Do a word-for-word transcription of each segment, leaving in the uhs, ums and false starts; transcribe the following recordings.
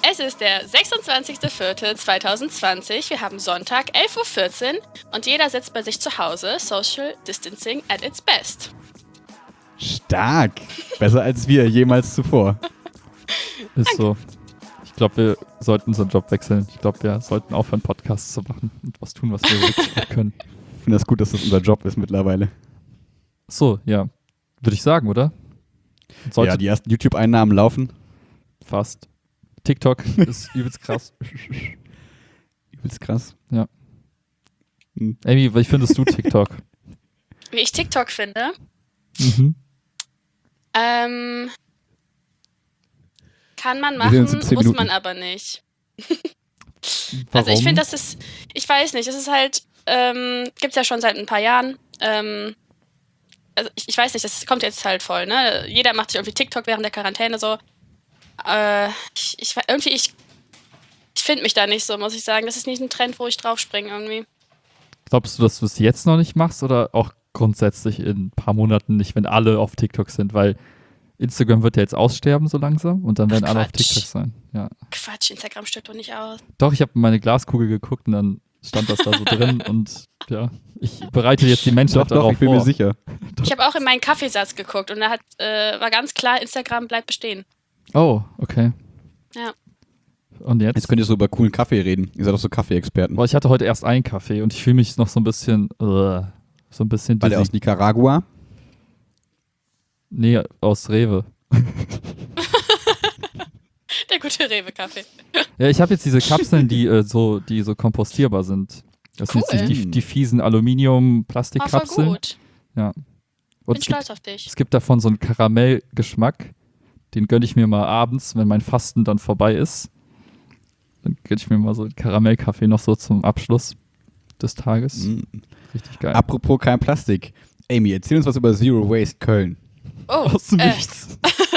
Es ist der sechsundzwanzigster vierte zweitausendzwanzig. Wir haben Sonntag, elf Uhr vierzehn und jeder sitzt bei sich zu Hause. Social Distancing at its best. Stark. Besser als wir jemals zuvor. Ist Danke. So. Ich glaube, wir sollten unseren Job wechseln. Ich glaube, wir sollten aufhören, Podcasts zu machen und was tun, was wir wirklich gut können. Ich finde das gut, dass das unser Job ist mittlerweile. So, ja. Würde ich sagen, oder? Sollte ja, die ersten YouTube-Einnahmen laufen. Fast. TikTok ist übelst krass. Übelst krass. Ja. Hm. Amy, wie findest du TikTok? Wie ich TikTok finde? Mhm. Ähm, kann man machen, muss Minuten. man aber nicht. Also ich finde, das ist, ich weiß nicht, es ist halt, ähm, gibt's ja schon seit ein paar Jahren. Ähm, also ich, ich weiß nicht, das kommt jetzt halt voll, ne? Jeder macht sich irgendwie TikTok während der Quarantäne so. Äh, ich, ich, irgendwie, ich, ich finde mich da nicht so, muss ich sagen. Das ist nicht ein Trend, wo ich draufspringe irgendwie. Glaubst du, dass du es jetzt noch nicht machst oder auch grundsätzlich in ein paar Monaten nicht, wenn alle auf TikTok sind? Weil Instagram wird ja jetzt aussterben so langsam und dann werden Ach, alle auf TikTok sein. Ja. Quatsch, Instagram stirbt doch nicht aus. Doch, ich habe in meine Glaskugel geguckt und dann stand das da so drin und ja, ich bereite jetzt die Menschen doch, darauf doch, ich bin vor. mir sicher. Ich habe auch in meinen Kaffeesatz geguckt und da hat, äh, war ganz klar, Instagram bleibt bestehen. Oh, okay. Ja. Und jetzt? Jetzt könnt ihr so über coolen Kaffee reden. Ihr seid doch so Kaffee-Experten. Boah, ich hatte heute erst einen Kaffee und ich fühle mich noch so ein bisschen, uh, so ein bisschen War der aus Nicaragua? Nee, aus Rewe. Der gute Rewe-Kaffee. Ja, ich habe jetzt diese Kapseln, die, äh, so, die so kompostierbar sind. Das cool. sind jetzt die, die fiesen Aluminium-Plastikkapseln. Oh, gut. Ja. Und bin stolz auf dich. Es gibt davon so einen Karamellgeschmack. Den gönne ich mir mal abends, wenn mein Fasten dann vorbei ist. Dann gönne ich mir mal so einen Karamellkaffee noch so zum Abschluss des Tages. Mm. Richtig geil. Apropos kein Plastik. Amy, erzähl uns was über Zero Waste Köln. Oh, aus dem äh. Nichts.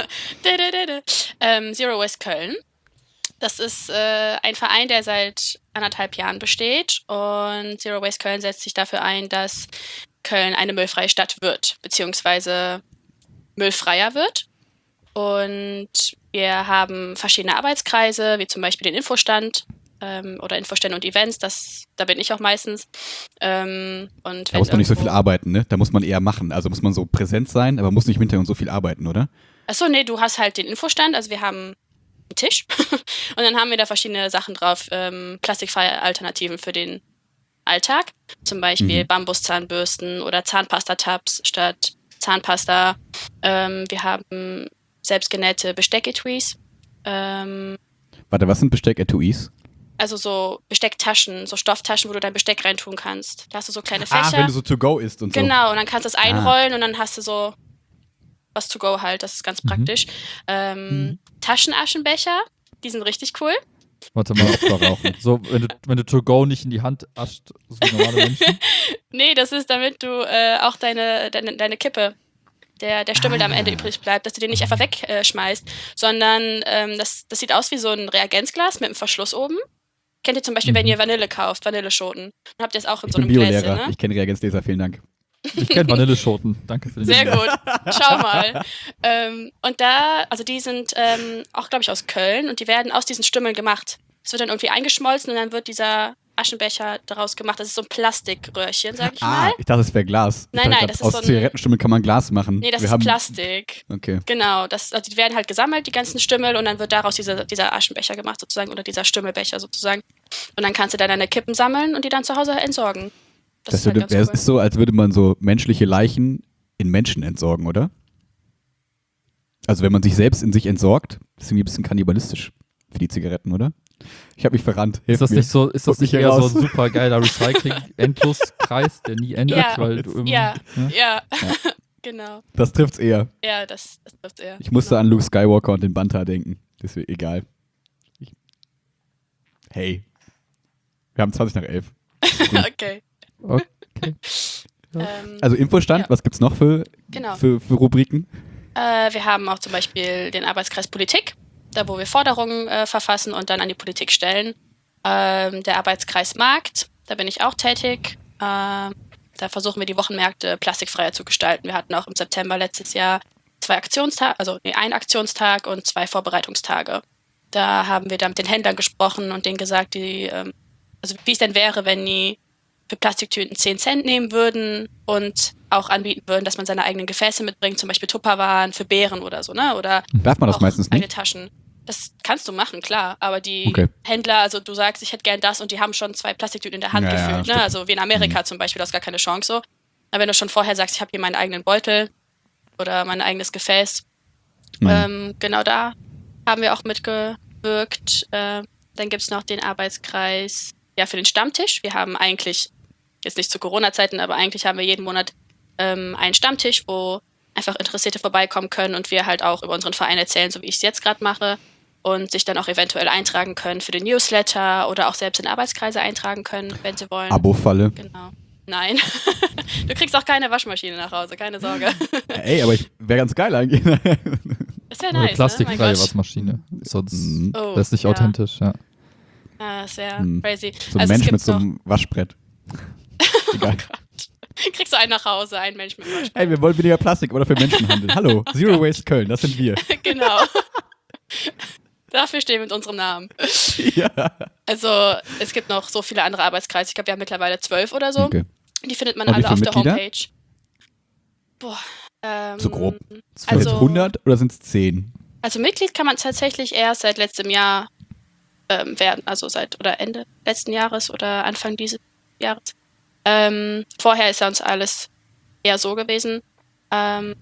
ähm, Zero Waste Köln. Das ist äh, ein Verein, der seit anderthalb Jahren besteht. Und Zero Waste Köln setzt sich dafür ein, dass Köln eine müllfreie Stadt wird, beziehungsweise müllfreier wird. Und wir haben verschiedene Arbeitskreise, wie zum Beispiel den Infostand ähm, oder Infostände und Events. Das, da bin ich auch meistens. Ähm, und da muss man nicht so viel arbeiten, ne? Da muss man eher machen. Also muss man so präsent sein, aber muss nicht im Hintergrund so viel arbeiten, oder? Achso, nee, du hast halt den Infostand. Also wir haben einen Tisch und dann haben wir da verschiedene Sachen drauf. Ähm, plastikfreie Alternativen für den Alltag. Zum Beispiel mhm. Bambuszahnbürsten oder Zahnpasta-Tabs statt Zahnpasta. Ähm, wir haben selbstgenähte Bestecketuis. Ähm, Warte, was sind Bestecketuis? Also so Bestecktaschen, so Stofftaschen, wo du dein Besteck reintun kannst. Da hast du so kleine Fächer. Ah, wenn du so to-go isst und so. Genau, und dann kannst du es einrollen ah. und dann hast du so was to-go halt. Das ist ganz mhm. praktisch. Ähm, mhm. Taschenaschenbecher, die sind richtig cool. Warte mal, Opfer rauchen. So, wenn du, wenn du to-go nicht in die Hand ascht, so wie normale Menschen? Nee, das ist, damit du äh, auch deine, deine, deine Kippe der, der Stümmel, ah. der am Ende übrig bleibt, dass du den nicht einfach wegschmeißt, äh, sondern ähm, das, das sieht aus wie so ein Reagenzglas mit einem Verschluss oben. Kennt ihr zum Beispiel, mhm. wenn ihr Vanille kauft, Vanilleschoten? Dann habt ihr es auch in ich so einem bin Biolehrer. Gläschen, ne? Ich kenne Reagenzgläser, vielen Dank. Ich kenne Vanilleschoten, danke für den Sehr gut, schau mal. ähm, und da, also die sind ähm, auch, glaube ich, aus Köln und die werden aus diesen Stümmeln gemacht. Es wird dann irgendwie eingeschmolzen und dann wird dieser Aschenbecher daraus gemacht. Das ist so ein Plastikröhrchen, sag ich ah, mal. Ich dachte, es wäre Glas. Nein, nein, grad, das ist aus so ein... Zigarettenstümmeln kann man Glas machen. Nee, das Wir ist haben... Plastik. Okay. Genau, das, also die werden halt gesammelt, die ganzen Stümmel, und dann wird daraus diese, dieser Aschenbecher gemacht sozusagen, oder dieser Stümmelbecher sozusagen. Und dann kannst du dann deine Kippen sammeln und die dann zu Hause entsorgen. Das, das ist, halt würde, ganz cool. cool. Ist so, als würde man so menschliche Leichen in Menschen entsorgen, oder? Also wenn man sich selbst in sich entsorgt, ist irgendwie ein bisschen kannibalistisch für die Zigaretten, oder? Ich habe mich verrannt. Hilf ist das mir. nicht so, ist das nicht eher so ein super geiler Recycling-Endloskreis, der nie endet? Ja, weil du immer, ja, ne? ja, ja. Genau. Das trifft's eher. Ja, das, das trifft's eher. Ich musste genau. an Luke Skywalker und den Banta denken. Das wäre egal. Ich hey. Wir haben zwanzig nach elf. Okay. Okay. Ja. Also Infostand, ja. Was gibt's noch für, genau. für, für Rubriken? Äh, wir haben auch zum Beispiel den Arbeitskreis Politik, da wo wir Forderungen äh, verfassen und dann an die Politik stellen. Ähm, der Arbeitskreis Markt, da bin ich auch tätig. Ähm, da versuchen wir die Wochenmärkte plastikfreier zu gestalten. Wir hatten auch im September letztes Jahr zwei Aktionstage, also nee, einen Aktionstag und zwei Vorbereitungstage. Da haben wir dann mit den Händlern gesprochen und denen gesagt, die, ähm, also wie es denn wäre, wenn die für Plastiktüten zehn Cent nehmen würden und auch anbieten würden, dass man seine eigenen Gefäße mitbringt, zum Beispiel Tupperwaren für Beeren oder so, ne? Oder Darf man das auch meistens eigene nicht? Taschen. Das kannst du machen, klar. Aber die Okay. Händler, also du sagst, ich hätte gern das und die haben schon zwei Plastiktüten in der Hand Ja, ja, gefüllt, stimmt. ne? Also wie in Amerika zum Beispiel, das ist gar keine Chance so. Aber wenn du schon vorher sagst, ich habe hier meinen eigenen Beutel oder mein eigenes Gefäß, Mhm. ähm, genau da haben wir auch mitgewirkt. Äh, dann gibt es noch den Arbeitskreis ja, für den Stammtisch. Wir haben eigentlich, jetzt nicht zu Corona-Zeiten, aber eigentlich haben wir jeden Monat ähm, einen Stammtisch, wo einfach Interessierte vorbeikommen können und wir halt auch über unseren Verein erzählen, so wie ich es jetzt gerade mache und sich dann auch eventuell eintragen können für den Newsletter oder auch selbst in Arbeitskreise eintragen können, wenn sie wollen. Abo-Falle. Genau. Nein. Du kriegst auch keine Waschmaschine nach Hause, keine Sorge. Ey, aber ich wäre ganz geil eigentlich. Das wäre Oder nice, ne? Mein plastikfreie Gott. Waschmaschine. Sonst Mhm. Oh, das ist nicht ja. authentisch, ja. Ja, das wäre Hm. crazy. So ein Also es Mensch mit gibt's so noch- einem Waschbrett. Egal. Kriegst du einen nach Hause, einen Mensch mit Waschbrett. Ey, wir wollen weniger Plastik oder für Menschenhandel. Hallo, Zero Waste Köln, das sind wir. Genau. Dafür stehen wir mit unserem Namen. Ja. Also es gibt noch so viele andere Arbeitskreise. Ich glaube, wir haben mittlerweile zwölf oder so. Okay. Die findet man Und wie alle auf viele der Mitglieder? Homepage. Boah. Ähm, So grob. Sind Also- es hundert oder sind es zehn? Also Mitglied kann man tatsächlich erst seit letztem Jahr ähm, werden. Also seit oder Ende letzten Jahres oder Anfang dieses Jahres. Ähm, vorher ist ja uns alles eher so gewesen. Ähm,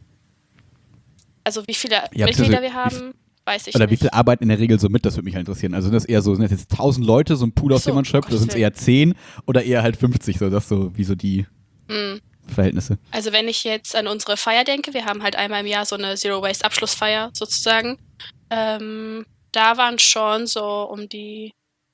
also wie viele Ja, Mitglieder beziehungsweise wir wie haben, weiß ich Oder wie nicht. viele arbeiten in der Regel so mit? Das würde mich halt interessieren. Also sind das eher so, sind das jetzt tausend Leute, so ein Pool, aus Ach so, dem man schöpft, um oder sind es Gottes eher zehn oder eher halt fünfzig? So, das so, wie so die Mm. Verhältnisse. Also wenn ich jetzt an unsere Feier denke, wir haben halt einmal im Jahr so eine Zero Waste Abschlussfeier sozusagen. Ähm, da waren schon so um die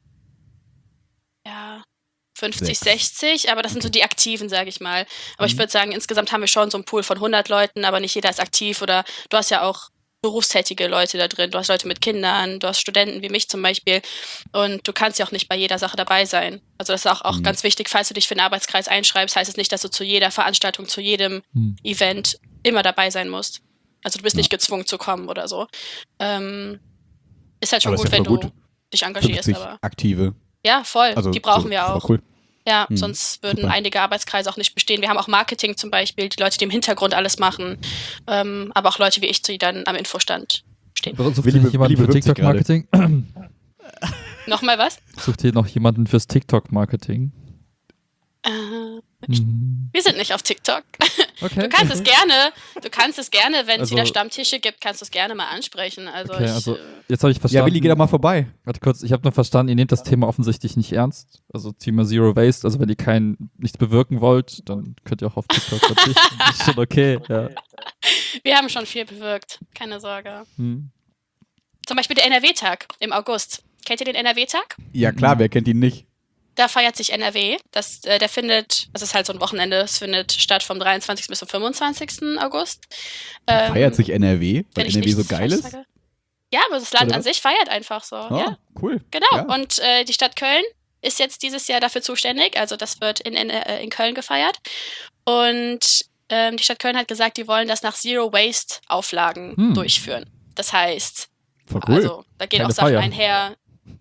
ja, fünfzig, Sechs. sechzig, aber das sind so die Aktiven, sage ich mal. Aber ich Mhm. würde sagen, insgesamt haben wir schon so einen Pool von hundert Leuten, aber nicht jeder ist aktiv oder du hast ja auch berufstätige Leute da drin, du hast Leute mit Kindern, du hast Studenten wie mich zum Beispiel und du kannst ja auch nicht bei jeder Sache dabei sein. Also das ist auch, auch Mhm. ganz wichtig, falls du dich für einen Arbeitskreis einschreibst, heißt es nicht, dass du zu jeder Veranstaltung, zu jedem Hm. Event immer dabei sein musst. Also du bist Ja. nicht gezwungen zu kommen oder so. Ähm, ist halt schon Aber ist gut, ja wenn voll du gut. dich engagierst, fünfzig aber Aktive. ja, voll, Also die brauchen so, wir voll auch. Cool. Ja, Hm, sonst würden super. einige Arbeitskreise auch nicht bestehen. Wir haben auch Marketing zum Beispiel, die Leute, die im Hintergrund alles machen, ähm, aber auch Leute wie ich, die dann am Infostand stehen. Sucht Willi ihr be- jemanden Willi für bewirbt sich TikTok-Marketing? Nochmal was? Sucht ihr noch jemanden fürs TikTok-Marketing? Äh, Mhm. wir sind nicht auf TikTok. Okay. Du kannst es gerne, du kannst es gerne, wenn es Also- wieder Stammtische gibt, kannst du es gerne mal ansprechen. Also, Okay, ich, also äh, jetzt habe ich Ja, verstanden. Willi, geh doch mal vorbei. Warte kurz, ich habe nur verstanden, ihr nehmt das Thema offensichtlich nicht ernst. Also Thema Zero Waste, also wenn ihr kein nichts bewirken wollt, dann könnt ihr auch auf TikTok verzichten. Das ist schon okay, ja. wir haben schon viel bewirkt, keine Sorge. Hm. Zum Beispiel der N R W-Tag im August. Kennt ihr den N R W-Tag? Ja, klar, Mhm. wer kennt ihn nicht? Da feiert sich N R W. Das, äh, der findet, das ist halt so ein Wochenende, es findet statt vom dreiundzwanzigsten bis zum fünfundzwanzigsten August. Ähm, Feiert sich N R W, wenn weil ich N R W so nichts geil falsch ist? sage. Ja, aber das Land Oder an was? sich feiert einfach so. Ah, Ja, cool. genau. Ja. Und äh, die Stadt Köln ist jetzt dieses Jahr dafür zuständig. Also das wird in, in, äh, in Köln gefeiert. Und ähm, die Stadt Köln hat gesagt, die wollen das nach Zero Waste Auflagen Hm. durchführen. Das heißt, Voll cool. also da gehen Keine auch Sachen Feier. einher.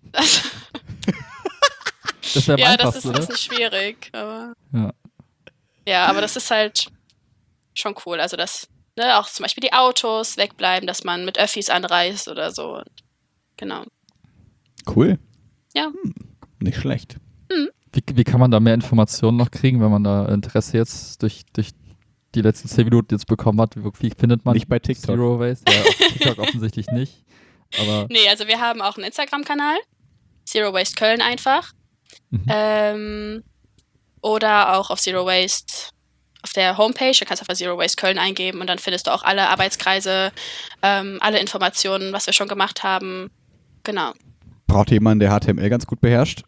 Das wäre am Ja, das einfachsten, ist oder? ein bisschen schwierig. Aber Ja. ja, aber das ist halt schon cool. Also, dass ne, auch zum Beispiel die Autos wegbleiben, dass man mit Öffis anreist oder so. Und, genau. Cool. Ja. Hm, nicht schlecht. Wie, wie kann man da mehr Informationen noch kriegen, wenn man da Interesse jetzt durch, durch die letzten zehn Minuten jetzt bekommen hat? Wie, wie findet man Nicht bei TikTok. Zero Waste? Ja, auf TikTok offensichtlich nicht. Aber Nee, also wir haben auch einen Instagram-Kanal. Zero Waste Köln einfach. Mhm. Ähm, oder auch auf Zero Waste auf der Homepage. Da kannst du einfach Zero Waste Köln eingeben und dann findest du auch alle Arbeitskreise, ähm, alle Informationen, was wir schon gemacht haben. Genau. Braucht jemand, der H T M L ganz gut beherrscht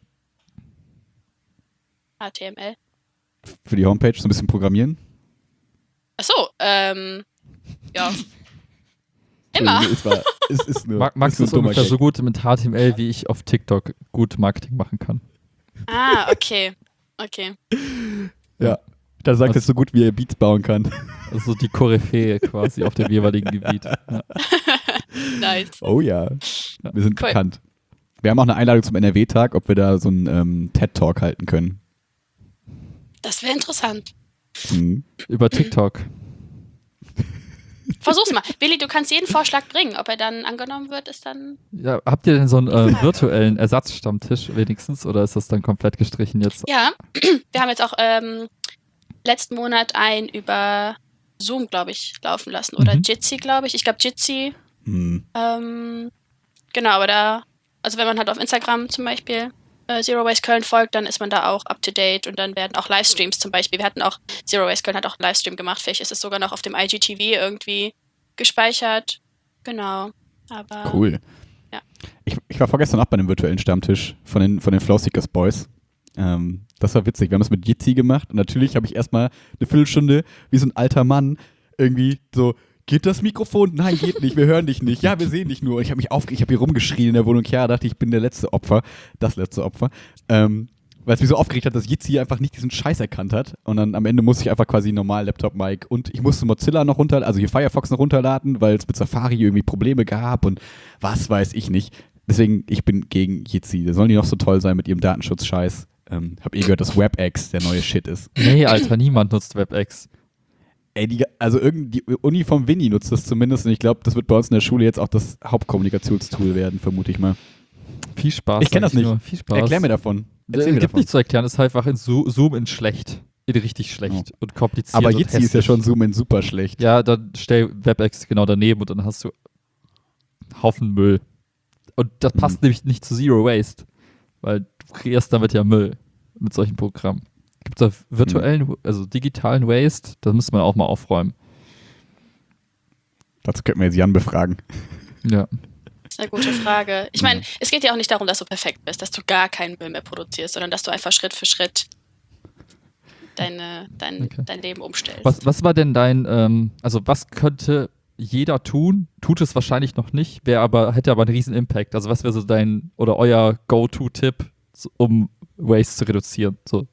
H T M L. für die Homepage, so ein bisschen programmieren? Achso, ähm, ja. Immer. Es, war, es ist nur, Mag- Max ist nur ist ein dummer ungefähr Gag. so gut mit H T M L, wie ich auf TikTok gut Marketing machen kann. Ah, okay. Okay. Ja, da sagt Was- es so gut, wie er Beats bauen kann. Also die Koryphäe quasi auf dem jeweiligen Gebiet. Ja. Nice. Oh ja, wir sind Cool. bekannt. Wir haben auch eine Einladung zum N R W-Tag, ob wir da so einen ähm, TED-Talk halten können. Das wäre interessant. Mhm. Über TikTok. Versuch's mal. Willi, du kannst jeden Vorschlag bringen. Ob er dann angenommen wird, ist dann. Ja, habt ihr denn so einen äh, virtuellen Ersatzstammtisch wenigstens oder ist das dann komplett gestrichen jetzt? Ja, wir haben jetzt auch ähm, letzten Monat einen über Zoom, glaube ich, laufen lassen. Oder Mhm. Jitsi, glaube ich. Ich glaube Jitsi. Hm. Ähm, genau, aber da, also wenn man halt auf Instagram zum Beispiel äh, Zero Waste Köln folgt, dann ist man da auch up to date und dann werden auch Livestreams zum Beispiel. Wir hatten auch, Zero Waste Köln hat auch einen Livestream gemacht. Vielleicht ist es sogar noch auf dem I G T V irgendwie gespeichert. Genau. Aber Cool. ja. Ich, ich war vorgestern auch bei einem virtuellen Stammtisch von den, von den Flowseekers Boys. Ähm, das war witzig. Wir haben das mit Jitsi gemacht und natürlich habe ich erstmal eine Viertelstunde wie so ein alter Mann irgendwie so, geht das Mikrofon? Nein, geht nicht, wir hören dich nicht. Ja, wir sehen dich nur. Und ich habe mich aufgeregt, ich habe hier rumgeschrien in der Wohnung. Ja, dachte ich, bin der letzte Opfer. Das letzte Opfer. Ähm, weil es mich so aufgeregt hat, dass Jitsi einfach nicht diesen Scheiß erkannt hat. Und dann am Ende musste ich einfach quasi normal Laptop-Mic und ich musste Mozilla noch runter, also hier Firefox noch runterladen, weil es mit Safari irgendwie Probleme gab und was weiß ich nicht. Deswegen, ich bin gegen Jitsi. Da sollen die noch so toll sein mit ihrem Datenschutz-Scheiß. Ähm, hab eh gehört, dass WebEx der neue Shit ist. Nee, Alter, niemand nutzt WebEx. Ey, die, also irgendwie die Uni vom Winnie nutzt das zumindest und ich glaube, das wird bei uns in der Schule jetzt auch das Hauptkommunikationstool werden, vermute ich mal. Viel Spaß. Ich kenn das sag ich nicht. nur. Viel Spaß. Erklär mir davon. Erzähl Es mir gibt davon. nichts zu erklären, es ist einfach in Zo- Zoom in schlecht. In richtig schlecht und kompliziert. Aber und Jitsi ist ja hässlich. schon Zoom in super schlecht. Ja, dann stell WebEx genau daneben und dann hast du einen Haufen Müll. Und das passt Mhm. nämlich nicht zu Zero Waste, weil du kreierst damit ja Müll mit solchen Programmen. Gibt es da virtuellen, also digitalen Waste? Das müsste man auch mal aufräumen. Dazu könnten wir jetzt Jan befragen. Ja. Das ist eine gute Frage. Ich meine, es geht ja auch nicht darum, dass du perfekt bist, dass du gar keinen Müll mehr produzierst, sondern dass du einfach Schritt für Schritt deine, dein, Okay. dein Leben umstellst. Was, was war denn dein, ähm, also was könnte jeder tun? Tut es wahrscheinlich noch nicht, wäre aber, hätte aber einen riesen Impact. Also was wäre so dein oder euer Go-To-Tipp, so, um Waste zu reduzieren? So.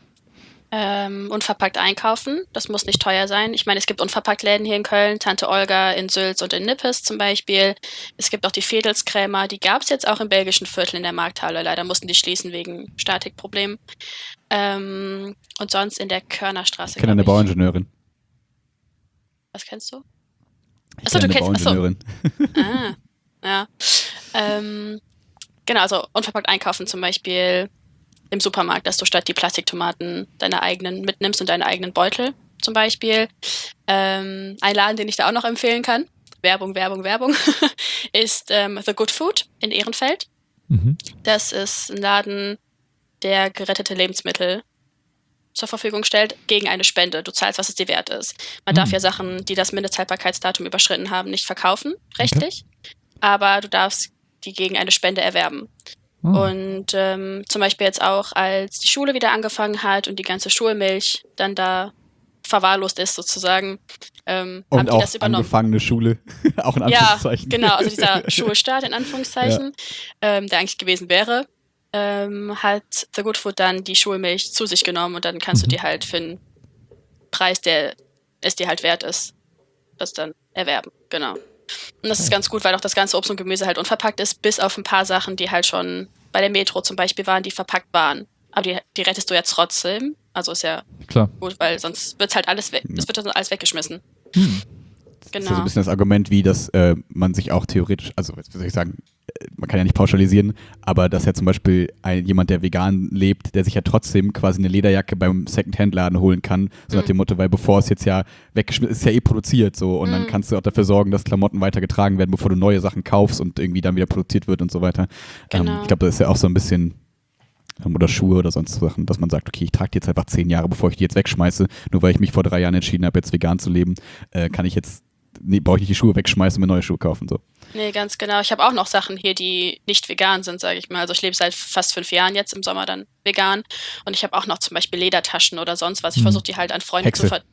Ähm, unverpackt einkaufen, das muss nicht teuer sein. Ich meine, es gibt Unverpackt-Läden hier in Köln, Tante Olga in Sülz und in Nippes zum Beispiel. Es gibt auch die Vedelskrämer, die gab es jetzt auch im belgischen Viertel in der Markthalle. Leider mussten die schließen wegen Statikproblemen. Ähm, und sonst in der Körnerstraße. Ich kenne eine glaub ich. Bauingenieurin. Was kennst du? Ich Achso, kenne du eine kennst- achso. Bauingenieurin. Ah, ja. Ähm, genau, also unverpackt einkaufen zum Beispiel im Supermarkt, dass du statt die Plastiktomaten deine eigenen mitnimmst und deine eigenen Beutel zum Beispiel. Ähm, ein Laden, den ich da auch noch empfehlen kann, Werbung, Werbung, Werbung, ist ähm, The Good Food in Ehrenfeld. Mhm. Das ist ein Laden, der gerettete Lebensmittel zur Verfügung stellt gegen eine Spende. Du zahlst, was es dir wert ist. Man Hm. darf ja Sachen, die das Mindesthaltbarkeitsdatum überschritten haben, nicht verkaufen, rechtlich. Aber du darfst die gegen eine Spende erwerben. Oh. Und ähm, zum Beispiel jetzt auch, als die Schule wieder angefangen hat und die ganze Schulmilch dann da verwahrlost ist sozusagen, ähm, haben Und die auch das übernommen. angefangene Schule. Auch in Ja, Anführungszeichen. genau, also dieser Schulstart in Anführungszeichen, ähm, der eigentlich gewesen wäre, ähm, hat The Good Food dann die Schulmilch zu sich genommen und dann kannst Mhm. du die halt für einen Preis, der es dir halt wert ist, das dann erwerben, genau. Und das ist ganz gut, weil auch das ganze Obst und Gemüse halt unverpackt ist, bis auf ein paar Sachen, die halt schon bei der Metro zum Beispiel waren, die verpackt waren. Aber die, die rettest du ja trotzdem, also ist ja Klar. gut, weil sonst wird's halt alles weg, es wird dann alles weggeschmissen. Hm. Das ist ja so Genau. ein bisschen das Argument, wie dass äh, man sich auch theoretisch, also wie soll ich sagen, äh, man kann ja nicht pauschalisieren, aber dass ja zum Beispiel ein, jemand, der vegan lebt, der sich ja trotzdem quasi eine Lederjacke beim Second-Hand-Laden holen kann, so nach Mhm. dem Motto, weil bevor es jetzt ja weggeschmissen ist, ist ja eh produziert so und dann Mhm. kannst du auch dafür sorgen, dass Klamotten weiter getragen werden, bevor du neue Sachen kaufst und irgendwie dann wieder produziert wird und so weiter. Ähm, Genau. ich glaube, das ist ja auch so ein bisschen ähm, oder Schuhe oder sonst Sachen, dass man sagt, okay, ich trage die jetzt einfach zehn Jahre, bevor ich die jetzt wegschmeiße, nur weil ich mich vor drei Jahren entschieden habe, jetzt vegan zu leben, äh, kann ich jetzt Nee, brauche ich nicht die Schuhe wegschmeißen und mir neue Schuhe kaufen. So. Nee, ganz genau. Ich habe auch noch Sachen hier, die nicht vegan sind, sage ich mal. Also ich lebe seit fast fünf Jahren jetzt im Sommer dann vegan. Und ich habe auch noch zum Beispiel Ledertaschen oder sonst was. Ich Hm. versuche die halt an Freunde Hexe. zu ver...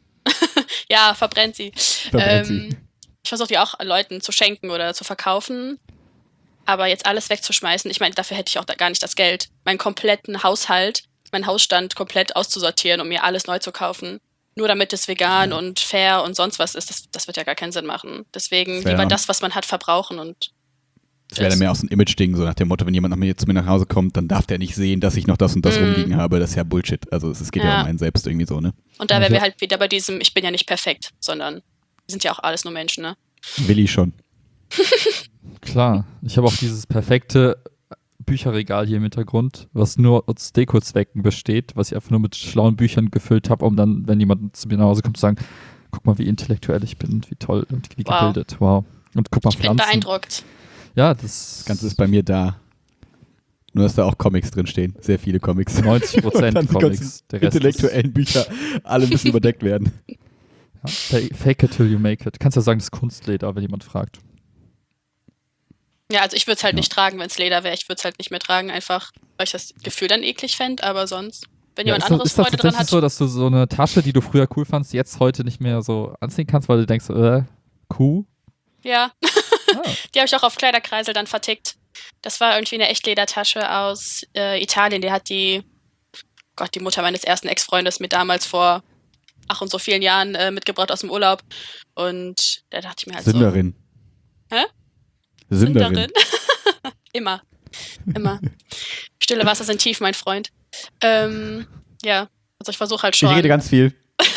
ja, verbrennt sie. Verbrennt sie. Ähm, ich versuche die auch an Leuten zu schenken oder zu verkaufen. Aber jetzt alles wegzuschmeißen, ich meine, dafür hätte ich auch da gar nicht das Geld, meinen kompletten Haushalt, meinen Hausstand komplett auszusortieren, um mir alles neu zu kaufen. nur damit es vegan und fair und sonst was ist, das, das wird ja gar keinen Sinn machen. Deswegen Das wär lieber dann- das, was man hat, verbrauchen und Das wäre dann mehr aus dem Image-Ding, so nach dem Motto, wenn jemand nach mir, zu mir nach Hause kommt, dann darf der nicht sehen, dass ich noch das und das Mm. rumliegen habe. Das ist ja Bullshit. Also es es geht ja, Ja. um einen selbst irgendwie so, ne? Und da wären Ja. wir halt wieder bei diesem, ich bin ja nicht perfekt, sondern wir sind ja auch alles nur Menschen, ne? Willi schon. Klar, ich habe auch dieses perfekte Bücherregal hier im Hintergrund, was nur aus Dekozwecken besteht, was ich einfach nur mit schlauen Büchern gefüllt habe, um dann, wenn jemand zu mir nach Hause kommt, zu sagen, guck mal, wie intellektuell ich bin und wie toll und wie Wow. gebildet. Wow. Und guck mal, Ich bin Pflanzen. beeindruckt. Ja, das, Das Ganze ist bei mir da. Nur, dass da auch Comics drin stehen. Sehr viele Comics. neunzig Und Prozent dann die Comics. ganzen Der Rest ist, intellektuellen Bücher alle müssen überdeckt werden. ja, fake, fake it till you make it. Kannst ja sagen, das ist Kunstleder, wenn jemand fragt. Ja, also ich würde es halt Ja. nicht tragen, wenn es Leder wäre. Ich würde es halt nicht mehr tragen, einfach weil ich das Gefühl dann eklig fände, aber sonst, wenn Ja, jemand ist das, anderes ist das Freude dran tatsächlich hat. so, dass du so eine Tasche, die du früher cool fandst, jetzt heute nicht mehr so anziehen kannst, weil du denkst, äh, cool? Ja, Ah. die habe ich auch auf Kleiderkreisel dann vertickt. Das war irgendwie eine Echtledertasche aus äh, Italien. Die hat die, Gott, die Mutter meines ersten Ex-Freundes mir damals vor ach und so vielen Jahren äh, mitgebracht aus dem Urlaub. Und da dachte ich mir halt Sünderin. Hä? Sünderin. so, Sünderin. Immer. Immer. Stille Wasser sind tief, mein Freund. Ähm, ja, also ich versuche halt Ich schon. rede ganz viel.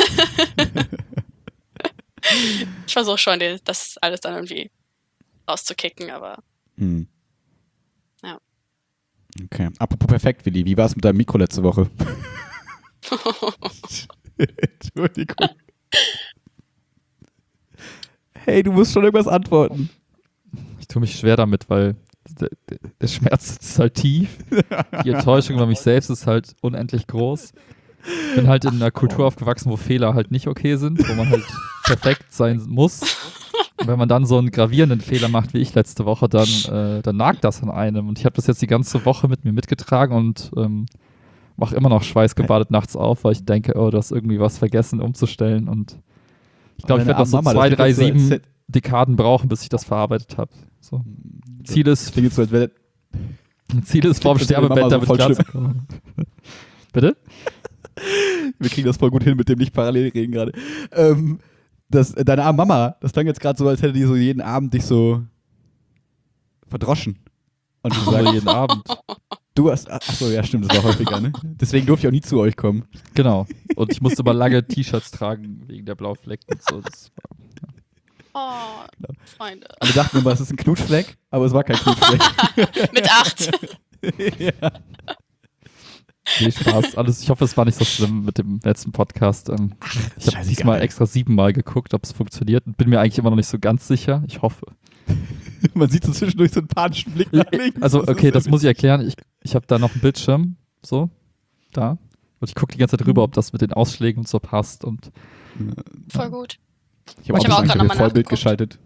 Ich versuche schon, die- das alles dann irgendwie rauszukicken, aber Hm. Ja. Okay. Apropos perfekt, Willi, wie war es mit deinem Mikro letzte Woche? Entschuldigung. Hey, du musst schon irgendwas antworten. Ich tue mich schwer damit, weil der, der, der Schmerz ist halt tief. Die Enttäuschung über mich selbst ist halt unendlich groß. Ich bin halt in einer Kultur aufgewachsen, wo Fehler halt nicht okay sind, wo man halt perfekt sein muss. Und wenn man dann so einen gravierenden Fehler macht wie ich letzte Woche, dann, äh, dann nagt das an einem. Und ich habe das jetzt die ganze Woche mit mir mitgetragen und ähm, mache immer noch schweißgebadet nachts auf, weil ich denke, oh, du hast irgendwie was vergessen umzustellen. Und ich glaube, ich werde noch so zwei, drei, sieben Dekaden brauchen, bis ich das verarbeitet habe. So. Ziel ist, Klingt jetzt so, als wäre Ziel ist vorm Klingt, als wäre Sterbebett Mama so damit voll klarzukommen. Bitte? wir kriegen das voll gut hin mit dem nicht parallel reden gerade. Ähm, das, deine arme Mama, das klang jetzt gerade so, als hätte die so jeden Abend dich so verdroschen. Und du So sagst, jeden Abend. du hast, achso, ja stimmt, das war häufiger, ne? Deswegen durfte ich auch nie zu euch kommen. Genau. Und ich musste mal lange T-Shirts tragen wegen der Blauflecken und so. Das war, oh, Freunde. Und wir dachten immer, es ist ein Knutschfleck, aber es war kein Knutschfleck. Mit acht. ja. nee, Spaß. Alles, ich hoffe, es war nicht so schlimm mit dem letzten Podcast. Ähm, ich habe scheißegal. diesmal extra siebenmal geguckt, ob es funktioniert und bin mir eigentlich immer noch nicht so ganz sicher. Ich hoffe. Man sieht so zwischendurch so einen panischen Blick nach links. Also, Das okay, ist das so muss ich erklären. Ich, ich habe da noch einen Bildschirm, so, da. Und ich gucke die ganze Zeit rüber, ob das mit den Ausschlägen und so passt. Und Voll gut. Ich habe Ich auch, hab auch ich grad hab noch mir mal Vollbild nachgeguckt. geschaltet.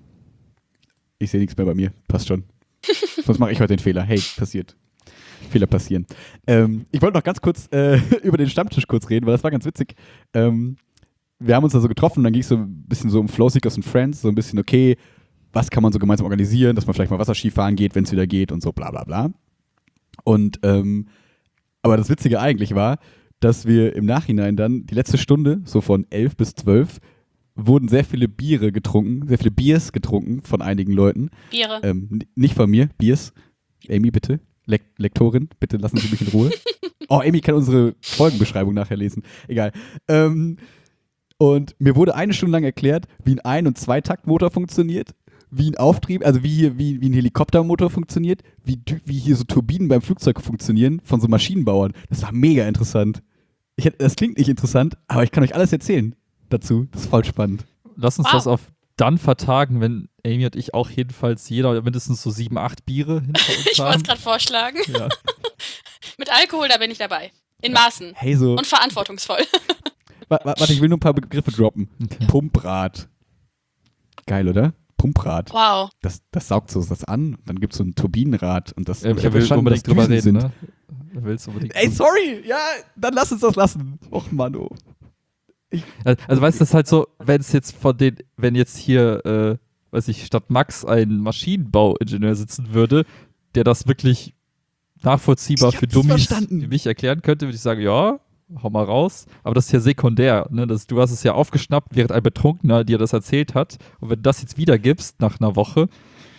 Ich sehe nichts mehr bei mir. Passt schon. Sonst mache ich heute den Fehler. Hey, passiert. Fehler passieren. Ähm, ich wollte noch ganz kurz äh, über den Stammtisch kurz reden, weil das war ganz witzig. Ähm, wir haben uns da so getroffen, dann ging es so ein bisschen so um Flowseekers und Friends, so ein bisschen, okay, was kann man so gemeinsam organisieren, dass man vielleicht mal Wasserski fahren geht, wenn es wieder geht und so, bla bla bla. Und, ähm, aber das Witzige eigentlich war, dass wir im Nachhinein dann die letzte Stunde, so von elf bis zwölf, wurden sehr viele Biere getrunken, sehr viele Biers getrunken von einigen Leuten. Biere. Ähm, n- nicht von mir, Biers. Amy, bitte. Lek Lektorin, bitte lassen Sie mich in Ruhe. Oh, Amy kann unsere Folgenbeschreibung nachher lesen. Egal. Ähm, und mir wurde eine Stunde lang erklärt, wie ein Ein- und Zweitaktmotor funktioniert, wie ein Auftrieb, also wie, hier, wie, wie ein Helikoptermotor funktioniert, wie, du- wie hier so Turbinen beim Flugzeug funktionieren von so Maschinenbauern. Das war mega interessant. Ich, hätt- das klingt nicht interessant, aber ich kann euch alles erzählen dazu. Das ist voll spannend. lass uns Wow. das auf dann vertagen, wenn Amy und ich auch jedenfalls jeder mindestens so sieben, acht Biere hinter uns Ich wollte haben. es gerade vorschlagen. Ja. Mit Alkohol, da bin ich dabei. In Maßen. Hey, so. Und verantwortungsvoll. Wa- wa- Warte, ich will nur ein paar Begriffe droppen. Okay. Pumprad. Geil, oder? Pumprad. Wow. Das, das saugt so das an. Und dann gibt es so ein Turbinenrad. Und das, Er, ich er hab will verstanden, unbedingt dass drüber Düsen reden, sind. ne? Er will es unbedingt. Ey, sorry! Ja, dann lass uns das lassen. Och, Mann, oh. Also, also weißt du, das ist halt so, wenn es jetzt von den, wenn jetzt hier, äh, weiß ich, statt Max ein Maschinenbauingenieur sitzen würde, der das wirklich nachvollziehbar Ich für hab's Dummies verstanden. wie mich erklären könnte, würde ich sagen, ja, hau mal raus. Aber das ist ja sekundär. Ne? Das, du hast es ja aufgeschnappt, während ein Betrunkener dir das erzählt hat. Und wenn du das jetzt wiedergibst nach einer Woche.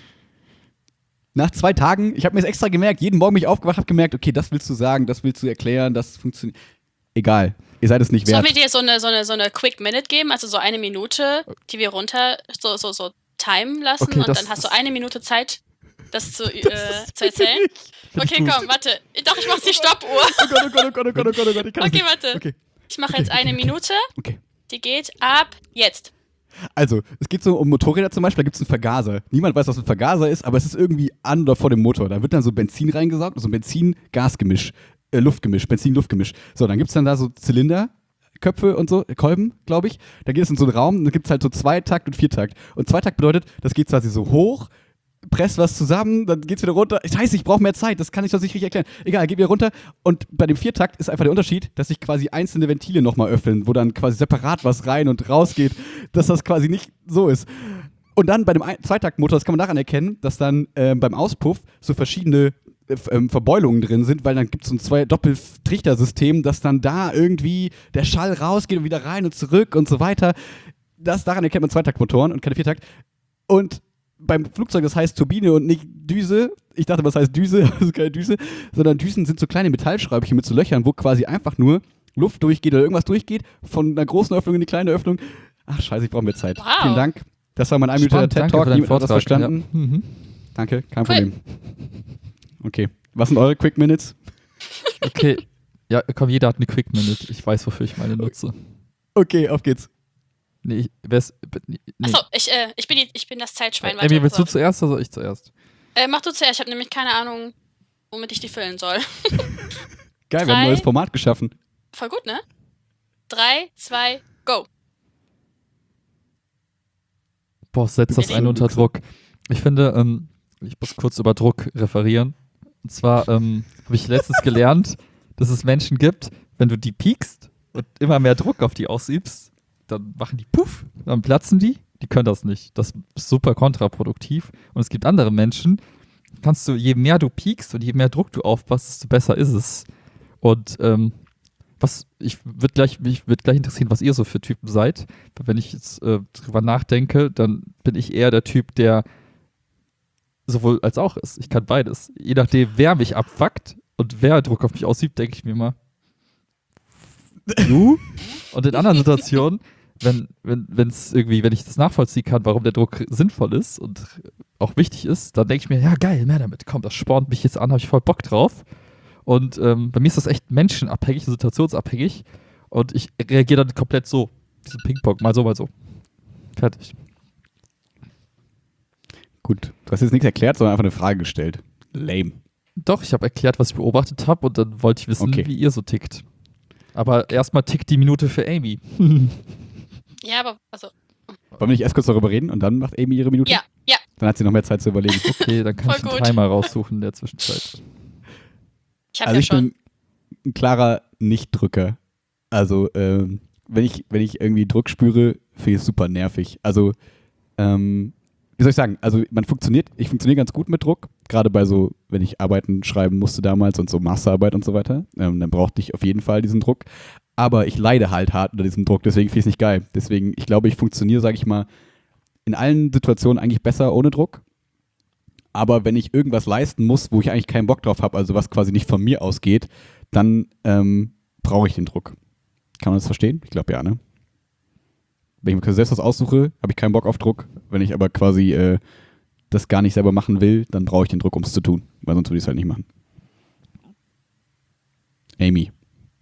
Nach zwei Tagen, ich habe mir das extra gemerkt, jeden Morgen bin ich aufgewacht, habe gemerkt, okay, das willst du sagen, das willst du erklären, das funktioniert. Egal, ihr seid es nicht wert. Sollen wir dir so eine, so eine, so eine Quick Minute geben, also so eine Minute, die wir runter so, so, so timen lassen Okay, und das- dann hast du eine Minute Zeit, das zu, äh, zu erzählen? Okay, komm, warte. Doch, ich mach die Stoppuhr. Oh Gott, oh Gott, oh Gott, oh Gott, oh Gott, oh Gott, ich kann das Okay, nicht. warte. Okay, Ich mache Okay, jetzt eine okay, okay. Minute, okay. die geht ab jetzt. Also, es geht so um Motorräder zum Beispiel, da gibt es einen Vergaser. Niemand weiß, was ein Vergaser ist, aber es ist irgendwie an oder vor dem Motor. Da wird dann so Benzin reingesaugt, also ein Benzin-Gas-Gemisch, äh, Luftgemisch, Benzin-Luftgemisch. So, dann gibt es dann da so Zylinderköpfe und so, Kolben, glaube ich. Da geht es in so einen Raum, da gibt es halt so Zweitakt und Viertakt. Und Zweitakt bedeutet, das geht quasi so hoch, presst was zusammen, dann geht's wieder runter. Scheiße, ich brauche mehr Zeit, das kann ich doch nicht richtig erklären. Egal, geht wieder runter. Und bei dem Viertakt ist einfach der Unterschied, dass sich quasi einzelne Ventile nochmal öffnen, wo dann quasi separat was rein und raus geht, dass das quasi nicht so ist. Und dann bei dem Ein- Zweitaktmotor, das kann man daran erkennen, dass dann ähm, beim Auspuff so verschiedene äh, f- ähm, Verbeulungen drin sind, weil dann gibt es so ein zwei Doppeltrichtersystem, dass dann da irgendwie der Schall rausgeht und wieder rein und zurück und so weiter. Das, daran erkennt man Zweitaktmotoren und keine Viertakt. Und beim Flugzeug, das heißt Turbine und nicht Düse. Ich dachte, was heißt Düse? Das ist keine Düse. Sondern Düsen sind so kleine Metallschräubchen mit so Löchern, wo quasi einfach nur Luft durchgeht oder irgendwas durchgeht. Von einer großen Öffnung in die kleine Öffnung. Ach, scheiße, ich brauche mehr Zeit. Wow. Vielen Dank. Das war mein ein Minute Spannend, danke TED-Talk. für deinen Niemand hat das Vortrag. verstanden. Ja. Mhm. Danke, kein Cool. Problem. Okay. Was sind eure Quick Minutes? Okay. Ja, komm, jeder hat eine Quick Minute. Ich weiß, wofür ich meine nutze. Okay, auf geht's. Nee, ich, wer's, nee. Achso, ich, äh, ich, bin die, ich bin das Zeitschwein. Amy, willst pass du auf. zuerst oder soll ich zuerst? Äh, mach du zuerst, ich habe nämlich keine Ahnung, womit ich die füllen soll. Geil, wir haben Drei. ein neues Format geschaffen. Voll gut, ne? Drei, zwei, go. Boah, setzt das einen unter Druck. Ich finde, ähm, ich muss kurz über Druck referieren. Und zwar ähm, habe ich letztens gelernt, dass es Menschen gibt, wenn du die piekst und immer mehr Druck auf die ausübst, dann machen die puff, dann platzen die. Die können das nicht. Das ist super kontraproduktiv. Und es gibt andere Menschen, kannst du, je mehr du piekst und je mehr Druck du aufpasst, desto besser ist es. Und ähm, was, ich würde gleich, mich würde gleich interessieren, was ihr so für Typen seid. Wenn ich jetzt äh, drüber nachdenke, dann bin ich eher der Typ, der sowohl als auch ist. Ich kann beides. Je nachdem, wer mich abfuckt und wer Druck auf mich ausübt, denke ich mir mal, du? Und in anderen Situationen, wenn wenn wenn's irgendwie, wenn ich das nachvollziehen kann, warum der Druck sinnvoll ist und auch wichtig ist, dann denke ich mir, ja geil, mehr damit, komm, das spornt mich jetzt an, habe ich voll Bock drauf. Und ähm, bei mir ist das echt menschenabhängig, situationsabhängig und ich reagiere dann komplett so, diesen Ping-Pong, mal so, mal so. Fertig. Gut, du hast jetzt nichts erklärt, sondern einfach eine Frage gestellt. Lame. Doch, ich habe erklärt, was ich beobachtet habe und dann wollte ich wissen, Okay. wie ihr so tickt. Aber erstmal tickt die Minute für Amy. Ja, aber, also, Wollen wir nicht erst kurz darüber reden und dann macht Amy ihre Minute? ja, ja. Dann hat sie noch mehr Zeit zu überlegen. Okay, dann kann Voll ich einen gut. Timer raussuchen in der Zwischenzeit. Ich habe Also ja ich schon. bin ein klarer Nichtdrücker. Also ähm, wenn ich wenn ich irgendwie Druck spüre, finde ich es super nervig. Also ähm, wie soll ich sagen? Also man funktioniert, ich funktioniere ganz gut mit Druck. Gerade bei so, wenn ich Arbeiten schreiben musste damals und so Masterarbeit und so weiter, ähm, dann brauchte ich auf jeden Fall diesen Druck. Aber ich leide halt hart unter diesem Druck, deswegen finde ich es nicht geil. Deswegen, ich glaube, ich funktioniere, sage ich mal, in allen Situationen eigentlich besser ohne Druck. Aber wenn ich irgendwas leisten muss, wo ich eigentlich keinen Bock drauf habe, also was quasi nicht von mir ausgeht, dann ähm, brauche ich den Druck. Kann man das verstehen? Ich glaube ja, ne? Wenn ich mir selbst was aussuche, habe ich keinen Bock auf Druck. Wenn ich aber quasi äh, das gar nicht selber machen will, dann brauche ich den Druck, um es zu tun. Weil sonst würde ich es halt nicht machen. Amy.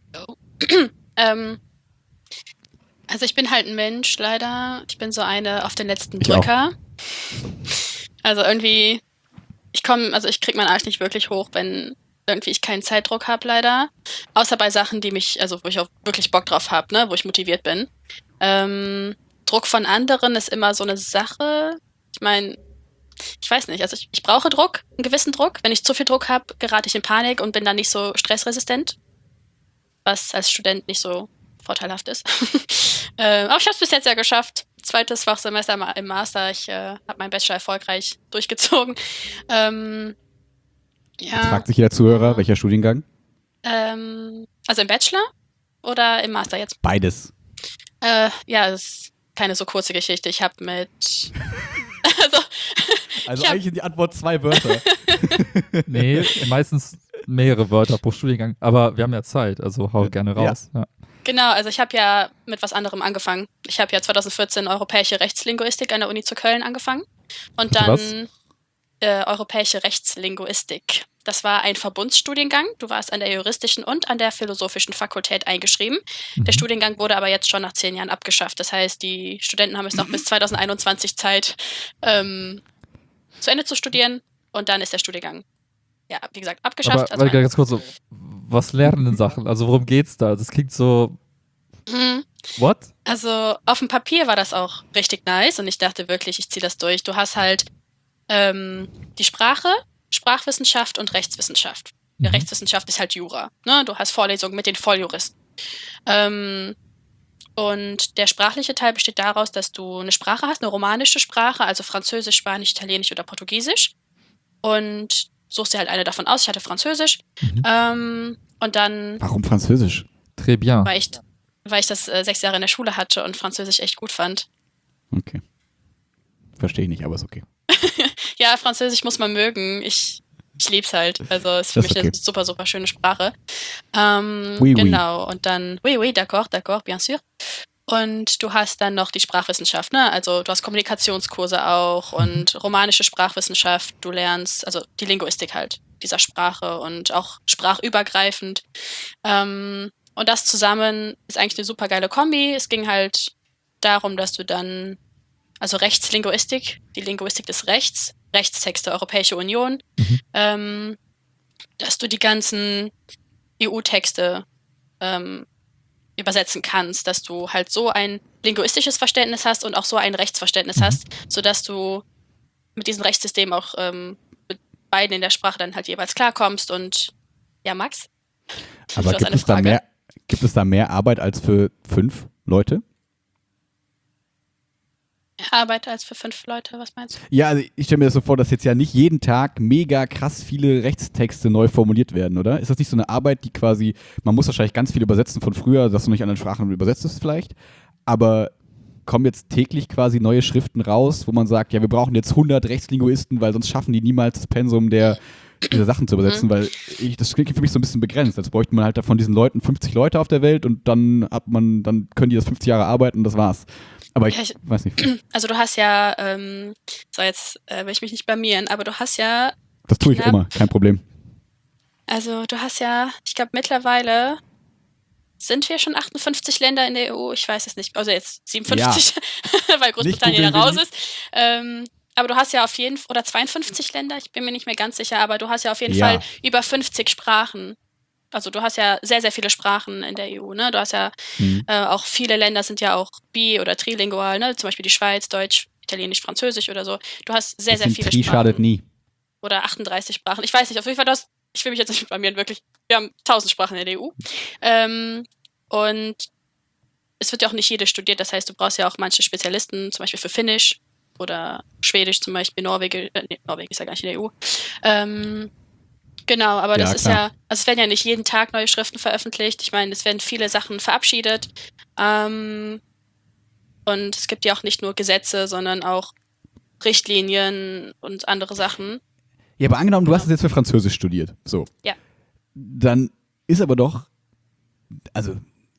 Ähm, also ich bin halt ein Mensch, leider. Ich bin so eine auf den letzten Ich Drücker. Also irgendwie, ich komme, also ich krieg meinen Arsch nicht wirklich hoch, wenn irgendwie ich keinen Zeitdruck habe, leider. Außer bei Sachen, die mich, also wo ich auch wirklich Bock drauf habe, ne, wo ich motiviert bin. Ähm, Druck von anderen ist immer so eine Sache. Ich meine, ich weiß nicht, also ich, ich brauche Druck, einen gewissen Druck. Wenn ich zu viel Druck habe, gerate ich in Panik und bin dann nicht so stressresistent. Was als Student nicht so vorteilhaft ist. ähm, aber ich habe es bis jetzt ja geschafft. Zweites Fachsemester im- im Master. Ich äh, habe meinen Bachelor erfolgreich durchgezogen. Ähm, Jetzt ja, fragt sich jeder Zuhörer, welcher Studiengang? ähm, also im Bachelor oder im Master jetzt? Beides. Äh, ja, das ist keine so kurze Geschichte. Ich habe mit... also, Also ich hab, eigentlich sind die Antwort zwei Wörter. Nee, meistens mehrere Wörter pro Studiengang. Aber wir haben ja Zeit, also hau gerne raus. Ja. Genau, also ich habe ja mit was anderem angefangen. Ich habe ja zwanzig vierzehn europäische Rechtslinguistik an der Uni zu Köln angefangen. Und dann Was? äh, europäische Rechtslinguistik. Das war ein Verbundsstudiengang. Du warst an der juristischen und an der philosophischen Fakultät eingeschrieben. Mhm. Der Studiengang wurde aber jetzt schon nach zehn Jahren abgeschafft. Das heißt, die Studenten haben jetzt noch bis zwanzig einundzwanzig Zeit, ähm, zu Ende zu studieren. Und dann ist der Studiengang, ja, wie gesagt, abgeschafft. Aber, aber ganz kurz so, was lernen denn Sachen? Also worum geht's da? Das klingt so, Mhm. what? Also auf dem Papier war das auch richtig nice und ich dachte wirklich, ich ziehe das durch. Du hast halt ähm, die Sprache, Sprachwissenschaft und Rechtswissenschaft. Ja, Mhm. Rechtswissenschaft ist halt Jura. Ne? Du hast Vorlesungen mit den Volljuristen. Ähm, und der sprachliche Teil besteht daraus, dass du eine Sprache hast, eine romanische Sprache, also Französisch, Spanisch, Italienisch oder Portugiesisch. Und suchst dir halt eine davon aus. Ich hatte Französisch. Mhm. Ähm, und dann Warum Französisch? Très bien. weil ich, weil ich das äh, sechs Jahre in der Schule hatte und Französisch echt gut fand. Okay. Verstehe ich nicht, aber ist okay. Ja, Französisch muss man mögen. Ich, ich lieb's halt. Also ist für Das ist mich eine okay. super, super schöne Sprache. Ähm, Oui, oui. genau. Und dann, oui, oui, d'accord, d'accord, bien sûr. Und du hast dann noch die Sprachwissenschaft, ne? Also du hast Kommunikationskurse auch und romanische Sprachwissenschaft. Du lernst, also die Linguistik halt dieser Sprache und auch sprachübergreifend. Ähm, und das zusammen ist eigentlich eine super geile Kombi. Es ging halt darum, dass du dann, also Rechtslinguistik, die Linguistik des Rechts, Rechtstexte Europäische Union, Mhm. ähm, dass du die ganzen E U-Texte ähm, übersetzen kannst, dass du halt so ein linguistisches Verständnis hast und auch so ein Rechtsverständnis Mhm. hast, sodass du mit diesem Rechtssystem auch ähm, mit beiden in der Sprache dann halt jeweils klarkommst. Und ja, Max? Aber Du hast gibt eine es, da Frage? mehr, gibt es da mehr Arbeit als für fünf Leute? Arbeit als für fünf Leute, was meinst du? Ja, also ich stelle mir das so vor, dass jetzt ja nicht jeden Tag mega krass viele Rechtstexte neu formuliert werden, oder? Ist das nicht so eine Arbeit, die quasi, man muss wahrscheinlich ganz viel übersetzen von früher, dass du nicht anderen Sprachen übersetzt hast vielleicht, aber kommen jetzt täglich quasi neue Schriften raus, wo man sagt, ja, wir brauchen jetzt hundert Rechtslinguisten, weil sonst schaffen die niemals das Pensum der diese Sachen zu übersetzen, Mhm. weil ich, das klingt für mich so ein bisschen begrenzt. Als bräuchte man halt von diesen Leuten fünfzig Leute auf der Welt und dann hat man, dann können die das fünfzig Jahre arbeiten und das war's. Aber ich, Ja, ich- weiß nicht, Also du hast ja, ähm, so jetzt äh, will ich mich nicht blamieren, aber du hast ja, das tue ich knapp- immer, kein Problem. also du hast ja, ich glaube mittlerweile sind wir schon achtundfünfzig Länder in der E U, ich weiß es nicht, also jetzt siebenundfünfzig, weil Großbritannien googeln, da raus Willi. ist. Ähm, aber du hast ja auf jeden Fall, oder zweiundfünfzig Länder, ich bin mir nicht mehr ganz sicher, aber du hast ja auf jeden Ja. Fall über fünfzig Sprachen. Also du hast ja sehr, sehr viele Sprachen in der E U, ne? Du hast ja Hm. äh, auch viele Länder sind ja auch bi- oder trilingual, ne? Zum Beispiel die Schweiz, Deutsch, Italienisch, Französisch oder so. Du hast sehr, sehr Bisschen viele Tri Sprachen. schadet nie. Oder achtunddreißig Sprachen. Ich weiß nicht, auf jeden Fall das, ich will mich jetzt nicht blamieren, wirklich. Wir haben tausend Sprachen in der E U. Ähm, und es wird ja auch nicht jede studiert, das heißt, du brauchst ja auch manche Spezialisten, zum Beispiel für Finnisch oder Schwedisch zum Beispiel, Norwegen, äh, nee, Norwegen ist ja gar nicht in der E U. Ähm, genau, aber das Ja, ist klar. ja, also es werden ja nicht jeden Tag neue Schriften veröffentlicht. Ich meine, es werden viele Sachen verabschiedet. Ähm, und es gibt ja auch nicht nur Gesetze, sondern auch Richtlinien und andere Sachen. Ja, aber angenommen, du hast es jetzt für Französisch studiert. So. Ja. Dann ist aber doch, also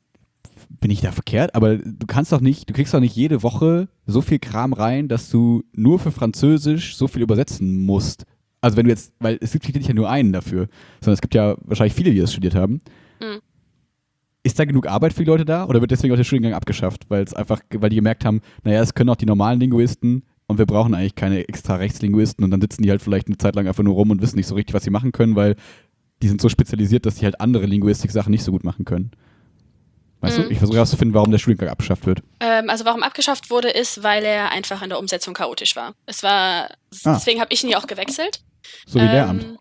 bin ich da verkehrt, aber du kannst doch nicht, du kriegst doch nicht jede Woche so viel Kram rein, dass du nur für Französisch so viel übersetzen musst. Also wenn du jetzt, weil es gibt nicht ja nur einen dafür, sondern es gibt ja wahrscheinlich viele, die das studiert haben. Mhm. Ist da genug Arbeit für die Leute da oder wird deswegen auch der Studiengang abgeschafft, weil es einfach, weil die gemerkt haben, naja, es können auch die normalen Linguisten und wir brauchen eigentlich keine extra Rechtslinguisten und dann sitzen die halt vielleicht eine Zeit lang einfach nur rum und wissen nicht so richtig, was sie machen können, weil die sind so spezialisiert, dass die halt andere Linguistik-Sachen nicht so gut machen können. Weißt Mhm. du? Ich versuche herauszufinden, warum der Studiengang abgeschafft wird. Ähm, also warum abgeschafft wurde, ist, weil er einfach in der Umsetzung chaotisch war. Es war, Ah. deswegen habe ich ihn ja auch gewechselt. So wie Ähm, Lehramt.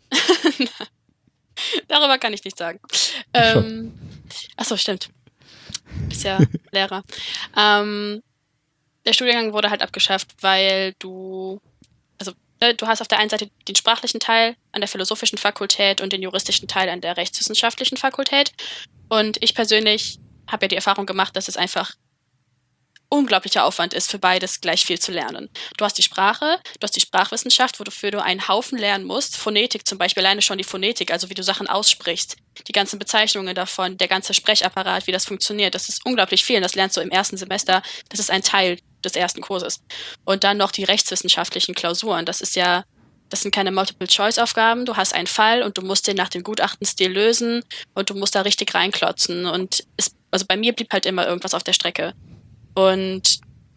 Darüber kann ich nichts sagen. Ähm, achso, stimmt. Ist ja Lehrer. Ähm, der Studiengang wurde halt abgeschafft, weil du, also ne, du hast auf der einen Seite den sprachlichen Teil an der philosophischen Fakultät und den juristischen Teil an der rechtswissenschaftlichen Fakultät. Und ich persönlich habe ja die Erfahrung gemacht, dass es einfach unglaublicher Aufwand ist, für beides gleich viel zu lernen. Du hast die Sprache, du hast die Sprachwissenschaft, wofür du einen Haufen lernen musst. Phonetik zum Beispiel, alleine schon die Phonetik, also wie du Sachen aussprichst. Die ganzen Bezeichnungen davon, der ganze Sprechapparat, wie das funktioniert. Das ist unglaublich viel und das lernst du im ersten Semester. Das ist ein Teil des ersten Kurses. Und dann noch die rechtswissenschaftlichen Klausuren. Das ist ja, das sind keine Multiple-Choice-Aufgaben. Du hast einen Fall und du musst den nach dem Gutachtenstil lösen und du musst da richtig reinklotzen. Und es, also bei mir blieb halt immer irgendwas auf der Strecke. Und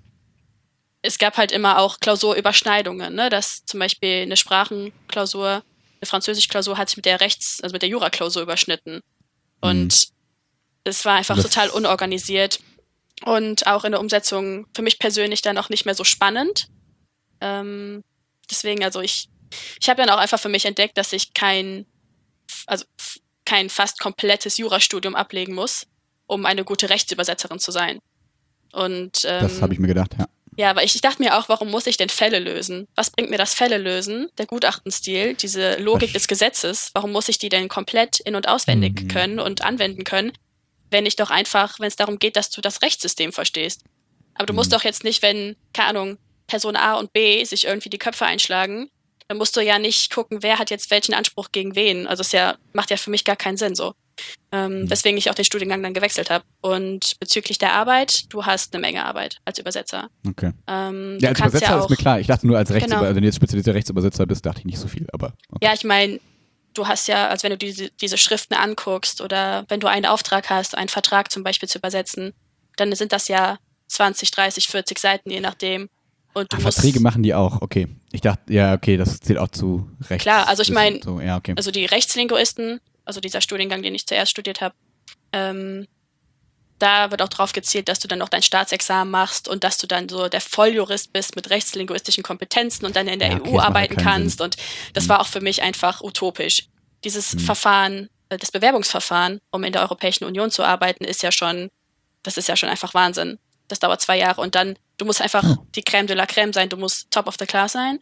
es gab halt immer auch Klausurüberschneidungen, ne? Dass zum Beispiel eine Sprachenklausur, eine Französischklausur hat sich mit der Rechts-, also mit der Juraklausur überschnitten. Und mhm. es war einfach das total unorganisiert und auch in der Umsetzung für mich persönlich dann auch nicht mehr so spannend. Ähm, deswegen, also ich, ich habe dann auch einfach für mich entdeckt, dass ich kein, also kein fast komplettes Jurastudium ablegen muss, um eine gute Rechtsübersetzerin zu sein. Und, ähm, das habe ich mir gedacht, ja. Ja, aber ich, ich dachte mir auch, warum muss ich denn Fälle lösen? Was bringt mir das Fälle lösen, der Gutachtenstil, diese Logik des Gesetzes, warum muss ich die denn komplett in- und auswendig mhm. können und anwenden können, wenn ich doch einfach, wenn es darum geht, dass du das Rechtssystem verstehst. Aber du mhm. musst doch jetzt nicht, wenn, keine Ahnung, Person A und B sich irgendwie die Köpfe einschlagen, dann musst du ja nicht gucken, wer hat jetzt welchen Anspruch gegen wen. Also es ja, macht ja für mich gar keinen Sinn so. Ähm, mhm. Weswegen ich auch den Studiengang dann gewechselt habe. Und bezüglich der Arbeit, du hast eine Menge Arbeit als Übersetzer. Okay. Ähm, ja, als Übersetzer ja auch, ist mir klar. Ich dachte nur als Rechtsübersetzer, genau. wenn du jetzt spezialisierter Rechtsübersetzer bist, dachte ich nicht so viel. Aber okay. Ja, ich meine, du hast ja, als wenn du diese, diese Schriften anguckst oder wenn du einen Auftrag hast, einen Vertrag zum Beispiel zu übersetzen, dann sind das ja zwanzig, dreißig, vierzig Seiten, je nachdem. Und du Ach, musst, Verträge machen die auch, okay. Ich dachte, ja, okay, das zählt auch zu Rechts. Klar, also ich meine, so, ja, okay. also die Rechtslinguisten, also dieser Studiengang, den ich zuerst studiert habe, ähm, da wird auch drauf gezielt, dass du dann noch dein Staatsexamen machst und dass du dann so der Volljurist bist mit rechtslinguistischen Kompetenzen und dann in der ja, okay, E U arbeiten kannst. Sinn. Und das hm. war auch für mich einfach utopisch. Dieses hm. Verfahren, äh, das Bewerbungsverfahren, um in der Europäischen Union zu arbeiten, ist ja schon, das ist ja schon einfach Wahnsinn. Das dauert zwei Jahre und dann, du musst einfach hm. die Crème de la Crème sein, du musst top of the class sein.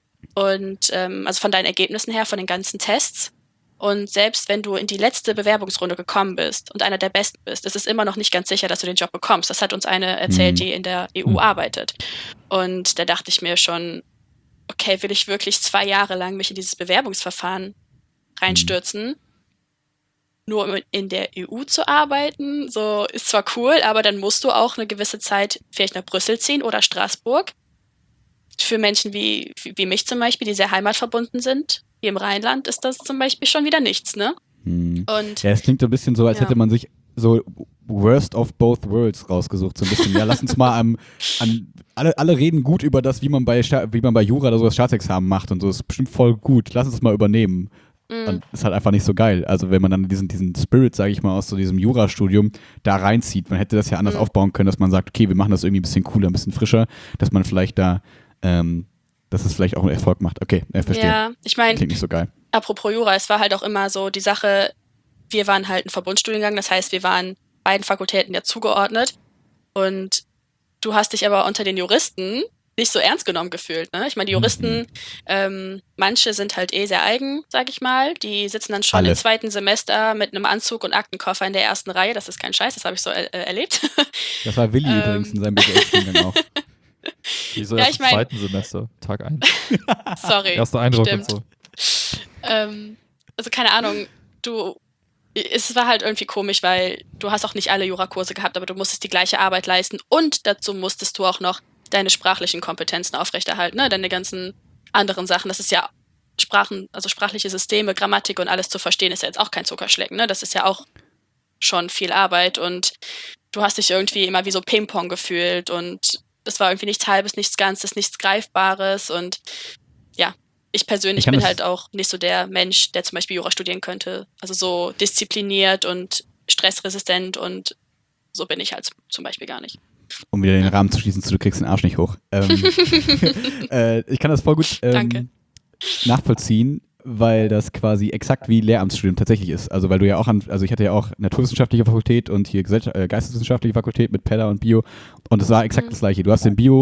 Und ähm, also von deinen Ergebnissen her, von den ganzen Tests. Und selbst wenn du in die letzte Bewerbungsrunde gekommen bist und einer der Besten bist, ist es immer noch nicht ganz sicher, dass du den Job bekommst. Das hat uns eine erzählt, mhm. die in der E U mhm. arbeitet. Und da dachte ich mir schon, okay, will ich wirklich zwei Jahre lang mich in dieses Bewerbungsverfahren reinstürzen, mhm. nur um in der E U zu arbeiten? So ist zwar cool, aber dann musst du auch eine gewisse Zeit vielleicht nach Brüssel ziehen oder Straßburg. Für Menschen wie, wie mich zum Beispiel, die sehr heimatverbunden sind, hier im Rheinland, ist das zum Beispiel schon wieder nichts, ne? Hm. Und, ja, es klingt so ein bisschen so, als ja. hätte man sich so Worst of both worlds rausgesucht, so ein bisschen. Ja, lass uns mal am, an, alle, alle reden gut über das, wie man bei wie man bei Jura oder so das Staatsexamen macht und so, das ist bestimmt voll gut, lass uns das mal übernehmen. Mhm. Und das ist halt einfach nicht so geil. Also wenn man dann diesen, diesen Spirit, sage ich mal, aus so diesem Jurastudium da reinzieht, man hätte das ja anders mhm. aufbauen können, dass man sagt, okay, wir machen das irgendwie ein bisschen cooler, ein bisschen frischer, dass man vielleicht da ähm, dass es vielleicht auch einen Erfolg macht. Okay, ich verstehe. Ja, ich meine, klingt nicht so geil. Apropos Jura, es war halt auch immer so die Sache, wir waren halt ein Verbundstudiengang, das heißt, wir waren beiden Fakultäten ja zugeordnet und du hast dich aber unter den Juristen nicht so ernst genommen gefühlt. Ne? Ich meine, die Juristen, mhm. ähm, manche sind halt eh sehr eigen, sag ich mal. Die sitzen dann schon Alle. im zweiten Semester mit einem Anzug und Aktenkoffer in der ersten Reihe. Das ist kein Scheiß, das habe ich so äh, erlebt. Das war Willi übrigens in seinem B W L-Studiengang auch. Wieso ja, erst ich mein, im zweiten Semester, Tag eins. Sorry. Erster Eindruck stimmt. und so. Ähm, also keine Ahnung, du, es war halt irgendwie komisch, weil du hast auch nicht alle Jurakurse gehabt, aber du musstest die gleiche Arbeit leisten und dazu musstest du auch noch deine sprachlichen Kompetenzen aufrechterhalten, ne? Deine ganzen anderen Sachen. Das ist ja Sprachen, also sprachliche Systeme, Grammatik und alles zu verstehen, ist ja jetzt auch kein Zuckerschlecken, ne? Das ist ja auch schon viel Arbeit und du hast dich irgendwie immer wie so Ping-Pong gefühlt und das war irgendwie nichts Halbes, nichts Ganzes, nichts Greifbares und ja, ich persönlich ich bin halt auch nicht so der Mensch, der zum Beispiel Jura studieren könnte. Also so diszipliniert und stressresistent und so bin ich halt zum Beispiel gar nicht. Um wieder den Rahmen zu schließen, du kriegst den Arsch nicht hoch. Ähm, äh, ich kann das voll gut ähm, nachvollziehen, weil das quasi exakt wie Lehramtsstudium tatsächlich ist. Also weil du ja auch an, also ich hatte ja auch naturwissenschaftliche Fakultät und hier Gesell- äh, geisteswissenschaftliche Fakultät mit Pedda und Bio und es war exakt mhm. das gleiche. Du hast den Bio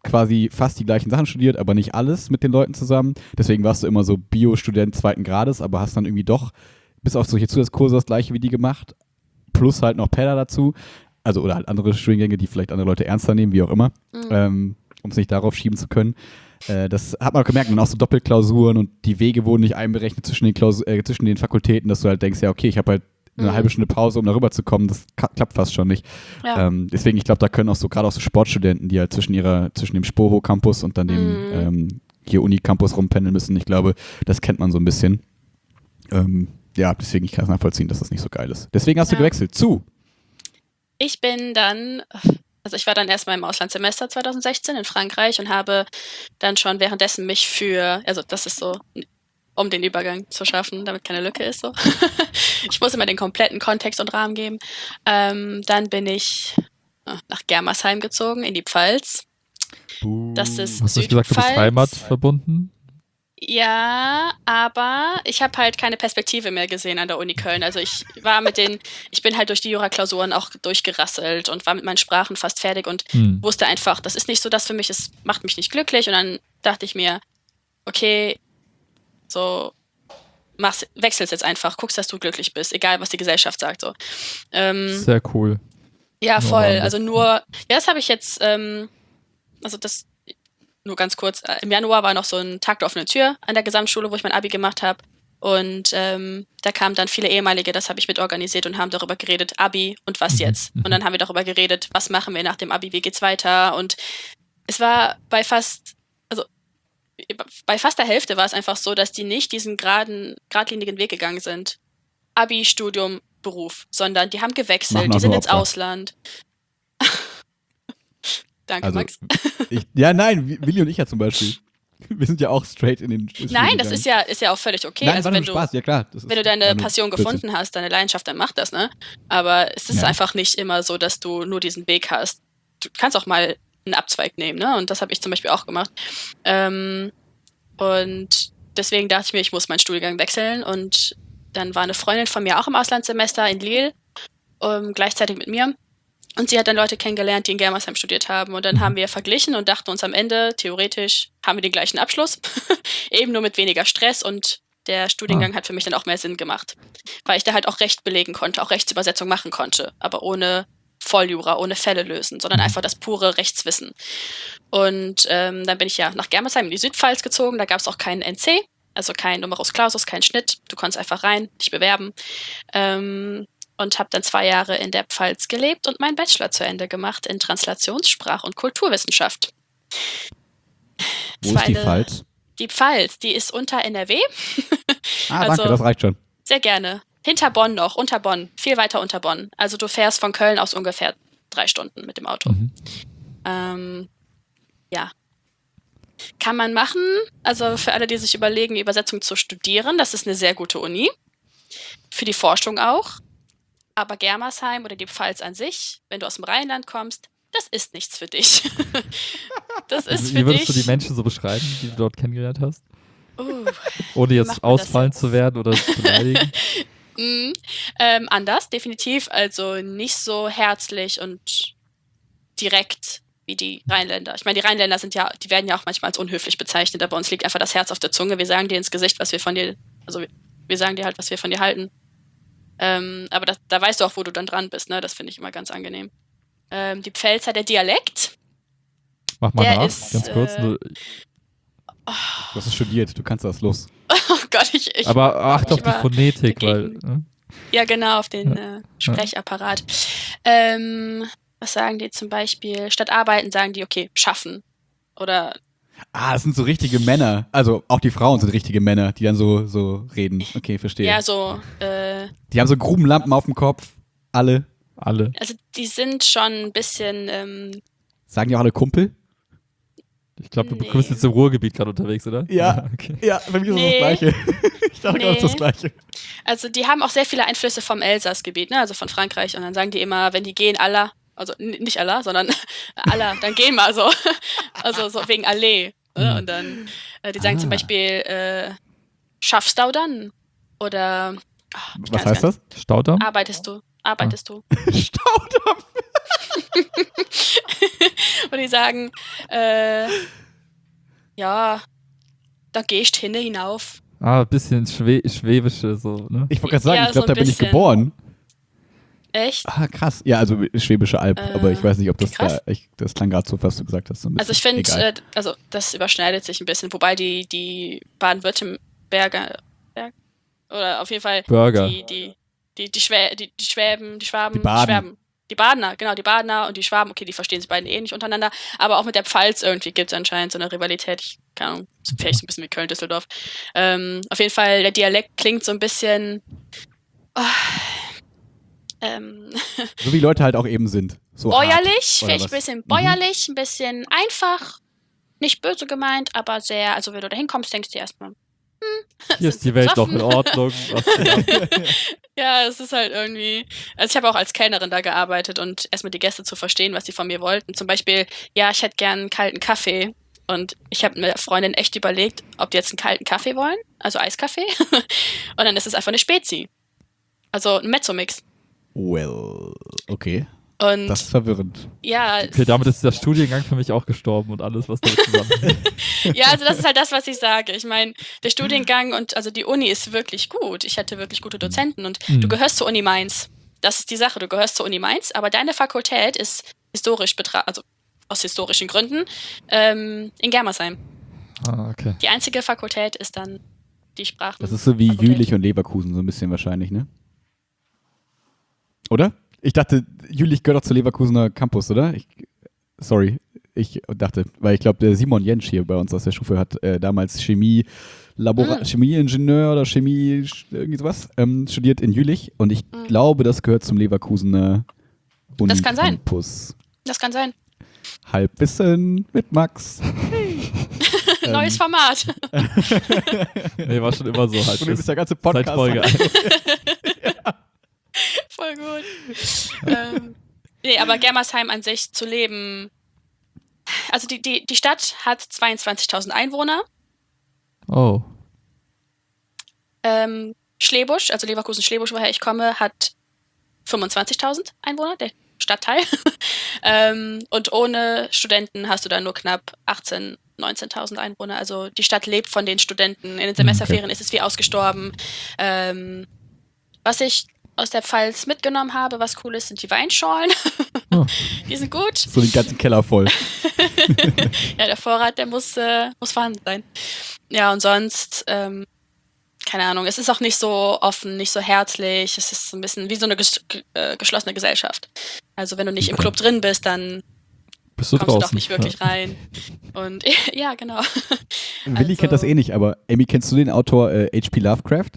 quasi fast die gleichen Sachen studiert, aber nicht alles mit den Leuten zusammen. Deswegen warst du immer so Bio-Student zweiten Grades, aber hast dann irgendwie doch bis auf solche Zusatzkurse das gleiche wie die gemacht. Plus halt noch Pedda dazu. Also oder halt andere Studiengänge, die vielleicht andere Leute ernster nehmen, wie auch immer. Mhm. Ähm, um es nicht darauf schieben zu können. Äh, das hat man auch gemerkt. Und auch so Doppelklausuren und die Wege wurden nicht einberechnet zwischen den, Klaus- äh, zwischen den Fakultäten, dass du halt denkst, ja okay, ich habe halt eine mhm. halbe Stunde Pause, um darüber zu kommen. Das ka- klappt fast schon nicht. Ja. Ähm, deswegen, ich glaube, da können auch so, gerade auch so Sportstudenten, die halt zwischen ihrer, zwischen dem Spoho-Campus und dann dem mhm. ähm, hier Uni-Campus rumpendeln müssen. Ich glaube, das kennt man so ein bisschen. Ähm, ja, deswegen, ich kann es nachvollziehen, dass das nicht so geil ist. Deswegen hast ja. du gewechselt zu? Ich bin dann, also ich war dann erstmal im Auslandssemester zwanzig sechzehn in Frankreich und habe dann schon währenddessen mich für, also das ist so, um den Übergang zu schaffen, damit keine Lücke ist so. Ich muss immer den kompletten Kontext und Rahmen geben. Ähm, dann bin ich nach Germersheim gezogen, in die Pfalz. Buh. Das ist Hast du nicht gesagt, du bist heimatverbunden? Ja, aber ich habe halt keine Perspektive mehr gesehen an der Uni Köln. Also ich war mit den, ich bin halt durch die Jura-Klausuren auch durchgerasselt und war mit meinen Sprachen fast fertig und hm. wusste einfach, das ist nicht so das für mich, es macht mich nicht glücklich. Und dann dachte ich mir, okay, so machst, wechselst jetzt einfach, guckst, dass du glücklich bist, egal was die Gesellschaft sagt. So. Ähm, Sehr cool. Ja, voll. Also nur, ja, das habe ich jetzt, ähm, also das nur ganz kurz, im Januar war noch so ein Tag der offenen Tür an der Gesamtschule, wo ich mein Abi gemacht habe. Und ähm, da kamen dann viele ehemalige, das habe ich mitorganisiert und haben darüber geredet, Abi und was jetzt. Und dann haben wir darüber geredet, was machen wir nach dem Abi, wie geht's weiter. Und es war bei fast, also bei fast der Hälfte war es einfach so, dass die nicht diesen geraden, geradlinigen Weg gegangen sind. Abi, Studium, Beruf, sondern die haben gewechselt, die sind ins Ausland. Danke, also, Max. Ich, ja, nein, Willi und ich ja zum Beispiel. Wir sind ja auch straight in den Studium Nein, das gegangen. ist ja, ist ja auch völlig okay. Nein, also, war wenn nur Spaß, du, ja klar. Das ist, wenn du deine Passion plötzlich. gefunden hast, deine Leidenschaft, dann mach das, ne? Aber es ist ja. einfach nicht immer so, dass du nur diesen Weg hast. Du kannst auch mal einen Abzweig nehmen, ne? Und das habe ich zum Beispiel auch gemacht. Ähm, und deswegen dachte ich mir, ich muss meinen Studiengang wechseln. Und dann war eine Freundin von mir auch im Auslandssemester in Lille, um, gleichzeitig mit mir. Und sie hat dann Leute kennengelernt, die in Germersheim studiert haben. Und dann mhm. haben wir verglichen und dachten uns am Ende, theoretisch haben wir den gleichen Abschluss. Eben nur mit weniger Stress. Und der Studiengang ah. hat für mich dann auch mehr Sinn gemacht. Weil ich da halt auch Recht belegen konnte, auch Rechtsübersetzung machen konnte. Aber ohne Volljura, ohne Fälle lösen, sondern einfach das pure Rechtswissen. Und ähm, dann bin ich ja nach Germersheim in die Südpfalz gezogen. Da gab es auch keinen N C, also kein Numerus Clausus, kein Schnitt. Du konntest einfach rein, dich bewerben. Ähm... Und habe dann zwei Jahre in der Pfalz gelebt und meinen Bachelor zu Ende gemacht in Translationssprach- und Kulturwissenschaft. Wo ist die Pfalz? Die Pfalz, die ist unter N R W. Ah, also, danke, das reicht schon. Sehr gerne. Hinter Bonn noch, unter Bonn, viel weiter unter Bonn. Also du fährst von Köln aus ungefähr drei Stunden mit dem Auto. Mhm. Ähm, ja. Kann man machen. Also für alle, die sich überlegen, die Übersetzung zu studieren, das ist eine sehr gute Uni. Für die Forschung auch. Aber Germersheim oder die Pfalz an sich, wenn du aus dem Rheinland kommst, das ist nichts für dich. Das ist für Wie würdest dich. du die Menschen so beschreiben, die du dort kennengelernt hast? Uh, Ohne jetzt ausfallen zu werden oder zu beleidigen? mm, ähm, anders, definitiv. Also nicht so herzlich und direkt wie die Rheinländer. Ich meine, die Rheinländer sind ja, die werden ja auch manchmal als unhöflich bezeichnet, aber uns liegt einfach das Herz auf der Zunge. Wir sagen dir ins Gesicht, was wir von dir, also wir sagen dir halt, was wir von dir halten. Ähm, aber das, da weißt du auch, wo du dann dran bist, ne? Das finde ich immer ganz angenehm. Ähm, die Pfälzer, der Dialekt. Mach mal der nach, ist, ganz kurz. Äh, du hast es studiert, du kannst das, los. Oh Gott, ich, ich Aber acht auf die Phonetik, dagegen. weil... Ne? Ja, genau, auf den ja. äh, Sprechapparat. Ja. Ähm, was sagen die zum Beispiel? Statt arbeiten sagen die, okay, schaffen. Oder... Ah, das sind so richtige Männer. Also auch die Frauen sind richtige Männer, die dann so, so reden. Okay, verstehe. Ja, so. Äh, die haben so Grubenlampen auf dem Kopf. Alle. Alle. Also die sind schon ein bisschen. Ähm, Sagen die auch alle Kumpel? Ich glaube, du nee. bist jetzt im Ruhrgebiet gerade unterwegs, oder? Ja, okay. Ja, bei mir ist nee. das Gleiche. Ich dachte nee. auch, das Gleiche. Also die haben auch sehr viele Einflüsse vom Elsassgebiet, ne? Also von Frankreich. Und dann sagen die immer, wenn die gehen, Allah. Also n- nicht Allah, sondern Allah, dann gehen wir so. Also so wegen Allee. Ne? Und dann, äh, die sagen ah. zum Beispiel, äh, schaffst du dann? Oder oh, was heißt das? wo die sagen, äh, ja, da gehst hinne hinauf. Ah, ein bisschen Schwe Schwäbische so, ne? Ich wollte gerade sagen, Ja, ich glaube, so da ein bin ich bisschen. geboren. Echt? Ah, krass. Ja, also Schwäbische Alb, Äh, aber ich weiß nicht, ob das krass. da, ich, das klang gerade so, was du gesagt hast. So ein Also ich bisschen. finde, Egal. äh, also das überschneidet sich ein bisschen, wobei die, die Baden-Württemberger Berg, oder auf jeden Fall Burger. die, die, die, die, Schwä die, die Schwäben, die Schwaben, Die Baden. Schwäben. Die Badener, genau, die Badener und die Schwaben, okay, die verstehen sich beiden eh nicht untereinander, aber auch mit der Pfalz irgendwie gibt es anscheinend so eine Rivalität, ich keine Ahnung, vielleicht so ein bisschen wie Köln-Düsseldorf. Ähm, auf jeden Fall, der Dialekt klingt so ein bisschen oh, ähm, So wie Leute halt auch eben sind. So hart, bäuerlich, oder vielleicht was? ein bisschen Mhm. bäuerlich, ein bisschen einfach, nicht böse gemeint, aber sehr, also wenn du da hinkommst, denkst du dir erstmal, Hier ist sind die Welt noch besoffen. in Ordnung. Was ja, es ist halt irgendwie, also ich habe auch als Kellnerin da gearbeitet und erstmal die Gäste zu verstehen, was sie von mir wollten. Zum Beispiel, ja, ich hätte gern einen kalten Kaffee und ich habe mit der Freundin echt überlegt, ob die jetzt einen kalten Kaffee wollen, also Eiskaffee, und dann ist es einfach eine Spezi. Also ein Mezzo-Mix. Well, okay. Und Das ist verwirrend. ja, okay, damit ist der Studiengang für mich auch gestorben und alles, was damit zusammenhängt. ja, also das ist halt das, was ich sage. Ich meine, der Studiengang und also die Uni ist wirklich gut. Ich hatte wirklich gute Dozenten und Mhm. du gehörst zur Uni Mainz. Das ist die Sache, du gehörst zur Uni Mainz, aber deine Fakultät ist historisch betrachtet, also aus historischen Gründen, ähm, in Germersheim. Ah, okay. Die einzige Fakultät ist dann die Sprachen. Das ist so wie Fakultät. Jülich und Leverkusen, so ein bisschen wahrscheinlich, ne? Oder? Ich dachte, Jülich gehört doch zu Leverkusener Campus, oder? Ich, sorry, ich dachte, weil ich glaube, der Simon Jentsch hier bei uns aus der Stufe hat äh, damals Chemie, Labora Mhm. Chemieingenieur oder Chemie, irgendwie sowas, ähm, studiert in Jülich und ich Mhm. glaube, das gehört zum Leverkusener Das kann sein. Campus. Das kann sein. Halbwissen mit Max. Neues Format. Nee, war schon immer so halt. Und ist der ganze Seit Podcast. Folge eins. Voll gut. ähm, nee, aber Germersheim an sich zu leben. Also die, die, die Stadt hat zweiundzwanzigtausend Einwohner. Oh. Ähm, Schlebusch, also Leverkusen-Schlebusch, woher ich komme, hat fünfundzwanzigtausend Einwohner, der Stadtteil. ähm, und ohne Studenten hast du dann nur knapp achtzehntausend, neunzehntausend Einwohner. Also die Stadt lebt von den Studenten. In den Semesterferien ist es wie ausgestorben. Ähm, was ich aus der Pfalz mitgenommen habe, was cool ist, sind die Weinschorlen. Oh. Die sind gut. So den ganzen Keller voll. Ja, der Vorrat, der muss, äh, muss vorhanden sein. Ja, und sonst, ähm, keine Ahnung, es ist auch nicht so offen, nicht so herzlich. Es ist so ein bisschen wie so eine ges äh, geschlossene Gesellschaft. Also wenn du nicht im Club drin bist, dann Bist du kommst du draußen? doch nicht wirklich Ja. rein. Und ja, genau. Willi Also- kennt das eh nicht, aber Amy, kennst du den Autor äh, H P Lovecraft?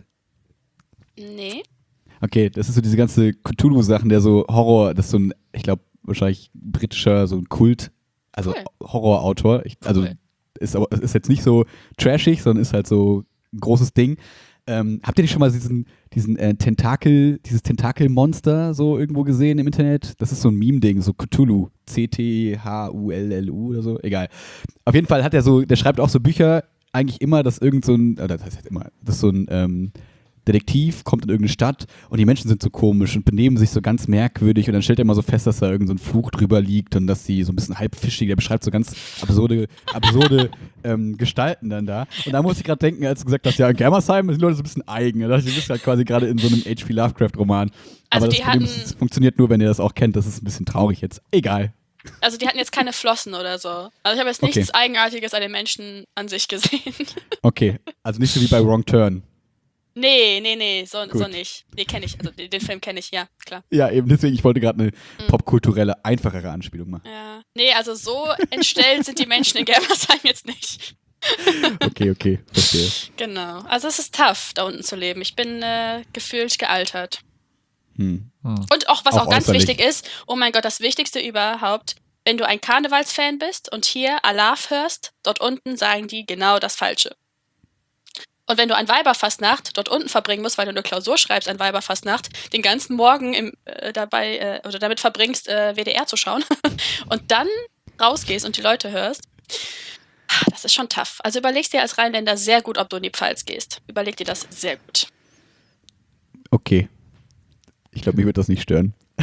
Nee. Okay, das ist so diese ganze Cthulhu-Sachen, der so Horror, das ist so ein, ich glaube, wahrscheinlich britischer, so ein Kult, also Cool. Horrorautor. Ich, also Cool. ist aber ist jetzt nicht so trashig, sondern ist halt so ein großes Ding. Ähm, habt ihr nicht schon mal diesen, diesen äh, Tentakel, dieses Tentakelmonster so irgendwo gesehen im Internet? Das ist so ein Meme-Ding, so Cthulhu. C T H U L L U oder so, egal. Auf jeden Fall hat er so, der schreibt auch so Bücher, eigentlich immer, dass irgend so ein, oder das heißt immer, dass so ein ähm, Detektiv kommt in irgendeine Stadt und die Menschen sind so komisch und benehmen sich so ganz merkwürdig und dann stellt er immer so fest, dass da irgend so ein Fluch drüber liegt und dass sie so ein bisschen halb fischig, der beschreibt so ganz absurde, absurde ähm, Gestalten dann da. Und da muss ich gerade denken, als du gesagt hast, ja, in Germersheim sind die Leute so ein bisschen eigen. Da dachte ich, du bist halt quasi gerade in so einem H P Lovecraft-Roman. Also Aber die das Problem hatten- ist, es funktioniert nur, wenn ihr das auch kennt. Das ist ein bisschen traurig jetzt. Egal. Also die hatten jetzt keine Flossen oder so. Also ich habe jetzt Okay. nichts Eigenartiges an den Menschen an sich gesehen. Okay, also nicht so wie bei Wrong Turn. Nee, nee, nee, so, so Gut. nicht. Nee, kenne ich. Also den, den Film kenne ich, ja, klar. Ja, eben deswegen, ich wollte gerade eine Mhm. popkulturelle, einfachere Anspielung machen. Ja. Nee, also so entstellt sind die Menschen in Germersheim jetzt nicht. Okay, okay, verstehe. Genau. Also es ist tough, da unten zu leben. Ich bin äh, gefühlt gealtert. Hm. Hm. Und auch, was Auch auch, ganz äußerlich. wichtig ist, oh mein Gott, das Wichtigste überhaupt, wenn du ein Karnevalsfan bist und hier Alarv hörst, dort unten sagen die genau das Falsche. Und wenn du an Weiberfastnacht dort unten verbringen musst, weil du eine Klausur schreibst an Weiberfastnacht, den ganzen Morgen im, äh, dabei äh, oder damit verbringst, äh, W D R zu schauen und dann rausgehst und die Leute hörst, das ist schon tough. Also überlegst dir als Rheinländer sehr gut, ob du in die Pfalz gehst. Überleg dir das sehr gut. Okay. Ich glaube, mich wird das nicht stören.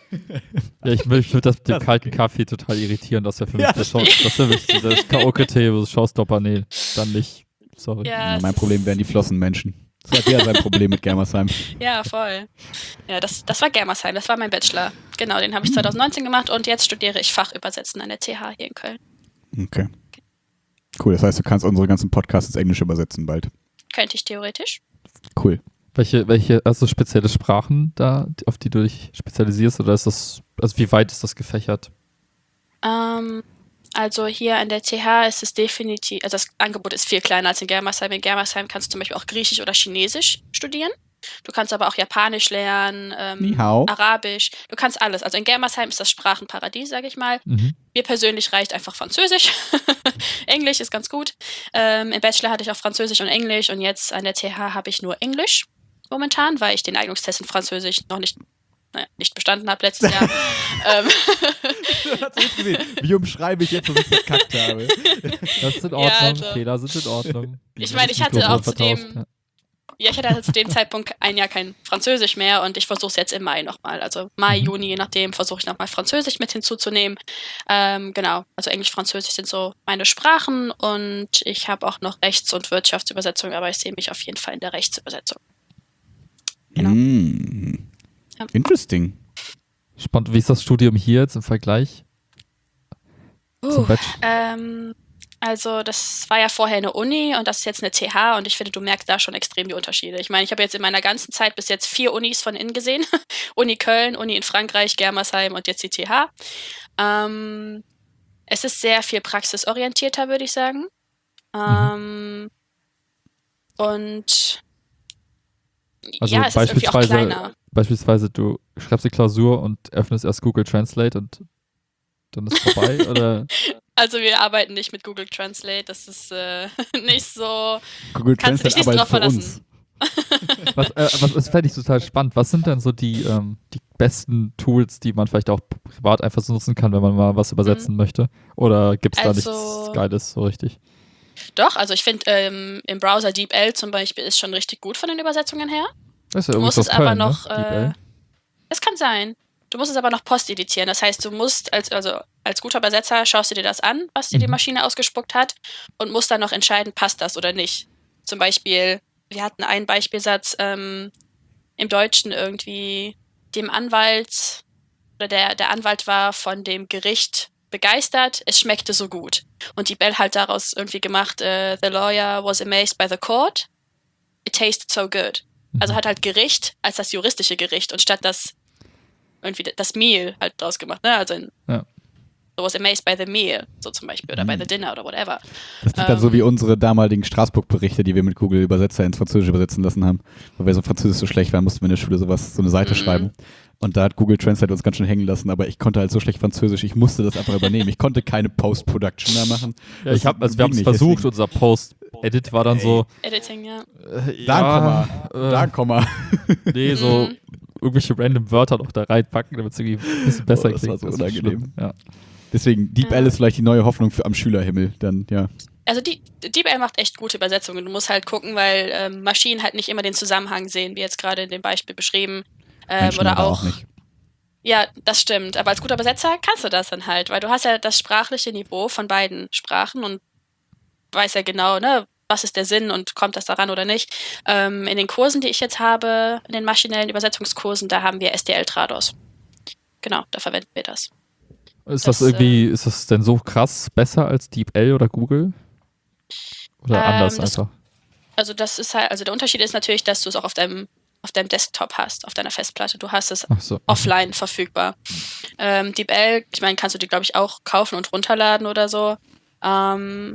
Ja, ich würde würd das mit dem Das- kalten Kaffee total irritieren. Das wäre für mich Ja, der Show, das wäre für mich das K O-Kriterium, das Showstopper. Nee, dann nicht. Sorry. Ja, Ja, mein es Problem ist- wären die Flossenmenschen. Das war ja sein Problem mit Germersheim. Ja, voll. Ja, das, das war Germersheim, das war mein Bachelor. Genau, den habe ich zwanzig neunzehn gemacht und jetzt studiere ich Fachübersetzen an der T H hier in Köln. Okay. Cool, das heißt, du kannst unsere ganzen Podcasts ins Englische übersetzen bald. Könnte ich theoretisch. Cool. Welche, welche, hast du spezielle Sprachen da, auf die du dich spezialisierst oder ist das, also wie weit ist das gefächert? Ähm, also hier an der T H ist es definitiv, also das Angebot ist viel kleiner als in Germersheim. In Germersheim kannst du zum Beispiel auch Griechisch oder Chinesisch studieren. Du kannst aber auch Japanisch lernen, Ni ähm, hao. Arabisch. Du kannst alles. Also in Germersheim ist das Sprachenparadies, sage ich mal. Mhm. Mir persönlich reicht einfach Französisch. Englisch ist ganz gut. Ähm, im Bachelor hatte ich auch Französisch und Englisch und jetzt an der T H habe ich nur Englisch momentan, weil ich den Eignungstest in Französisch noch nicht, naja, nicht bestanden habe letztes Jahr. ähm, Hast du nicht gesehen? Wie umschreibe ich jetzt, dass ich verkackt habe? Das ist in Ja, Ordnung, also- Fehler sind in Ordnung. Ich meine, ich Das hatte Mikrofon auch zu vertauscht, dem- ja. Ja, ich hatte also zu dem Zeitpunkt ein Jahr kein Französisch mehr und ich versuche es jetzt im Mai nochmal. Also Mai, Mhm. Juni, je nachdem, versuche ich nochmal Französisch mit hinzuzunehmen. Ähm, genau, also Englisch, Französisch sind so meine Sprachen und ich habe auch noch Rechts- und Wirtschaftsübersetzung, aber ich sehe mich auf jeden Fall in der Rechtsübersetzung. Genau. Mm. Ja. Interesting. Spannend, wie ist das Studium hier jetzt im Vergleich zum Uh, Bachelor? ähm, also das war ja vorher eine Uni und das ist jetzt eine T H und ich finde, du merkst da schon extrem die Unterschiede. Ich meine, ich habe jetzt in meiner ganzen Zeit bis jetzt vier Unis von innen gesehen. Uni Köln, Uni in Frankreich, Germersheim und jetzt die T H. Ähm, es ist sehr viel praxisorientierter, würde ich sagen. Ähm, und Also ja, es ist irgendwie auch beispielsweise- kleiner. Beispielsweise, du schreibst die Klausur und öffnest erst Google Translate und dann ist vorbei oder? Also wir arbeiten nicht mit Google Translate, das ist äh, nicht so. Google Kannst du dich Translate nicht arbeitet drauf für uns. verlassen. Was, äh, was ist, fände ich total spannend. Was sind denn so die, ähm, die besten Tools, die man vielleicht auch privat einfach so nutzen kann, wenn man mal was übersetzen möchte? Oder gibt es da Also- nichts Geiles so richtig? Doch, also ich finde ähm, im Browser DeepL zum Beispiel ist schon richtig gut von den Übersetzungen her. Das ist ja Du irgendwie musst aus es aber Köln, noch, ne? äh, DeepL. Es kann sein. Du musst es aber noch posteditieren. Das heißt, du musst als, also als guter Übersetzer schaust du dir das an, was dir die Mhm. Maschine ausgespuckt hat und musst dann noch entscheiden, passt das oder nicht. Zum Beispiel, wir hatten einen Beispielsatz ähm, im Deutschen irgendwie dem Anwalt oder der, der Anwalt war von dem Gericht begeistert, es schmeckte so gut. Und die Bell hat daraus irgendwie gemacht, äh, the lawyer was amazed by the court, it tasted so good. Also Mhm. hat halt Gericht als das juristische Gericht und statt das irgendwie das Meal halt draus gemacht, ne? Also in, Ja. so was amazed by the meal, so zum Beispiel, oder by Mhm. the dinner oder whatever. Das klingt dann Ähm, so wie unsere damaligen Straßburg-Berichte, die wir mit Google Übersetzer ins Französische übersetzen lassen haben. Weil wir so Französisch so schlecht waren, mussten wir in der Schule sowas, so eine Seite Mhm. schreiben. Und da hat Google Translate uns ganz schön hängen lassen, aber ich konnte halt so schlecht Französisch, ich musste das einfach übernehmen. Ich konnte keine Post-Production mehr machen. Ja, ich hab, also wir haben es ging nicht, versucht, deswegen- unser Post-Edit war dann Ey. so, Editing, ja. äh, Da, ja, Komma, äh, da, Komma. nee, so Mhm. irgendwelche random Wörter noch da reinpacken, damit es irgendwie ein bisschen besser Oh, das war klingt. so ist unangenehm. schlimm. Ja. Deswegen, DeepL Ja. ist vielleicht die neue Hoffnung für am Schülerhimmel. Dann, ja. Also die, DeepL macht echt gute Übersetzungen. Du musst halt gucken, weil ähm, Maschinen halt nicht immer den Zusammenhang sehen, wie jetzt gerade in dem Beispiel beschrieben. Ähm, Menschen oder leider auch, auch nicht. Ja, das stimmt. Aber als guter Übersetzer kannst du das dann halt, weil du hast ja das sprachliche Niveau von beiden Sprachen und weißt ja genau, ne, was ist der Sinn und kommt das daran oder nicht. Ähm, in den Kursen, die ich jetzt habe, in den maschinellen Übersetzungskursen, da haben wir S D L Trados. Genau, da verwenden wir das. Ist Das, das irgendwie, ist das denn so krass besser als DeepL oder Google? Oder Ähm, anders das- einfach? Also das ist halt, also der Unterschied ist natürlich, dass du es auch auf deinem, auf deinem Desktop hast, auf deiner Festplatte. Du hast es Ach so. offline verfügbar. Ähm, DeepL, ich meine, kannst du die, glaube ich, auch kaufen und runterladen oder so. Ähm,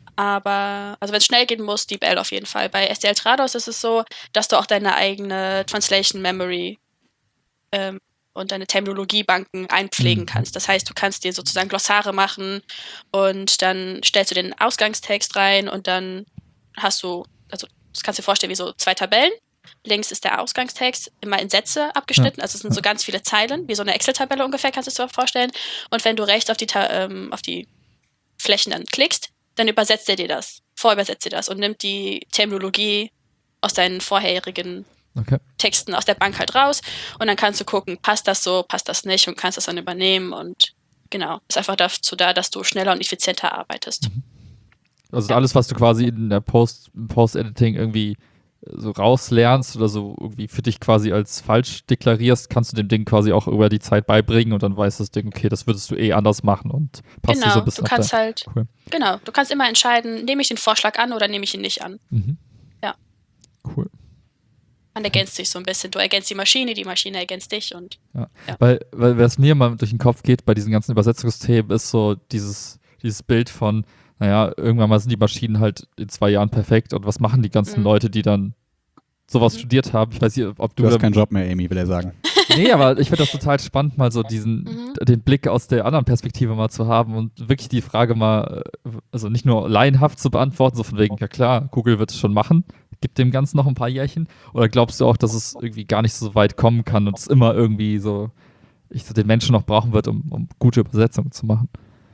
aber, also wenn es schnell gehen muss, DeepL auf jeden Fall. Bei S D L Trados ist es so, dass du auch deine eigene Translation Memory ähm, und deine Terminologiebanken einpflegen Mhm. kannst. Das heißt, du kannst dir sozusagen Glossare machen und dann stellst du den Ausgangstext rein und dann hast du, also das kannst du dir vorstellen wie so zwei Tabellen. Links ist der Ausgangstext, immer in Sätze abgeschnitten. Also es sind so ganz viele Zeilen, wie so eine Excel-Tabelle ungefähr, kannst du es dir vorstellen. Und wenn du rechts auf die, Ta- ähm, auf die Flächen dann klickst, dann übersetzt er dir das, vorübersetzt dir das und nimmt die Terminologie aus deinen vorherigen Okay. Texten aus der Bank halt raus und dann kannst du gucken, passt das so, passt das nicht und kannst das dann übernehmen und genau, ist einfach dazu da, dass du schneller und effizienter arbeitest. Also Ja. alles, was du quasi in der Post, im Post-Editing irgendwie so rauslernst oder so irgendwie für dich quasi als falsch deklarierst, kannst du dem Ding quasi auch über die Zeit beibringen und dann weiß das Ding, okay, das würdest du eh anders machen und passt dir Genau, so ein bisschen du kannst auf halt, dein- Cool. genau, du kannst immer entscheiden, nehme ich den Vorschlag an oder nehme ich ihn nicht an. Mhm. Ja. Cool. Man ergänzt sich so ein bisschen. Du ergänzt die Maschine, die Maschine ergänzt dich und Ja. Ja. Weil, weil was mir mal durch den Kopf geht bei diesen ganzen Übersetzungsthemen, ist so dieses, dieses Bild von, naja, irgendwann mal sind die Maschinen halt in zwei Jahren perfekt und was machen die ganzen Mhm. Leute, die dann sowas Mhm. studiert haben? Ich weiß nicht, ob du, Du hast da- keinen Job mehr, Amy, will er sagen. Nee, aber ich finde das total spannend, mal so diesen, Mhm. den Blick aus der anderen Perspektive mal zu haben und wirklich die Frage mal, äh, also nicht nur laienhaft zu beantworten, so von wegen, ja klar, Google wird es schon machen, gibt dem Ganzen noch ein paar Jährchen. Oder glaubst du auch, dass es irgendwie gar nicht so weit kommen kann und es immer irgendwie so, ich so den Menschen noch brauchen wird, um, um gute Übersetzungen zu machen?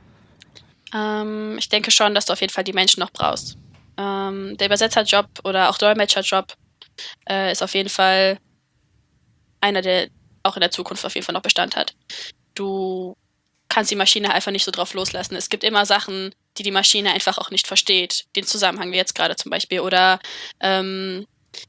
ähm, ich denke schon, dass du auf jeden Fall die Menschen noch brauchst. Ähm, der Übersetzerjob oder auch Dolmetscherjob äh, ist auf jeden Fall einer, der auch in der Zukunft auf jeden Fall noch Bestand hat. Du kannst die Maschine einfach nicht so drauf loslassen. Es gibt immer Sachen, die die Maschine einfach auch nicht versteht. Den Zusammenhang wie jetzt gerade zum Beispiel. Oder ähm,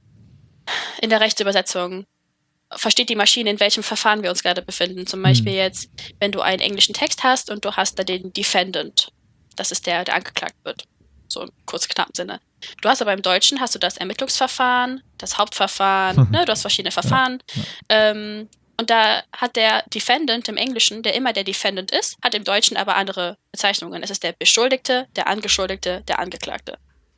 in der Rechtsübersetzung versteht die Maschine, in welchem Verfahren wir uns gerade befinden. Zum Beispiel Hm. jetzt, wenn du einen englischen Text hast und du hast da den Defendant. Das ist der, der angeklagt wird. So im kurz knappen Sinne. Du hast aber im Deutschen hast du das Ermittlungsverfahren, das Hauptverfahren, ne, du hast verschiedene Verfahren. ja. Ähm, und da hat der Defendant im Englischen, der immer der Defendant ist, hat im Deutschen aber andere Bezeichnungen. Es ist der Beschuldigte, der Angeschuldigte, der Angeklagte.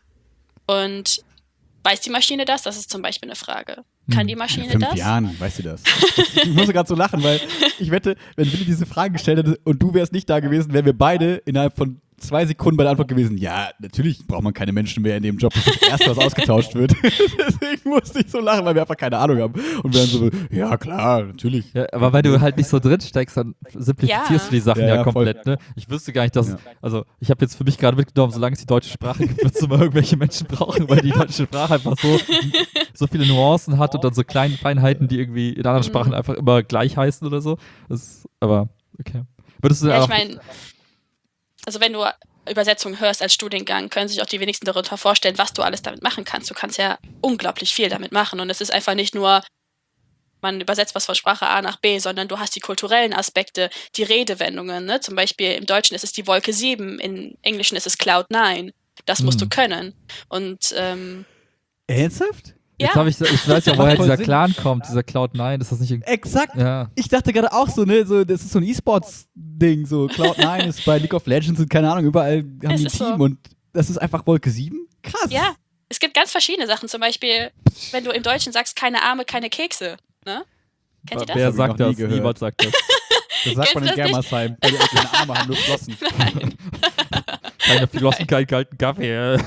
Und weiß die Maschine das? Das ist zum Beispiel eine Frage. Kann Hm. die In Maschine fünf das? Jahren, weißt du das? Ich musste gerade so lachen, weil ich wette, wenn Willi diese Frage gestellt hätte und du wärst nicht da gewesen, wären wir beide innerhalb von zwei Sekunden bei der Antwort gewesen. Ja, natürlich braucht man keine Menschen mehr in dem Job. Das ist das Erste, was ausgetauscht wird. Deswegen musste ich so lachen, weil wir einfach keine Ahnung haben. Und wir dann so, ja klar, natürlich. Ja, aber weil du halt nicht so drin steckst, dann simplifizierst Ja. du die Sachen Ja, ja, ja, voll. komplett. Ne? Ich wüsste gar nicht, dass, Ja. also ich habe jetzt für mich gerade mitgenommen, solange es die deutsche Sprache gibt, wird es immer irgendwelche Menschen brauchen, weil die deutsche Sprache einfach so, so viele Nuancen hat und dann so kleine Feinheiten, die irgendwie in anderen Mhm. Sprachen einfach immer gleich heißen oder so. Das, aber, okay. Würdest du Ja, ich auch, meine, also wenn du Übersetzungen hörst als Studiengang, können sich auch die wenigsten darunter vorstellen, was du alles damit machen kannst. Du kannst ja unglaublich viel damit machen und es ist einfach nicht nur, man übersetzt was von Sprache A nach B, sondern du hast die kulturellen Aspekte, die Redewendungen. Ne? Zum Beispiel im Deutschen ist es die Wolke sieben, im Englischen ist es Cloud nine. Das musst Hm. du können. Und ähm, Ernsthaft? jetzt ja, habe ich, ich weiß ja, Macht woher voll dieser Sinn. Clan kommt, dieser Cloud nine, ist das nicht irgendwie, Exakt. ja. Ich dachte gerade auch so, ne, so, das ist so ein E-Sports-Ding, so Cloud nine ist bei League of Legends und keine Ahnung, überall haben Es die ein ist Team so. und das ist einfach Wolke sieben? Krass. ja, es gibt ganz verschiedene Sachen. Zum Beispiel, wenn du im Deutschen sagst, keine Arme, keine Kekse. Ne? Kennt ihr das? Wer hab ich sagt noch nie das? gehört. Niemand sagt das. Das sagt man in Kennst du das Germersheim, weil die keine Arme haben, nur Flossen. Nein. Keine Flossen, keinen kalten Kaffee.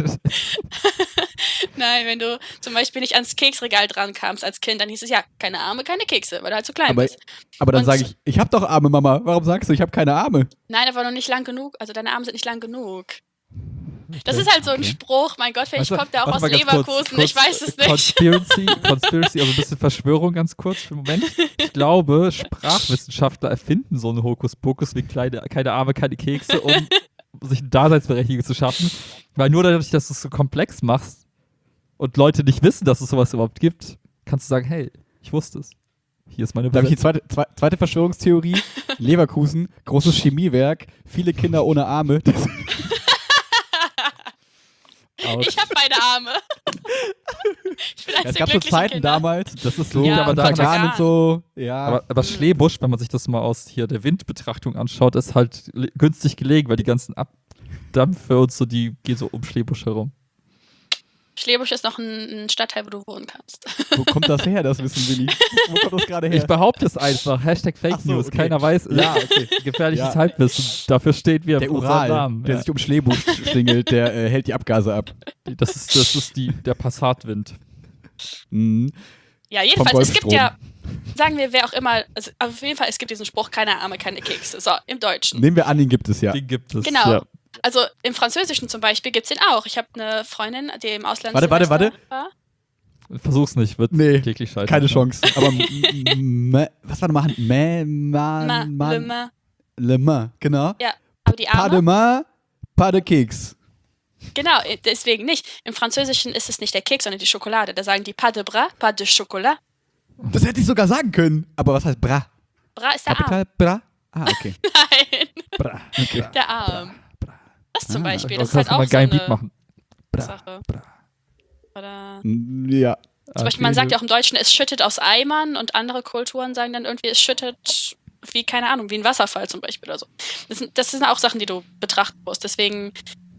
Nein, wenn du zum Beispiel nicht ans Keksregal dran kamst als Kind, dann hieß es ja, keine Arme, keine Kekse, weil du halt zu klein Aber, bist. aber dann Und- sage ich, ich habe doch Arme, Mama. Warum sagst du, ich habe keine Arme? Nein, aber noch nicht lang genug. Also deine Arme sind nicht lang genug. Das ist halt so ein Okay. Spruch, mein Gott, vielleicht Weißt du, kommt der auch warte aus mal ganz kurz, Leverkusen, kurz, ich weiß es nicht. Conspiracy, Conspiracy, also ein bisschen Verschwörung ganz kurz für einen Moment. Ich glaube, Sprachwissenschaftler erfinden so einen Hokuspokus wie kleine, keine Arme, keine Kekse, um sich eine Daseinsberechtigung zu schaffen. Weil nur dadurch, dass du es so komplex machst und Leute nicht wissen, dass es sowas überhaupt gibt, kannst du sagen, hey, ich wusste es. Hier ist meine Darf ich die Übersetzung. zweite, zwe- zweite Verschwörungstheorie? Leverkusen, großes Chemiewerk, viele Kinder ohne Arme. Das, Ouch. Ich habe beide Arme. Ich bin eines es der gab so glücklichen Zeiten Kinder. damals, das ist so, Ja, aber aber Tagan daran- und so. Ja. Aber, aber Schlebusch, wenn man sich das mal aus hier der Windbetrachtung anschaut, ist halt le- günstig gelegen, weil die ganzen Abdampfe und so, die gehen so um Schlebusch herum. Schlebusch ist noch ein, ein Stadtteil, wo du wohnen kannst. Wo kommt das her, das Wissen, Willi? Wo kommt das gerade her? Ich behaupte es einfach. Hashtag Fake Ach so, News. okay. Keiner weiß. Ja, okay. Gefährliches Ja. Halbwissen. Dafür steht wir Der auf unserem Ural, Namen. der Ja. sich um Schlebusch schlingelt, der äh, hält die Abgase ab. Das ist, das ist die, der Passatwind. Mhm. Ja, jedenfalls, es gibt Golfstrom. ja, sagen wir, wer auch immer, also auf jeden Fall, es gibt diesen Spruch, keine Arme, keine Kekse. So, im Deutschen. Nehmen wir an, den gibt es ja. Den gibt es. Genau. Ja. Also im Französischen zum Beispiel gibt es den auch. Ich habe eine Freundin, die im Ausland Warte, warte, warte. war. Versuch's nicht, wird Nee, kläglich scheitern. keine Chance. Aber m- m- was war nochmal? Mä, ma, Ma, ma, Le Mans. Le Mans, genau. Ja, aber die Pas de Arme, Mans, pas de Keks. genau, deswegen nicht. Im Französischen ist es nicht der Keks, sondern die Schokolade. Da sagen die pas de bras, pas de chocolat. Das hätte ich sogar sagen können. Aber was heißt bra? Bras ist der Arm. Kapital bra? Ah, okay. Nein, Bra. Okay. der Arm. Das zum Ah. Beispiel, Du das ist kannst halt mal auch so einen geilen Beat eine machen. Sache. Oder Ja. zum Beispiel, man sagt ja auch im Deutschen, es schüttet aus Eimern und andere Kulturen sagen dann irgendwie, es schüttet wie, keine Ahnung, wie ein Wasserfall zum Beispiel oder so. Das sind, das sind auch Sachen, die du betrachten musst. Deswegen,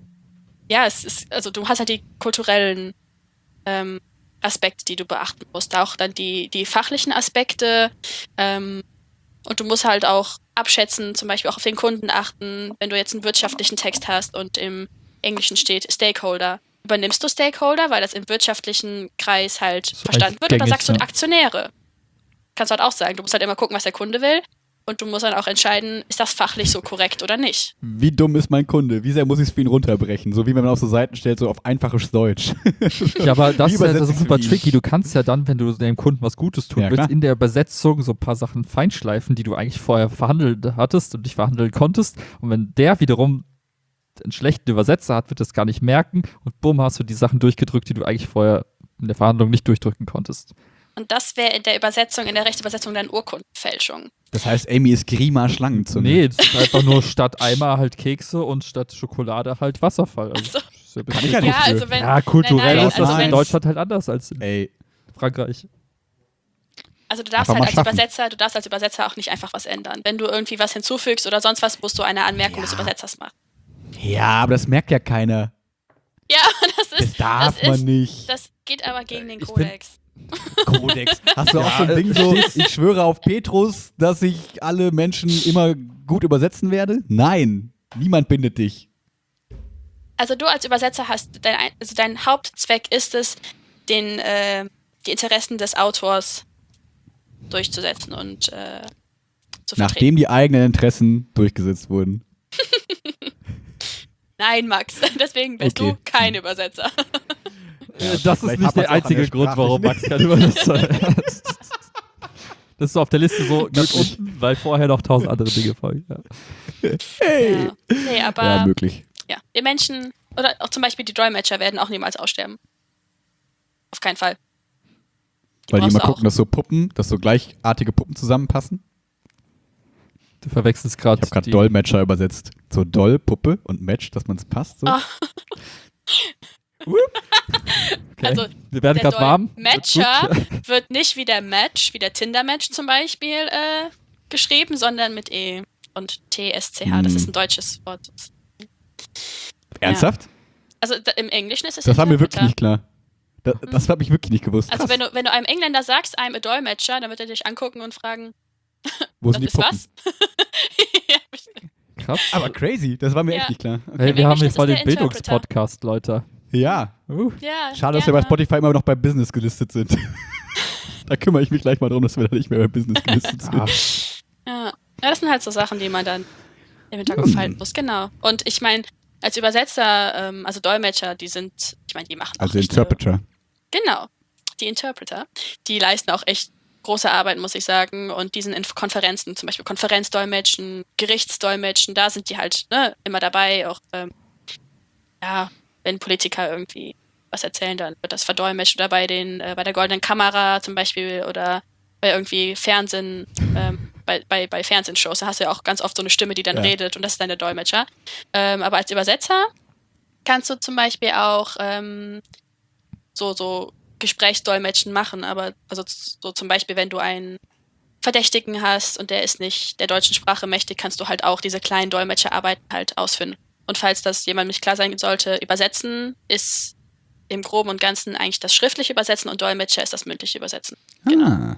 ja, es ist, also du hast halt die kulturellen ähm, Aspekte, die du beachten musst. Auch dann die, die fachlichen Aspekte. Ähm, und du musst halt auch abschätzen, zum Beispiel auch auf den Kunden achten, wenn du jetzt einen wirtschaftlichen Text hast und im Englischen steht Stakeholder. Übernimmst du Stakeholder, weil das im wirtschaftlichen Kreis halt ist verstanden eigentlich wird, oder gängig, sagst du ja. Aktionäre? Kannst du halt auch sagen. Du musst halt immer gucken, was der Kunde will und du musst dann auch entscheiden, ist das fachlich so korrekt oder nicht. Wie dumm ist mein Kunde? Wie sehr muss ich es für ihn runterbrechen? So wie wenn man auf so Seiten stellt, so auf einfaches Deutsch. Ja, aber das Wie ist ja das übersetze ist super ich's für ihn? tricky. Du kannst ja dann, wenn du dem Kunden was Gutes tun Ja, willst, klar. in der Übersetzung so ein paar Sachen feinschleifen, die du eigentlich vorher verhandelt hattest und nicht verhandeln konntest. Und wenn der wiederum einen schlechten Übersetzer hat, wird das gar nicht merken und bumm, hast du die Sachen durchgedrückt, die du eigentlich vorher in der Verhandlung nicht durchdrücken konntest. Und das wäre in der Übersetzung, in der Rechtsübersetzung dann Urkundenfälschung. Das heißt, Amy ist Grima Schlangenzunge. Nee, es ist einfach nur statt Eimer halt Kekse und statt Schokolade halt Wasserfall. Also, Ach so. ist ja ein Kann bisschen- ich ja nicht Ja, für. also wenn. ja, kulturell nein, ist nein, das also in wenn- Deutschland halt anders als in Ey, Frankreich. Also du darfst Einfach halt mal als schaffen. Übersetzer, du darfst als Übersetzer auch nicht einfach was ändern. Wenn du irgendwie was hinzufügst oder sonst was, musst du eine Anmerkung Ja. des Übersetzers machen. ja, aber das merkt ja keiner. Ja, das Das ist. darf das man ist, nicht. Das geht aber gegen den Ich bin- Kodex. Kodex. Hast du auch Ja, so ein äh, Ding so, ich schwöre auf Petrus, dass ich alle Menschen immer gut übersetzen werde? Nein, niemand bindet dich. Also du als Übersetzer hast, dein, also dein Hauptzweck ist es, den, äh, die Interessen des Autors durchzusetzen und äh, zu vertreten. Nachdem die eigenen Interessen durchgesetzt wurden. Nein, Max, deswegen bist Okay. du kein Übersetzer. Äh, das ist vielleicht nicht hapert's der auch an einzige der Grund, Sprache. warum Max kein Übersetzer ist. Das ist so auf der Liste so ganz Möglich. unten, weil vorher noch tausend andere Dinge folgen. Ja. Hey. Ja. Nee, aber Ja, möglich. ja, wir Menschen, oder auch zum Beispiel die Dolmetscher werden auch niemals aussterben. Auf keinen Fall. Weil die brauchst immer du gucken, auch. dass so Puppen, dass so gleichartige Puppen zusammenpassen. Du verwechselst gerade. Ich habe gerade Dolmetscher übersetzt. So Doll, Puppe und Match, dass man es passt. So. Ah. Okay. Also, wir werden Der gerade warm. Dolmetscher Wird gut. wird nicht wie der Match, wie der Tinder-Match zum Beispiel, äh, geschrieben, sondern mit E und T S C H. Das Hm. ist ein deutsches Wort. Ernsthaft? Also da, im Englischen ist es Das war mir wirklich Interpreter. nicht klar. Das, das habe ich wirklich nicht gewusst. Also Krass. wenn du, wenn du einem Engländer sagst, I'm a Dolmetscher, dann wird er dich angucken und fragen, Wo das sind die ist Puppen? was? Ja, bestimmt. Krass. Aber crazy, das war mir Ja. echt nicht klar. Hey, Im wir haben Englischen hier ist voll es den der Interpreter. Bildungspodcast, Leute. Ja. Uh. Ja, Schade, dass wir bei gerne. Spotify immer noch bei Business gelistet sind. Da kümmere ich mich gleich mal drum, dass wir da nicht mehr bei Business gelistet sind. Ah. Ja. ja, das sind halt so Sachen, die man dann im Hinterkopf Hm. halten muss. Genau. Und ich meine, als Übersetzer, ähm, also Dolmetscher, die sind, ich meine, die machen auch Also echte- Interpreter. Genau. Die Interpreter, die leisten auch echt große Arbeit, muss ich sagen. Und die sind in Konferenzen, zum Beispiel Konferenzdolmetschen, Gerichtsdolmetschen, da sind die halt ne, immer dabei. Auch, ähm, ja, wenn Politiker irgendwie was erzählen, dann wird das verdolmetscht. Oder bei, den, äh, bei der Goldenen Kamera zum Beispiel oder bei irgendwie Fernsehen, ähm, bei, bei, bei Fernsehshows, da hast du ja auch ganz oft so eine Stimme, die dann Ja. redet und das ist dann der Dolmetscher. Ähm, aber als Übersetzer kannst du zum Beispiel auch ähm, so, so Gesprächsdolmetschen machen, aber also so zum Beispiel, wenn du einen Verdächtigen hast und der ist nicht der deutschen Sprache mächtig, kannst du halt auch diese kleinen Dolmetscherarbeiten halt ausführen. Und falls das jemand nicht klar sein sollte, übersetzen ist im Groben und Ganzen eigentlich das schriftliche Übersetzen und Dolmetscher ist das mündliche Übersetzen. Genau. Ah.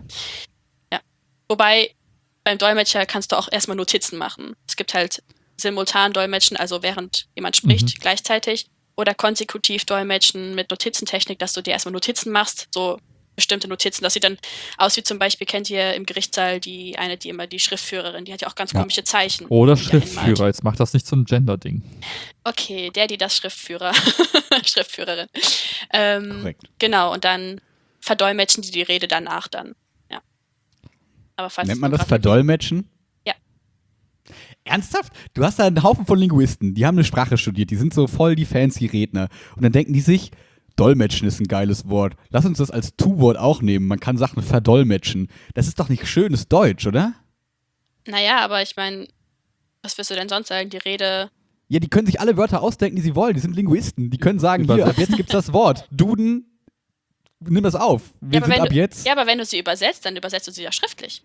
Wobei beim Dolmetscher kannst du auch erstmal Notizen machen. Es gibt halt simultan Dolmetschen, also während jemand spricht Mhm. gleichzeitig, oder konsekutiv Dolmetschen mit Notizentechnik, dass du dir erstmal Notizen machst, so bestimmte Notizen. Das sieht dann aus wie zum Beispiel, kennt ihr im Gerichtssaal die eine, die immer die Schriftführerin, die hat ja auch ganz Ja. komische Zeichen. Oder die da hinmalt. Schriftführer. Jetzt macht das nicht zum Gender-Ding. Okay, der, die das Schriftführer, Schriftführerin. Ähm, Korrekt. Genau, und dann verdolmetschen die die Rede danach dann. Ja. Aber falls Nennt man es das noch grad- Verdolmetschen? Ja. Ernsthaft? Du hast da einen Haufen von Linguisten, die haben eine Sprache studiert, die sind so voll die fancy Redner. Und dann denken die sich, Dolmetschen ist ein geiles Wort. Lass uns das als Tu-Wort auch nehmen. Man kann Sachen verdolmetschen. Das ist doch nicht schönes Deutsch, oder? Naja, aber ich meine, was wirst du denn sonst sagen? Die Rede. Ja, die können sich alle Wörter ausdenken, die sie wollen. Die sind Linguisten. Die können sagen, hier, ab jetzt gibt's das Wort. Duden, nimm das auf. Wir Ja, aber sind wenn ab du- jetzt. Ja, aber wenn du sie übersetzt, dann übersetzt du sie ja schriftlich.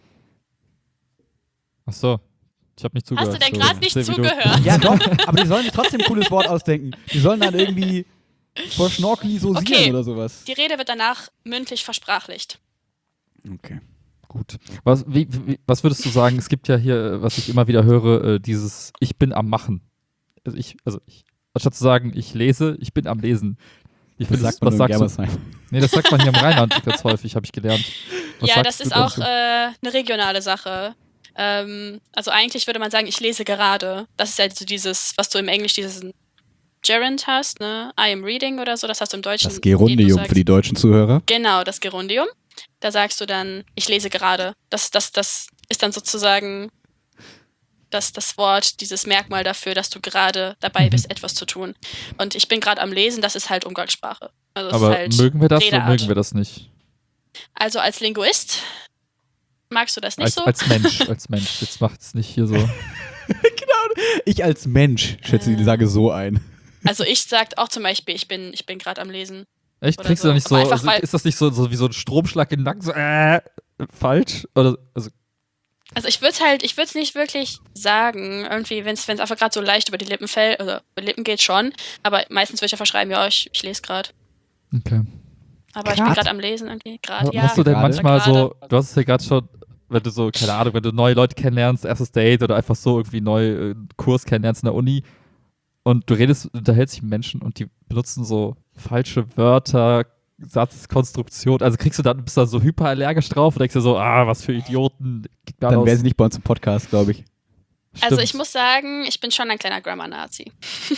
Ach so. Ich habe nicht zugehört. Hast du denn So, gerade nicht ich seh, wie du- zugehört? Ja, doch, aber die sollen sich trotzdem ein cooles Wort ausdenken. Die sollen dann irgendwie verschnorkelisosieren Okay. oder sowas. Die Rede wird danach mündlich versprachlicht. Okay. Gut. Was, wie, wie, was würdest du sagen? Es gibt ja hier, äh, was ich immer wieder höre, äh, dieses Ich bin am Machen. Also ich, also ich, anstatt zu sagen, ich lese, ich bin am Lesen. Ich Das finde, sagt man was in sagst du? Germersheim. Nee, das sagt man hier im Rheinland ganz häufig, habe ich gelernt. Was ja, sagst das du ist auch dazu? äh, eine regionale Sache. Ähm, also eigentlich würde man sagen, ich lese gerade. Das ist halt so dieses, was du im Englisch dieses Gerund hast, ne? I am reading oder so, das hast du im Deutschen. Das indem du Gerundium sagst- für die deutschen Zuhörer. Genau, das Gerundium. Da sagst du dann, ich lese gerade. Das, das, das ist dann sozusagen das, das Wort, dieses Merkmal dafür, dass du gerade dabei bist, etwas zu tun. Und ich bin gerade am Lesen, das ist halt Umgangssprache. Also das Aber ist halt mögen wir das Redeart. oder mögen wir das nicht? Also als Linguist magst du das nicht Als, so? als Mensch, als Mensch. Jetzt macht es nicht hier so. Ich als Mensch schätze die Äh. Sage so ein. Also ich sag auch zum Beispiel, ich bin, ich bin gerade am Lesen. Echt? Oder Kriegst du so. da nicht so, Aber einfach, also, weil- ist das nicht so, so wie so ein Stromschlag in den Nacken? So, äh, falsch? Oder, also, Also ich würde es halt, ich würde es nicht wirklich sagen, irgendwie, wenn es einfach gerade so leicht über die Lippen fällt, oder über die Lippen geht schon, aber meistens würde ich einfach schreiben, ja, ich, ich lese gerade. okay. Aber ich bin Grad? gerade am Lesen irgendwie, gerade, ja. Hast du denn gerade. manchmal Gerade. so, du hast es ja gerade schon, wenn du so, keine Ahnung, wenn du neue Leute kennenlernst, erstes Date oder einfach so irgendwie neu äh, einen Kurs kennenlernst in der Uni und du redest, unterhältst dich mit Menschen und die benutzen so falsche Wörter, Satzkonstruktion, also kriegst du dann, bist du da so hyperallergisch drauf und denkst dir so, ah, was für Idioten. Gib mir Dann aus. wäre sie nicht bei uns im Podcast, glaube ich. Also Stimmt. ich muss sagen, ich bin schon ein kleiner Grammar-Nazi.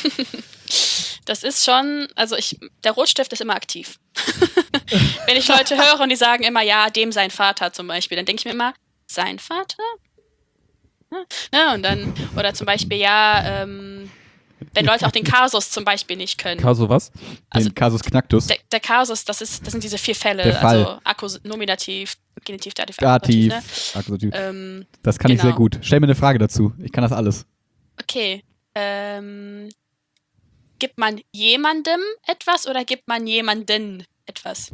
Das ist schon, also ich, der Rotstift ist immer aktiv. Wenn ich Leute höre und die sagen immer, ja, dem sein Vater zum Beispiel, dann denke ich mir immer, sein Vater? Ja, und dann, oder zum Beispiel, ja, ähm, wenn Leute auch den Kasus zum Beispiel nicht können. Caso was? Also- Den Kasus Knacktus. Der, der Kasus, das, ist, das sind diese vier Fälle, Der Fall. also Akkus, Nominativ, Genitiv, Dativ, Dativ. Akkusativ, Akkusativ. ne? ähm, Das kann ich genau. sehr gut. Stell mir eine Frage dazu. Ich kann das alles. Okay. Ähm, gibt man jemandem etwas oder gibt man jemanden etwas?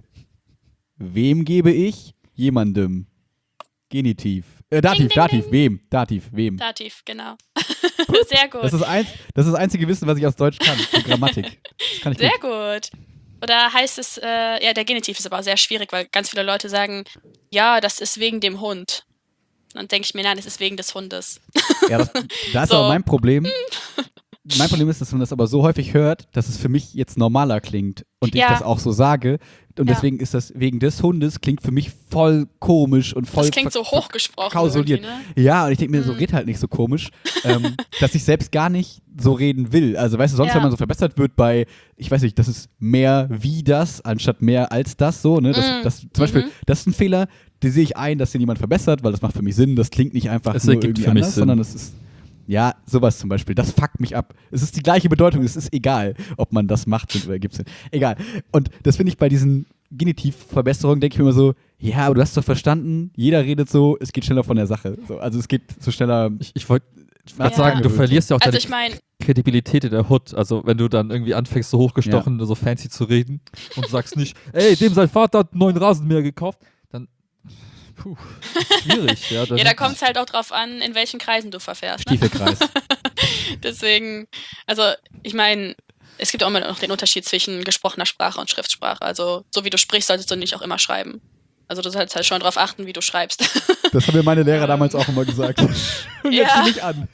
Wem gebe ich? Jemandem. Genitiv. Äh, Dativ, Ding, ding, Dativ. Wem? Dativ, wem? Dativ, genau. Sehr gut. Das ist, eins, das ist das einzige Wissen, was ich aus Deutsch kann. Die Grammatik. Das kann ich Sehr gut. gut. Oder heißt es, äh, ja, der Genitiv ist aber sehr schwierig, weil ganz viele Leute sagen, ja, das ist wegen dem Hund. Und dann denke ich mir, nein, das ist wegen des Hundes. Ja, das, da ist So. aber mein Problem. Mein Problem ist, dass man das aber so häufig hört, dass es für mich jetzt normaler klingt und Ja. ich das auch so sage. Und Ja. deswegen ist das wegen des Hundes klingt für mich voll komisch und voll Das klingt so ver- ver- hochgesprochen. verkausuliert. irgendwie, ne? Ja, und ich denke mir, so Mhm. red halt nicht so komisch, ähm, dass ich selbst gar nicht so reden will. Also weißt du, sonst, Ja. wenn man so verbessert wird bei, ich weiß nicht, das ist mehr wie das, anstatt mehr als das so, ne? Das, Mhm. das, zum Beispiel, Mhm. das ist ein Fehler, den sehe ich ein, dass den jemand verbessert, weil das macht für mich Sinn, das klingt nicht einfach Es nur ergibt irgendwie für mich anders, Sinn. sondern es ist, ja, sowas zum Beispiel, das fuckt mich ab. Es ist die gleiche Bedeutung, es ist egal, ob man das macht oder gibt es egal. Und das finde ich bei diesen Genitivverbesserungen, denke ich mir immer so, ja, aber du hast doch verstanden, jeder redet so, es geht schneller von der Sache. So, also es geht so schneller. Ich, ich wollte gerade Ja. sagen, du verlierst ja auch Also deine ich meine, Kredibilität in der Hood. Also wenn du dann irgendwie anfängst, so hochgestochen, so fancy zu reden und sagst nicht, ey, dem sein Vater hat einen neuen Rasenmäher gekauft, dann, puh, ist schwierig. Ja, dann- ja, da kommt es halt auch drauf an, in welchen Kreisen du verfährst. Ne? Stiefelkreis. Deswegen, also ich meine, es gibt auch immer noch den Unterschied zwischen gesprochener Sprache und Schriftsprache. Also so wie du sprichst, solltest du nicht auch immer schreiben. Also du solltest halt schon darauf achten, wie du schreibst. Das haben mir meine Lehrer Ähm. damals auch immer gesagt. Und jetzt Ja. zieh mich an.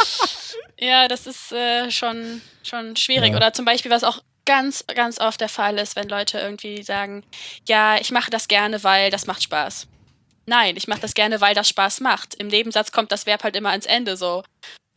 Ja, das ist äh, schon, schon schwierig. Ja. Oder zum Beispiel, was auch ganz, ganz oft der Fall ist, wenn Leute irgendwie sagen, ja, ich mache das gerne, weil das macht Spaß. Nein, ich mache das gerne, weil das Spaß macht. Im Nebensatz kommt das Verb halt immer ans Ende so.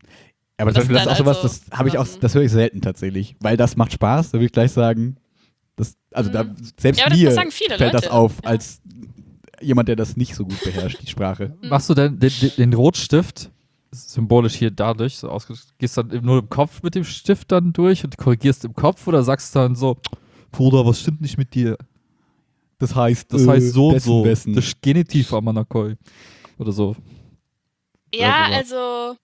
Aber Das zum Beispiel, das ist auch dann sowas, also, das habe ich auch, ähm, das höre ich selten tatsächlich. Weil das macht Spaß, da würde ich gleich sagen, Das, also da, selbst Ja, aber das- mir das sagen viele fällt das Leute. auf, Ja. als jemand, der das nicht so gut beherrscht, die Sprache. Machst du denn den, den, den Rotstift, symbolisch hier dadurch, so ausge gehst dann nur im Kopf mit dem Stift dann durch und korrigierst im Kopf oder sagst dann so, Bruder, was stimmt nicht mit dir? Das heißt, Das äh, heißt so und dessen, so. dessen. Das Genitiv am Manakoi. Oder so. Ja, Ja, also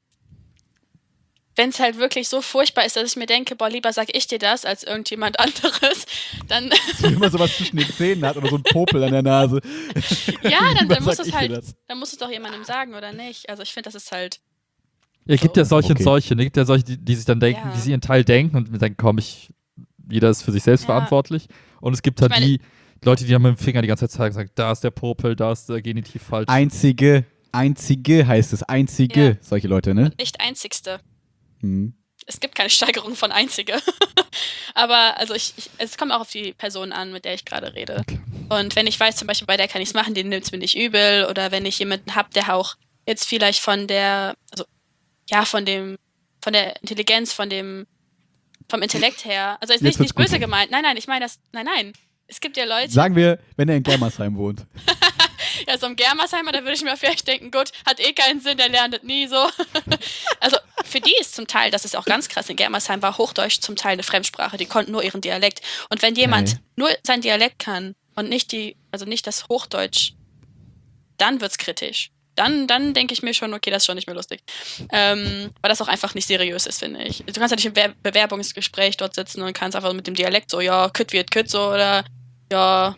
wenn es halt wirklich so furchtbar ist, dass ich mir denke, boah, lieber sag ich dir das als irgendjemand anderes, dann Wenn man sowas zwischen den Zähnen hat oder so ein Popel an der Nase. ja, dann, Lieber dann muss sag es ich dir halt, das. dann muss es doch jemandem sagen oder nicht. Also ich finde, das ist halt Ja, gibt ja solche Okay. und solche. Ne? Gibt ja solche, die, die sich dann denken, Ja. die sich ihren Teil denken und mir denken, komm, ich, jeder ist für sich selbst Ja. verantwortlich. Und es gibt halt Ich meine- die Leute, die dann mit dem Finger die ganze Zeit zeigen, sagen, da ist der Popel, da ist der Genitiv falsch. Einzige, einzige heißt es, einzige, Ja. solche Leute, ne? nicht einzigste. Hm. Es gibt keine Steigerung von einzige. Aber also ich, ich, es kommt auch auf die Person an, mit der ich gerade rede. Okay. Und wenn ich weiß, zum Beispiel bei der kann ich es machen, den nimmt es mir nicht übel. Oder wenn ich jemanden habe, der auch jetzt vielleicht von der, also ja, von dem, von der Intelligenz, von dem, vom Intellekt her, also ist Jetzt nicht, wird's nicht böse gut. gemeint. Nein, nein, ich meine das, nein, nein. Es gibt ja Leute, Sagen wir, wenn er in Germersheim wohnt. ja, so im Germersheimer, da würde ich mir vielleicht denken, gut, hat eh keinen Sinn, der lernt das nie so. Also für die ist zum Teil, das ist auch ganz krass, in Germersheim war Hochdeutsch zum Teil eine Fremdsprache, die konnten nur ihren Dialekt. Und wenn jemand Okay. nur sein Dialekt kann und nicht die, also nicht das Hochdeutsch, dann wird's kritisch. Dann, dann denke ich mir schon, okay, das ist schon nicht mehr lustig. Ähm, weil das auch einfach nicht seriös ist, finde ich. Du kannst ja nicht im Be- Bewerbungsgespräch dort sitzen und kannst einfach mit dem Dialekt so, ja, kütt wird kütt so oder ja.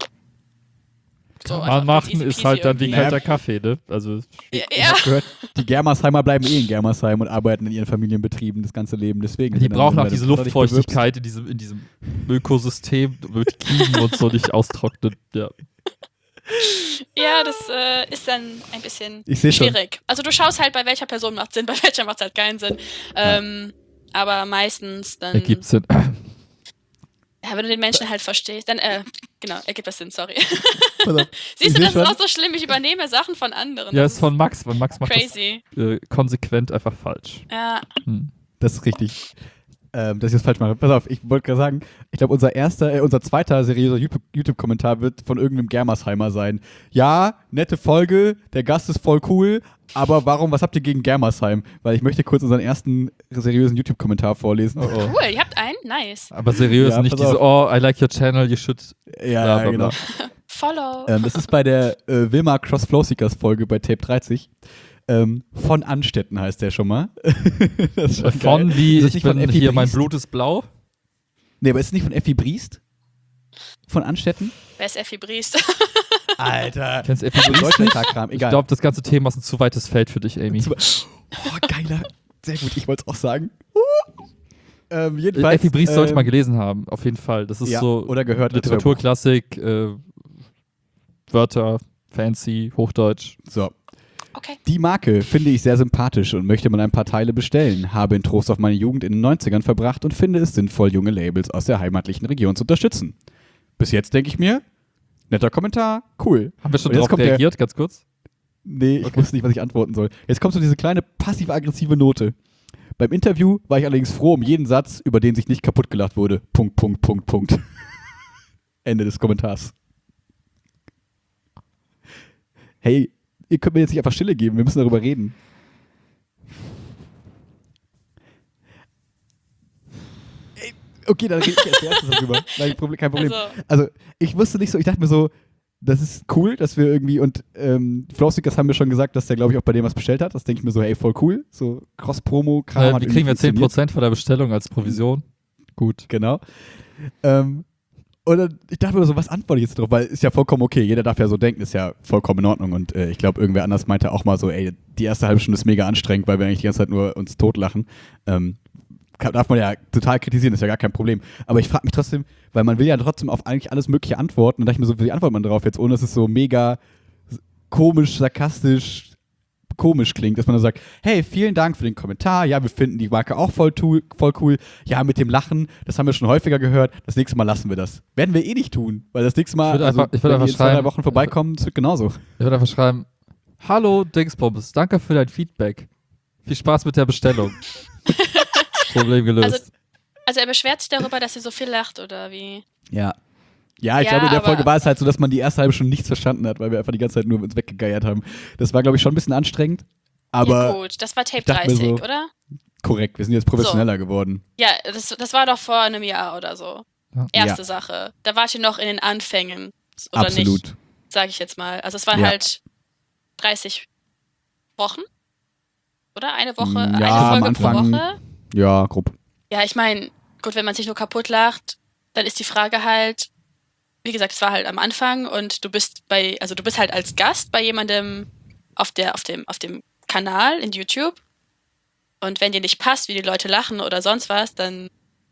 So, Kann einfach man ganz machen, easy ist peasy halt dann wie irgendwie. irgendwie. kalter Kaffee, ne? Also, Ja, Ich ja. habe gehört, die Germersheimer bleiben eh in Germersheim und arbeiten in ihren Familienbetrieben das ganze Leben. Deswegen, die wenn dann- brauchen wenn auch du diese dich bewirbst- Luftfeuchtigkeit in diesem, in diesem Ökosystem, damit Kiemen und so nicht austrocknen. Ja. Ja, das äh, ist dann ein bisschen Ich seh schon. schwierig. Also du schaust halt, bei welcher Person macht Sinn, bei welcher macht es halt keinen Sinn. Ähm, aber meistens dann, Ergibt Sinn. ja, wenn du den Menschen halt verstehst, dann, äh, genau, ergibt das Sinn, sorry. Pass auf, Siehst ich du, seh das ist schon. auch so schlimm, ich übernehme Sachen von anderen. Ja, Das ist von Max, weil Max macht crazy. das äh, konsequent einfach falsch. Ja, Hm. Das ist richtig. Ähm, dass ich das falsch mache. Pass auf, ich wollte gerade sagen, ich glaube, unser erster, äh, unser zweiter seriöser YouTube- YouTube-Kommentar wird von irgendeinem Germersheimer sein. Ja, nette Folge, der Gast ist voll cool, aber warum, was habt ihr gegen Germersheim? Weil ich möchte kurz unseren ersten seriösen YouTube-Kommentar vorlesen. Oh, oh. cool, ihr habt einen? Nice. Aber seriös, Ja, nicht pass diese, auf. oh, I like your channel, you should. Ja, Bla, bla, ja, genau. bla. Follow. Ähm, das ist bei der äh, Wilma Cross Flowseekers Folge bei Tape dreißig. Ähm, von Anstetten heißt der schon mal. Das ist schon Von geil. wie, Ist das ich nicht von bin Effi hier, mein Briest? Blut ist blau. Nee, aber ist es nicht von Effi Briest? Von Anstetten? Wer ist Effi Briest? Alter. Kennst du Effi Briest Deutscher nicht? Tagkram, Ich egal. glaube, das ganze Thema ist ein zu weites Feld für dich, Amy. Zu- Oh, geiler. Sehr gut, ich wollte es auch sagen. Uh. Ähm, jedenfalls, Effi Briest sollte ähm, man gelesen haben, auf jeden Fall. Das ist ja, so oder gehört als Literaturklassik, äh, Wörter, fancy, Hochdeutsch. So. Okay. Die Marke finde ich sehr sympathisch und möchte mal ein paar Teile bestellen. Habe in Trost auf meine Jugend in den neunzigern verbracht und finde es sinnvoll, junge Labels aus der heimatlichen Region zu unterstützen. Bis jetzt denke ich mir, netter Kommentar, cool. Haben wir schon Und jetzt darauf kommt der- reagiert, ganz kurz? Nee, ich Okay. wusste nicht, was ich antworten soll. Jetzt kommt so diese kleine passiv-aggressive Note. Beim Interview war ich allerdings froh um jeden Satz, über den sich nicht kaputt gelacht wurde. Punkt, Punkt, Punkt, Punkt. Ende des Kommentars. Hey, ihr könnt mir jetzt nicht einfach Stille geben, wir müssen darüber reden. Ey, okay, dann rede ich als erstes darüber. Kein Problem. Kein Problem. Also, Also, ich wusste nicht so, ich dachte mir so, das ist cool, dass wir irgendwie, und ähm, Flowseekers haben mir schon gesagt, dass der, glaube ich, auch bei dem was bestellt hat. Das denke ich mir so, hey, voll cool. So Cross-Promo-Kram. Äh, hat wir irgendwie kriegen wir zehn funktioniert. Prozent von der Bestellung als Provision. Gut. Genau. Ähm, und dann, ich dachte mir so, was antworte ich jetzt drauf? Weil ist ja vollkommen okay, jeder darf ja so denken, ist ja vollkommen in Ordnung. Und äh, ich glaube, irgendwer anders meinte auch mal so, ey, die erste halbe Stunde ist mega anstrengend, weil wir eigentlich die ganze Zeit nur uns totlachen. Ähm, kann, darf man ja total kritisieren, ist ja gar kein Problem. Aber ich frage mich trotzdem, weil man will ja trotzdem auf eigentlich alles Mögliche antworten. Und da dachte ich mir so, wie antwortet man darauf jetzt, ohne dass es so mega komisch, sarkastisch, komisch klingt, dass man dann sagt, hey, vielen Dank für den Kommentar, ja, wir finden die Marke auch voll, tu- voll cool, ja, mit dem Lachen, das haben wir schon häufiger gehört, das nächste Mal lassen wir das. Werden wir eh nicht tun, weil das nächste Mal, Ich würde also, einfach- ich würde wenn einfach wir in zwei, drei schreiben, Wochen vorbeikommen, es wird genauso. Ich würde einfach schreiben, hallo Dingsbums, danke für dein Feedback. Viel Spaß mit der Bestellung. Problem gelöst. Also, also er beschwert sich darüber, dass sie so viel lacht, oder wie? Ja. Ja, ich Ja, glaube, in der aber- Folge war es halt so, dass man die erste halbe Stunde nichts verstanden hat, weil wir einfach die ganze Zeit nur uns weggegeiert haben. Das war, glaube ich, schon ein bisschen anstrengend. Aber ja gut, das war Tape ich dachte mir dreißig, so- oder? korrekt, wir sind jetzt professioneller geworden. Ja, das, das war doch vor einem Jahr oder so. Ja. Erste Ja. Sache. Da wart ihr noch in den Anfängen. Oder Absolut. nicht, sage ich jetzt mal. Also es waren Ja. halt dreißig Wochen. Oder? Eine Woche, Ja, eine am Folge pro Anfang- Woche. Ja, grob. Ja, ich meine, gut, wenn man sich nur kaputt lacht, dann ist die Frage halt, wie gesagt, es war halt am Anfang und du bist bei, also du bist halt als Gast bei jemandem auf der, auf dem, auf dem Kanal in YouTube. Und wenn dir nicht passt, wie die Leute lachen oder sonst was, dann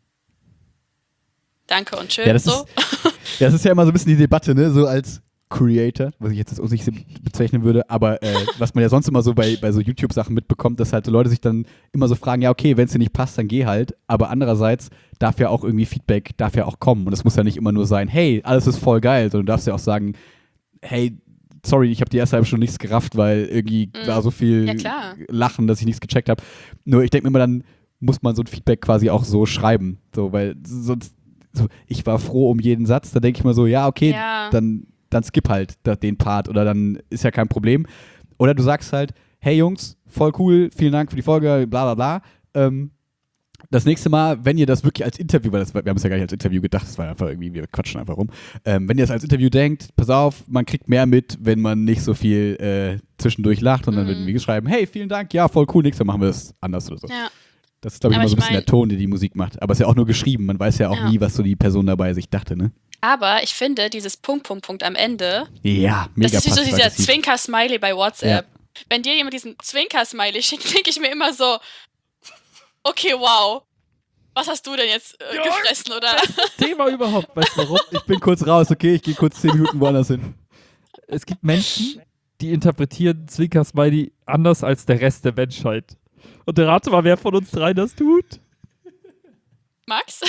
danke und schön. Ja, das so. Ja, das ist ja immer so ein bisschen die Debatte, ne? So als Creator, was ich jetzt als nicht bezeichnen würde, aber äh, was man ja sonst immer so bei, bei so YouTube-Sachen mitbekommt, dass halt so Leute sich dann immer so fragen, ja, okay, wenn es dir nicht passt, dann geh halt. Aber andererseits darf ja auch irgendwie Feedback, darf ja auch kommen. Und es muss ja nicht immer nur sein, hey, alles ist voll geil, sondern du darfst ja auch sagen, hey, sorry, ich habe die erste halbe Stunde nichts gerafft, weil irgendwie Mm. war so viel Ja, klar. Lachen, dass ich nichts gecheckt habe. Nur ich denke mir immer, dann muss man so ein Feedback quasi auch so schreiben. So, weil sonst, so, ich war froh um jeden Satz, da denke ich mir so, ja, okay, Ja. dann, dann skip halt da, den Part oder dann ist ja kein Problem. Oder du sagst halt, hey Jungs, voll cool, vielen Dank für die Folge, bla bla bla. Ähm, das nächste Mal, wenn ihr das wirklich als Interview, weil das, wir haben es ja gar nicht als Interview gedacht, das war einfach irgendwie, wir quatschen einfach rum. Ähm, wenn ihr das als Interview denkt, pass auf, man kriegt mehr mit, wenn man nicht so viel äh, zwischendurch lacht und dann Mhm. würden wir schreiben, hey, vielen Dank, ja, voll cool, nächstes Mal machen wir es anders oder so. Ja. Das ist, glaube ich, Aber immer so ein ich bisschen mein- der Ton, der die Musik macht. Aber es ist ja auch nur geschrieben, man weiß ja auch Ja. nie, was so die Person dabei sich dachte, ne? Aber ich finde, dieses Punkt, Punkt, Punkt am Ende, Ja, mega das ist wie so dieser passiv-aggressiv. Zwinker-Smiley bei WhatsApp. Wenn dir jemand diesen Zwinker-Smiley schickt, denke ich mir immer so, okay, wow. Was hast du denn jetzt äh, Ja, gefressen, oder? Thema überhaupt, weißt du warum? Ich bin kurz raus, okay, ich gehe kurz zehn Minuten woanders hin. Es gibt Menschen, die interpretieren Zwinker-Smiley anders als der Rest der Menschheit. Und rate mal, wer von uns drei das tut? Max?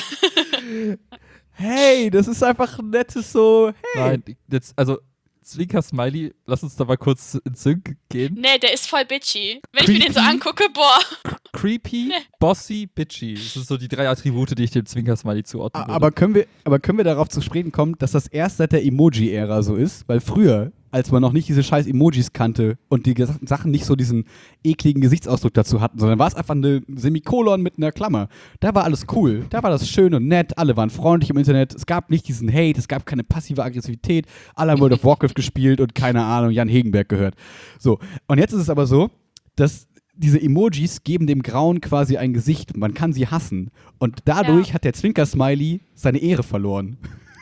Hey, das ist einfach ein nettes so, hey. Nein, jetzt, also Zwinker-Smiley, lass uns da mal kurz in Sync gehen. Nee, der ist voll bitchy. Wenn ich mir den so Creepy. angucke, boah. Creepy, Nee. bossy, bitchy. Das sind so die drei Attribute, die ich dem Zwinker-Smiley zuordnen würde. Aber können, wir, aber können wir darauf zu sprechen kommen, dass das erst seit der Emoji-Ära so ist? Weil früher, als man noch nicht diese scheiß Emojis kannte und die Ges- Sachen nicht so diesen ekligen Gesichtsausdruck dazu hatten, sondern war es einfach eine Semikolon mit einer Klammer. Da war alles cool, da war das schön und nett, alle waren freundlich im Internet, es gab nicht diesen Hate, es gab keine passive Aggressivität, alle haben World of Warcraft gespielt und keine Ahnung, Jan Hegenberg gehört. So, und jetzt ist es aber so, dass diese Emojis geben dem Grauen quasi ein Gesicht, man kann sie hassen. Und dadurch Ja. hat der Zwinker-Smiley seine Ehre verloren.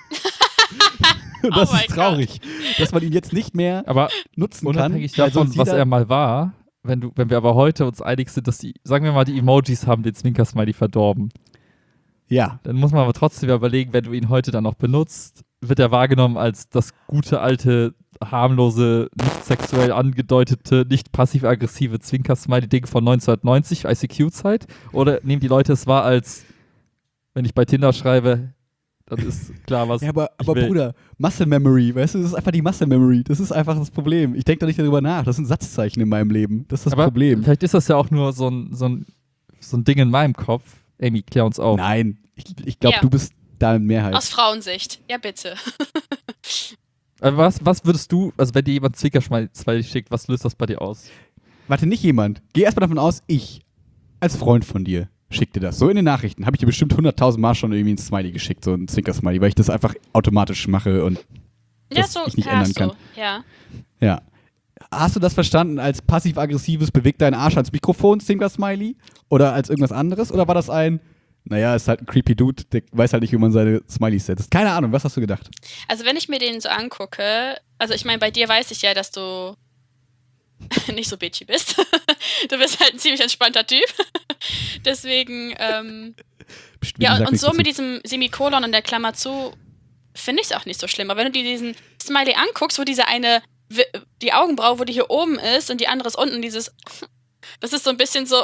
Und das Oh mein ist traurig, dass man ihn jetzt nicht mehr Aber nutzen unabhängig kann. weil davon, sonst was jeder- er mal war, wenn, du, wenn wir aber heute uns einig sind, dass die, sagen wir mal, die Emojis haben den Zwinker-Smiley verdorben, Ja, dann muss man aber trotzdem überlegen, wenn du ihn heute dann noch benutzt, wird er wahrgenommen als das gute, alte, harmlose, nicht sexuell angedeutete, nicht passiv-aggressive Zwinker-Smiley-Ding von neunzehnhundertneunzig, I C Q-Zeit? Oder nehmen die Leute es wahr als, wenn ich bei Tinder schreibe, dann ist klar, was ja aber, ich aber will. Bruder, Muscle Memory, weißt du, das ist einfach die Muscle Memory. Das ist einfach das Problem. Ich denke da nicht darüber nach. Das sind Satzzeichen in meinem Leben. Das ist das Aber Problem. vielleicht ist das ja auch nur so ein, so ein, so ein Ding in meinem Kopf. Amy, klär uns auf. Nein, ich, ich glaube, Ja. du bist da in Mehrheit. Aus Frauensicht. Ja, bitte. Äh, Was, was würdest du, also wenn dir jemand Zwinker-Smiley schickt, was löst das bei dir aus? Warte, nicht jemand. Geh erstmal davon aus, ich, als Freund von dir, schick dir das. So in den Nachrichten habe ich dir bestimmt hunderttausend Mal schon irgendwie ein Smiley geschickt, so ein Zwinker-Smiley, weil ich das einfach automatisch mache und Ja, das so ich nicht ja, ändern so. kann. Ja. Ja. Hast du das verstanden als passiv-aggressives, bewegt deinen Arsch ans Mikrofon, Zwinker-Smiley? Oder als irgendwas anderes? Oder war das ein, naja, ist halt ein creepy Dude, der weiß halt nicht, wie man seine Smileys setzt? Keine Ahnung, was hast du gedacht? Also wenn ich mir den so angucke, also ich meine, bei dir weiß ich ja, dass du nicht so bitchy bist. Du bist halt ein ziemlich entspannter Typ. Deswegen, ähm, Psst, ja, sag und nichts so dazu. mit diesem Semikolon und der Klammer zu, finde ich es auch nicht so schlimm. Aber wenn du dir diesen Smiley anguckst, wo diese eine, wi- die Augenbraue, wo die hier oben ist und die andere ist unten, dieses, das ist so ein bisschen so,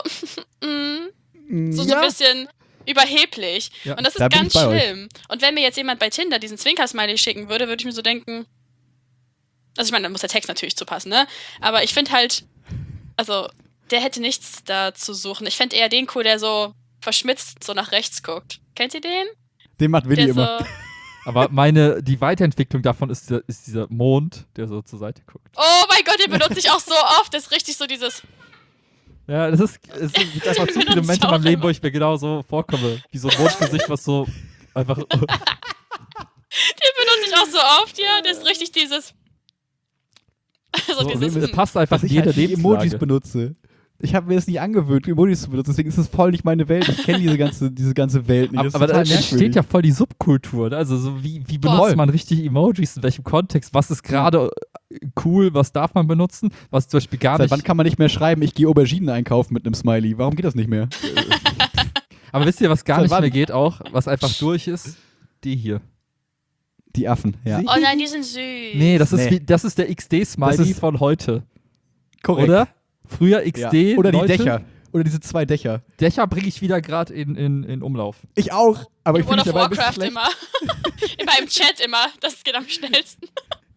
mm, so, so Ja. ein bisschen überheblich. Ja, und das ist da bin ganz ich bei euch. schlimm. Und wenn mir jetzt jemand bei Tinder diesen Zwinker-Smiley schicken würde, würde ich mir so denken, also ich meine, da muss der Text natürlich zu passen, ne? Aber ich finde halt, also der hätte nichts da zu suchen. Ich fände eher den cool, der so verschmitzt so nach rechts guckt. Kennt ihr den? Den macht Willi Der immer. so, Aber meine, die Weiterentwicklung davon ist, der, ist dieser Mond, der so zur Seite guckt. Oh mein Gott, den benutze ich auch so oft. Das ist richtig so dieses. Ja, das ist, es gibt einfach zu viele Momente in meinem Leben, wo ich mir genau so vorkomme. Wie so ein Mondgesicht, was so einfach. Den benutze ich auch so oft, ja. Das ist richtig dieses. Also So, dieses. es passt einfach dass in ich jede halt nie Lebenslage. Emojis benutze. Ich habe mir das nie angewöhnt, Emojis zu benutzen, deswegen ist das voll nicht meine Welt. Ich kenne diese ganze, diese ganze Welt nicht. Aber, Das ist aber da total entsteht merkwürdig. ja voll die Subkultur. Ne? Also so wie, wie benutzt Voll. man richtig Emojis, in welchem Kontext? Was ist gerade cool, was darf man benutzen? Was zum Beispiel gar Seit nicht. wann kann man nicht mehr schreiben, ich gehe Auberginen einkaufen mit einem Smiley? Warum geht das nicht mehr? Aber wisst ihr, was gar Seit nicht wann? mehr geht auch? Was einfach durch ist? Die hier. Die Affen, ja. Sie- Oh nein, die sind süß. Nee, das ist, Nee. wie, das ist der X D-Smiley Das ist- von heute. Korrekt. Oder? Früher X D. Ja. Oder die Leute. Dächer. Oder diese zwei Dächer. Dächer bringe ich wieder gerade in, in, in Umlauf. Ich auch, aber ich World finde of dabei ein bisschen Warcraft schlecht. immer. Immer im Chat immer. Das geht am schnellsten.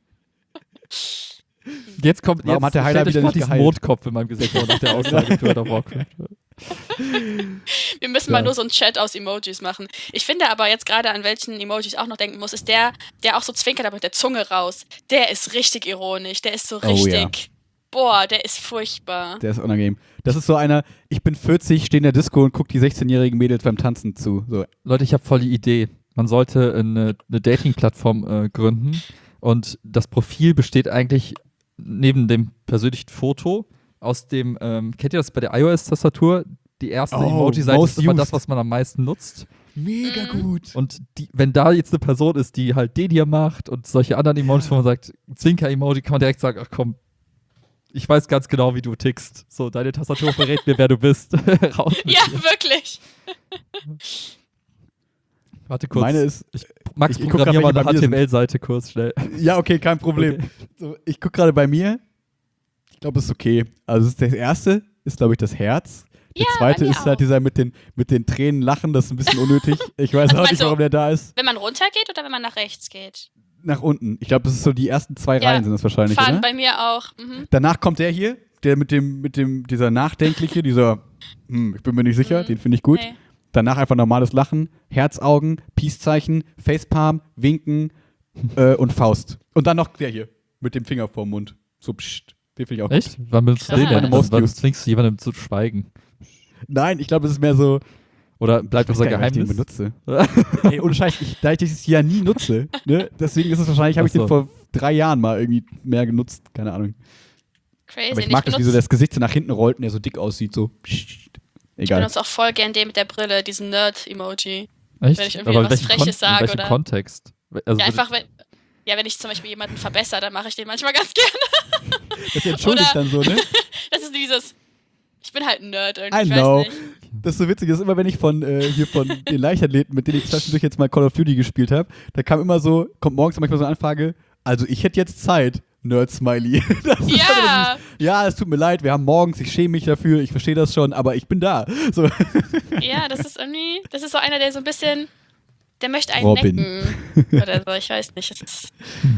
Jetzt kommt Warum jetzt hat der Heiler stellt euch wieder vor nicht diesen geheilt? Mondkopf in meinem Gesicht vor nach der Aussage zu World of Warcraft. Wir müssen Ja. mal nur so einen Chat aus Emojis machen. Ich finde aber jetzt gerade, an welchen Emojis ich auch noch denken muss, ist der, der auch so zwinkert, aber mit der Zunge raus. Der ist richtig ironisch. Der ist so Oh, richtig. ja. Boah, der ist furchtbar. Der ist unangenehm. Das ist so einer, ich bin vierzig, stehe in der Disco und gucke die sechzehnjährigen Mädels beim Tanzen zu. So. Leute, ich habe voll die Idee. Man sollte eine, eine Dating-Plattform äh, gründen und das Profil besteht eigentlich neben dem persönlichen Foto aus dem, ähm, kennt ihr das bei der iOS-Tastatur? Die erste Oh, Emoji-Seite most ist immer used. das, was man am meisten nutzt. Mega gut. Und die, wenn da jetzt eine Person ist, die halt den hier macht und solche anderen Emojis, wo man sagt, Zwinker-Emoji, kann man direkt sagen, ach komm, ich weiß ganz genau, wie du tickst. So, deine Tastatur verrät mir, wer du bist. Raus mit Ja, dir. wirklich. Warte kurz. Meine ist, Max, ich- ich guck programmier grad, mal welche eine bei mir sind. H T M L-Seite kurz schnell. ja, okay, kein Problem. Okay. So, ich gucke gerade bei mir. Ich glaube, es ist okay. Also es ist das erste ist, glaube ich, das Herz. Der Ja, zweite bei mir ist halt auch. dieser mit den, mit den Tränen lachen, das ist ein bisschen unnötig. Ich weiß Also auch nicht, meinst du- warum der da ist. Wenn man runtergeht oder wenn man nach rechts geht? Nach unten. Ich glaube, das ist so die ersten zwei Ja. Reihen sind das wahrscheinlich, Fahren oder? bei mir auch. Mhm. Danach kommt der hier, der mit dem, mit dem, dieser nachdenkliche, dieser, hm, ich bin mir nicht sicher, Mhm. den finde ich gut. Nee. Danach einfach normales Lachen, Herzaugen, Peace-Zeichen, Facepalm, Winken äh, und Faust. Und dann noch der hier, mit dem Finger vorm Mund. So, pssst, den finde ich auch Echt? gut. Wann benutzt du Das den ist meine denn? most Wann used. zwingst du jemandem zu schweigen? Nein, ich glaube, es ist mehr so, Oder bleibt ich unser weiß gar nicht, Geheimnis? wie ich den benutze. Ey, ohne Scheiß, ich, da ich das ja nie nutze, ne? Deswegen ist es wahrscheinlich, habe ich Ach so. den vor drei Jahren mal irgendwie mehr genutzt, keine Ahnung. Crazy. Aber ich Und mag das, wie so benutze, das Gesicht so nach hinten rollt und der so dick aussieht, so, pssst. ich Egal. benutze auch voll gern den mit der Brille, diesen Nerd-Emoji. Echt? Wenn ich irgendwie Aber in was welchem, Freches Kon sage, in welchem oder? Kontext? Also Ja, würde- einfach, wenn, ja, wenn ich zum Beispiel jemanden verbessere, dann mache ich den manchmal ganz gerne. Das entschuldigt Oder- dann so, ne? Das ist dieses, ich bin halt ein Nerd irgendwie, I ich know. weiß nicht. Das ist so witzig, das ist immer, wenn ich von äh, hier von den Leichtathleten, mit denen ich zwischendurch jetzt mal Call of Duty gespielt habe, da kam immer so, kommt morgens manchmal so eine Anfrage, also ich hätte jetzt Zeit, Nerd-Smiley. Das ist Ja, immer dieses, ja, es tut mir leid, wir haben morgens, ich schäme mich dafür, ich verstehe das schon, aber ich bin da. So. ja, das ist irgendwie, das ist so einer, der so ein bisschen, der möchte einen Robin. necken. Oder so, ich weiß nicht, das ist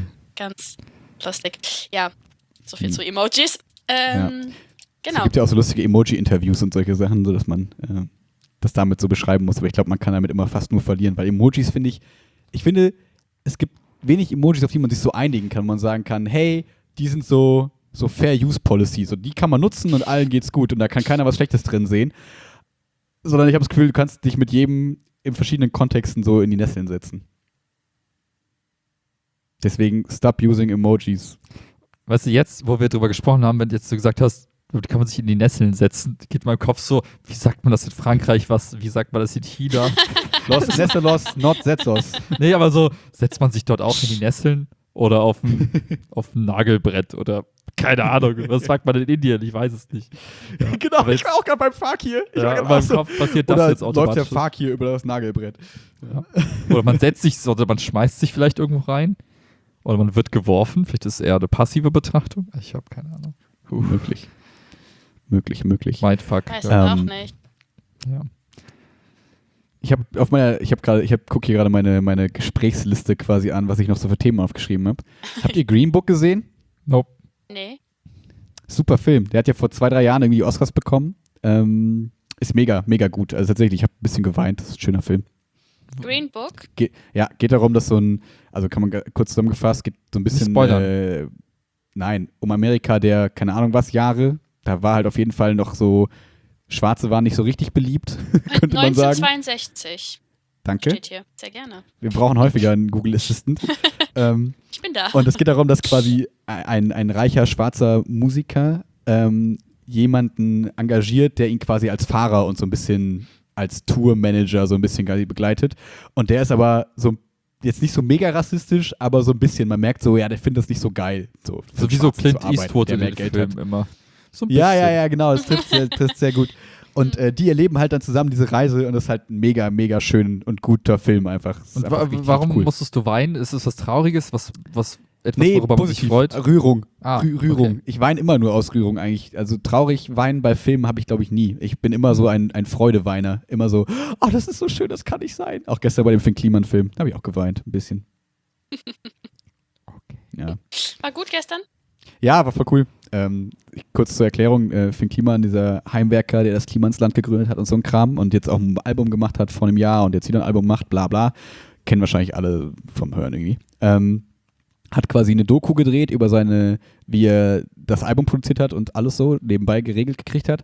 ganz lustig. Ja, so viel Hm. zu Emojis. Ähm, Es genau. gibt ja auch so lustige Emoji-Interviews und solche Sachen, so dass man äh, das damit so beschreiben muss, aber ich glaube, man kann damit immer fast nur verlieren, weil Emojis finde ich, ich finde, es gibt wenig Emojis, auf die man sich so einigen kann, wo man sagen kann, hey, die sind so, so Fair Use Policy, so die kann man nutzen und allen geht's gut und da kann keiner was Schlechtes drin sehen, sondern ich habe das Gefühl, du kannst dich mit jedem in verschiedenen Kontexten so in die Nesseln setzen. Deswegen stop using Emojis. Weißt du, jetzt, wo wir drüber gesprochen haben, wenn du jetzt so gesagt hast, damit kann man sich in die Nesseln setzen, geht mein Kopf so, wie sagt man das in Frankreich, was, wie sagt man das in China? Los Nesselos, not Setzos. Nee, aber so, setzt man sich dort auch in die Nesseln oder auf ein, auf ein Nagelbrett oder keine Ahnung, was sagt man in Indien? Ich weiß es nicht. Genau, Aber ich jetzt- war auch gerade beim Fakir. Ich war Ja, grad in auch meinem so. Kopf passiert das Oder jetzt läuft der automatisch. Fakir über das Nagelbrett. Ja. Oder man setzt sich, oder man schmeißt sich vielleicht irgendwo rein. Oder man wird geworfen. Vielleicht ist es eher eine passive Betrachtung. Ich habe keine Ahnung. Uh, möglich. Möglich, möglich. Mindfuck. Weiß Ja. auch Ähm, nicht. Ja. Ich habe auf meiner, ich habe gerade, ich habe gucke hier gerade meine, meine Gesprächsliste quasi an, was ich noch so für Themen aufgeschrieben habe. Habt ihr Green Book gesehen? Nope. Nee. Super Film. Der hat ja vor zwei, drei Jahren irgendwie Oscars bekommen. Ähm, ist mega, mega gut. Also tatsächlich, ich habe ein bisschen geweint. Das ist ein schöner Film. Green Book? Ge- ja, geht darum, dass so ein, also kann man ga- kurz zusammengefasst, geht so ein bisschen, spoilern. äh, nein, um Amerika der, keine Ahnung was, Jahre, da war halt auf jeden Fall noch so, Schwarze waren nicht so richtig beliebt, könnte man sagen. neunzehnhundertzweiundsechzig Danke. steht hier. Sehr gerne. Wir brauchen häufiger einen Google Assistant. ähm, Ich bin da. und es geht darum, dass quasi ein, ein reicher schwarzer Musiker ähm, jemanden engagiert, der ihn quasi als Fahrer und so ein bisschen als Tourmanager so ein bisschen quasi begleitet. Und der ist aber so jetzt nicht so mega rassistisch, aber so ein bisschen. Man merkt so, ja, der findet das nicht so geil. So, für So wie so Schwarze Clint zu arbeiten, Eastwood der in mehr den Geld Filmen hat. immer. So ein Ja, bisschen. ja, ja, genau. Das trifft sehr, trifft sehr gut. Und äh, die erleben halt dann zusammen diese Reise und das ist halt ein mega, mega schön und guter Film einfach. Das ist Und einfach wa richtig, warum richtig cool. musstest du weinen? Ist es was Trauriges, was, was etwas, Nee, worüber man sich positiv. freut? Rührung. Ah, Rü Rührung. okay. Ich weine immer nur aus Rührung eigentlich. Also traurig weinen bei Filmen habe ich, glaube ich, nie. Ich bin immer so ein, ein Freudeweiner. Immer so, oh, das ist so schön, das kann nicht sein. Auch gestern bei dem Finn Kliman-Film, da habe ich auch geweint, ein bisschen. Okay. Ja. War gut gestern? Ja, war voll cool. Ähm, ich- kurz zur Erklärung, äh, Finn Kliman, dieser Heimwerker, der das Klimansland gegründet hat und so ein Kram und jetzt auch ein Album gemacht hat vor einem Jahr und jetzt wieder ein Album macht, bla bla. Kennen wahrscheinlich alle vom Hören irgendwie. Ähm, hat quasi eine Doku gedreht über seine, wie er das Album produziert hat und alles so nebenbei geregelt gekriegt hat.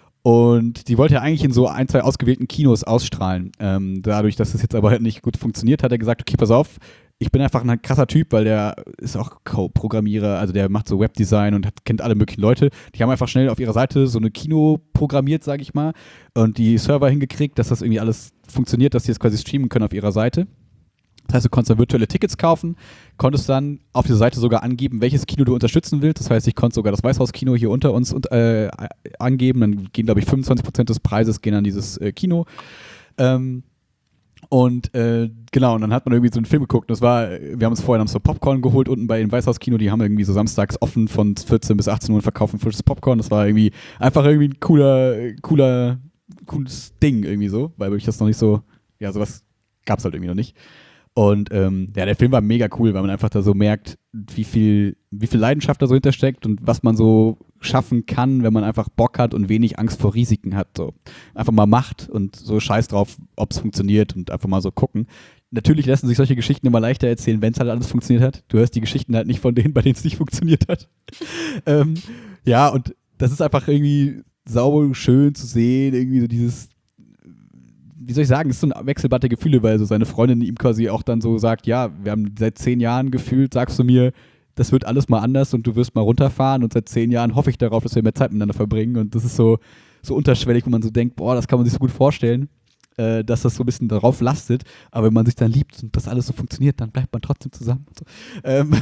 Und die wollte er eigentlich in so ein, zwei ausgewählten Kinos ausstrahlen. Ähm, dadurch, dass das jetzt aber halt nicht gut funktioniert, hat er gesagt, okay, pass auf, ich bin einfach ein krasser Typ, weil der ist auch Co-Programmierer, also der macht so Webdesign und hat, kennt alle möglichen Leute. Die haben einfach schnell auf ihrer Seite so eine Kino programmiert, sage ich mal, und die Server hingekriegt, dass das irgendwie alles funktioniert, dass die es quasi streamen können auf ihrer Seite. Das heißt, du konntest dann virtuelle Tickets kaufen, konntest dann auf dieser Seite sogar angeben, welches Kino du unterstützen willst. Das heißt, ich konnte sogar das Weißhaus-Kino hier unter uns und, äh, angeben. Dann gehen, glaube ich, fünfundzwanzig Prozent des Preises gehen an dieses äh, Kino. Ähm, und äh, genau, und dann hat man irgendwie so einen Film geguckt. Und das war, wir haben uns vorher noch so Popcorn geholt unten bei dem Weißhaus-Kino. Die haben irgendwie so samstags offen von vierzehn bis achtzehn Uhr und verkaufen frisches Popcorn. Das war irgendwie einfach irgendwie ein cooler, cooler, cooles Ding irgendwie so, weil ich das noch nicht so, ja, sowas gab es halt irgendwie noch nicht. Und ähm, ja, der Film war mega cool, weil man einfach da so merkt, wie viel, wie viel Leidenschaft da so hintersteckt und was man so schaffen kann, wenn man einfach Bock hat und wenig Angst vor Risiken hat. So. Einfach mal macht und so scheiß drauf, ob es funktioniert und einfach mal so gucken. Natürlich lassen sich solche Geschichten immer leichter erzählen, wenn es halt alles funktioniert hat. Du hörst die Geschichten halt nicht von denen, bei denen es nicht funktioniert hat. ähm, ja, und das ist einfach irgendwie sauber schön zu sehen, irgendwie so dieses, wie soll ich sagen, es ist so ein wechselbare Gefühle, weil so seine Freundin ihm quasi auch dann so sagt, ja, wir haben seit zehn Jahren gefühlt, sagst du mir, das wird alles mal anders und du wirst mal runterfahren und seit zehn Jahren hoffe ich darauf, dass wir mehr Zeit miteinander verbringen und das ist so, so unterschwellig, wo man so denkt, boah, das kann man sich so gut vorstellen, äh, dass das so ein bisschen darauf lastet, aber wenn man sich dann liebt und das alles so funktioniert, dann bleibt man trotzdem zusammen und so. Ähm,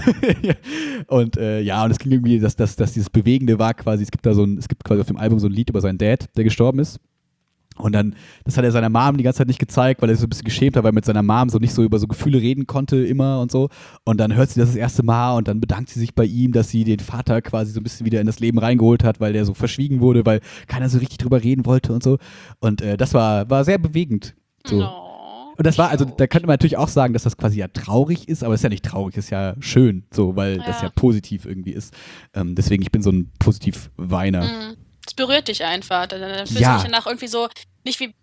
und äh, ja, und es ging irgendwie, dass, dass, dass dieses Bewegende war quasi, es gibt da so ein, es gibt quasi auf dem Album so ein Lied über seinen Dad, der gestorben ist. Und dann, das hat er seiner Mom die ganze Zeit nicht gezeigt, weil er sich so ein bisschen geschämt hat, weil er mit seiner Mom so nicht so über so Gefühle reden konnte immer und so. Und dann hört sie das das erste Mal und dann bedankt sie sich bei ihm, dass sie den Vater quasi so ein bisschen wieder in das Leben reingeholt hat, weil der so verschwiegen wurde, weil keiner so richtig drüber reden wollte und so. Und äh, das war, war sehr bewegend. So. No. Und das war, also da könnte man natürlich auch sagen, dass das quasi ja traurig ist, aber es ist ja nicht traurig, es ist ja schön, so, weil Ja. das ja positiv irgendwie ist. Ähm, deswegen, ich bin so ein Positiv-Weiner. Mhm. Es berührt dich einfach. Dann, dann fühlst Ja. du dich danach irgendwie so, nicht wie